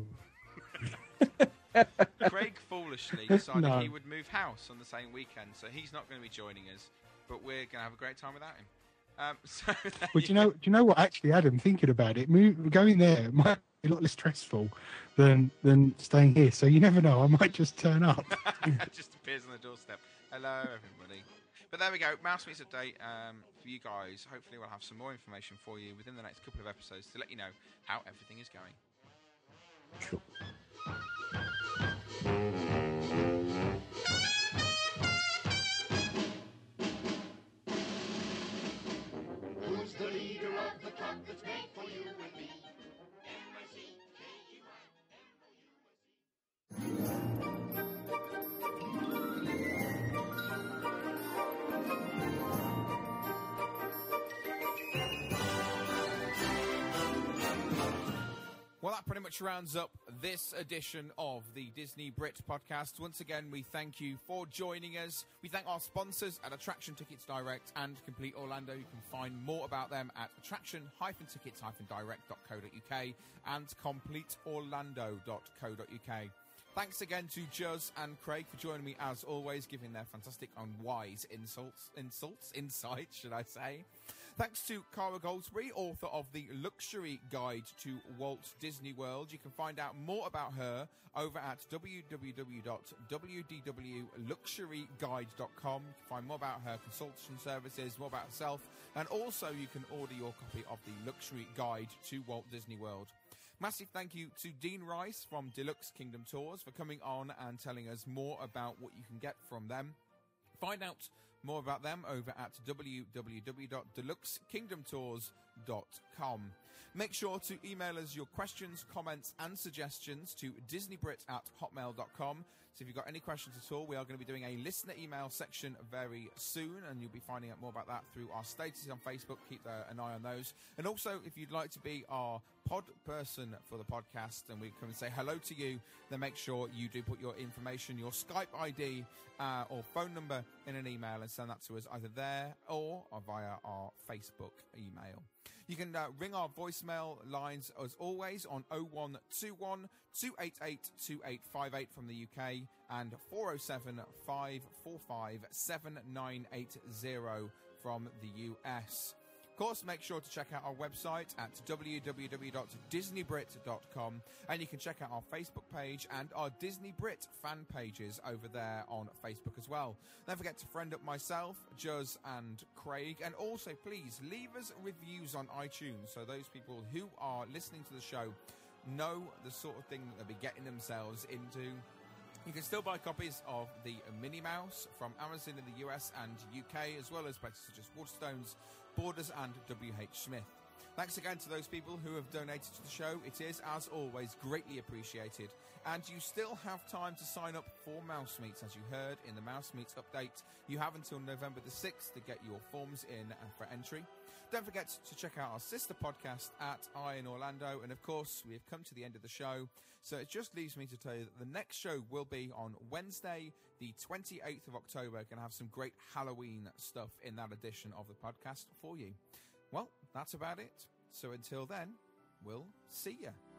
Craig foolishly decided No. he would move house on the same weekend, so he's not going to be joining us, but we're going to have a great time without him. Um, so Well, do you know? Do you know what? Actually, Adam, thinking about it, move, going there might be a lot less stressful than than staying here. So you never know. I might just turn up. just appears on the doorstep. Hello, everybody. But there we go. Mouse Meets update um, for you guys. Hopefully, we'll have some more information for you within the next couple of episodes to let you know how everything is going. Sure. Who's the leader of the club that's made for you and me? M I C K E Y M O U S E. Well, that pretty much rounds up this edition of the Disney Brit podcast. Once again, we thank you for joining us. We thank our sponsors at Attraction Tickets Direct and Complete Orlando. You can find more about them at attraction tickets direct dot co dot uk and complete orlando dot co dot uk. Thanks again to Juz and Craig for joining me as always, giving their fantastic and wise insults, insults, insights, should I say. Thanks to Cara Goldsberry, author of the Luxury Guide to Walt Disney World. You can find out more about her over at w w w dot w d w luxury guide dot com. You can find more about her consultation services, more about herself, and also you can order your copy of the Luxury Guide to Walt Disney World. Massive thank you to Dean Rice from Deluxe Kingdom Tours for coming on and telling us more about what you can get from them. Find out more about them over at w w w dot deluxe kingdom tours dot com. Make sure to email us your questions, comments, and suggestions to disneybrit at hotmail dot com. So if you've got any questions at all, we are going to be doing a listener email section very soon, and you'll be finding out more about that through our statuses on Facebook. Keep uh, an eye on those. And also, if you'd like to be our pod person for the podcast and we come and say hello to you, then make sure you do put your information, your Skype I D uh, or phone number in an email and send that to us either there or, or via our Facebook email. You can uh, ring our voicemail lines as always on oh one two one, two eight eight, two eight five eight from the U K and four oh seven, five four five, seven nine eight oh from the U S. Of course, make sure to check out our website at w w w dot disney brit dot com, and you can check out our Facebook page and our Disney Brit fan pages over there on Facebook as well. Don't forget to friend up myself, Juz and Craig, and also please leave us reviews on iTunes so those people who are listening to the show know the sort of thing that they'll be getting themselves into. You can still buy copies of the Minnie Mouse from Amazon in the U S and U K, as well as places such as Waterstones, Borders and W H Smith. Thanks again to those people who have donated to the show. It is, as always, greatly appreciated. And you still have time to sign up for Mouse Meets, as you heard in the Mouse Meets update. You have until November the sixth to get your forms in and for entry. Don't forget to check out our sister podcast at Eye in Orlando. And, of course, we have come to the end of the show. So it just leaves me to tell you that the next show will be on Wednesday, the twenty-eighth of October. We're going to have some great Halloween stuff in that edition of the podcast for you. Well, that's about it. So until then, we'll see ya.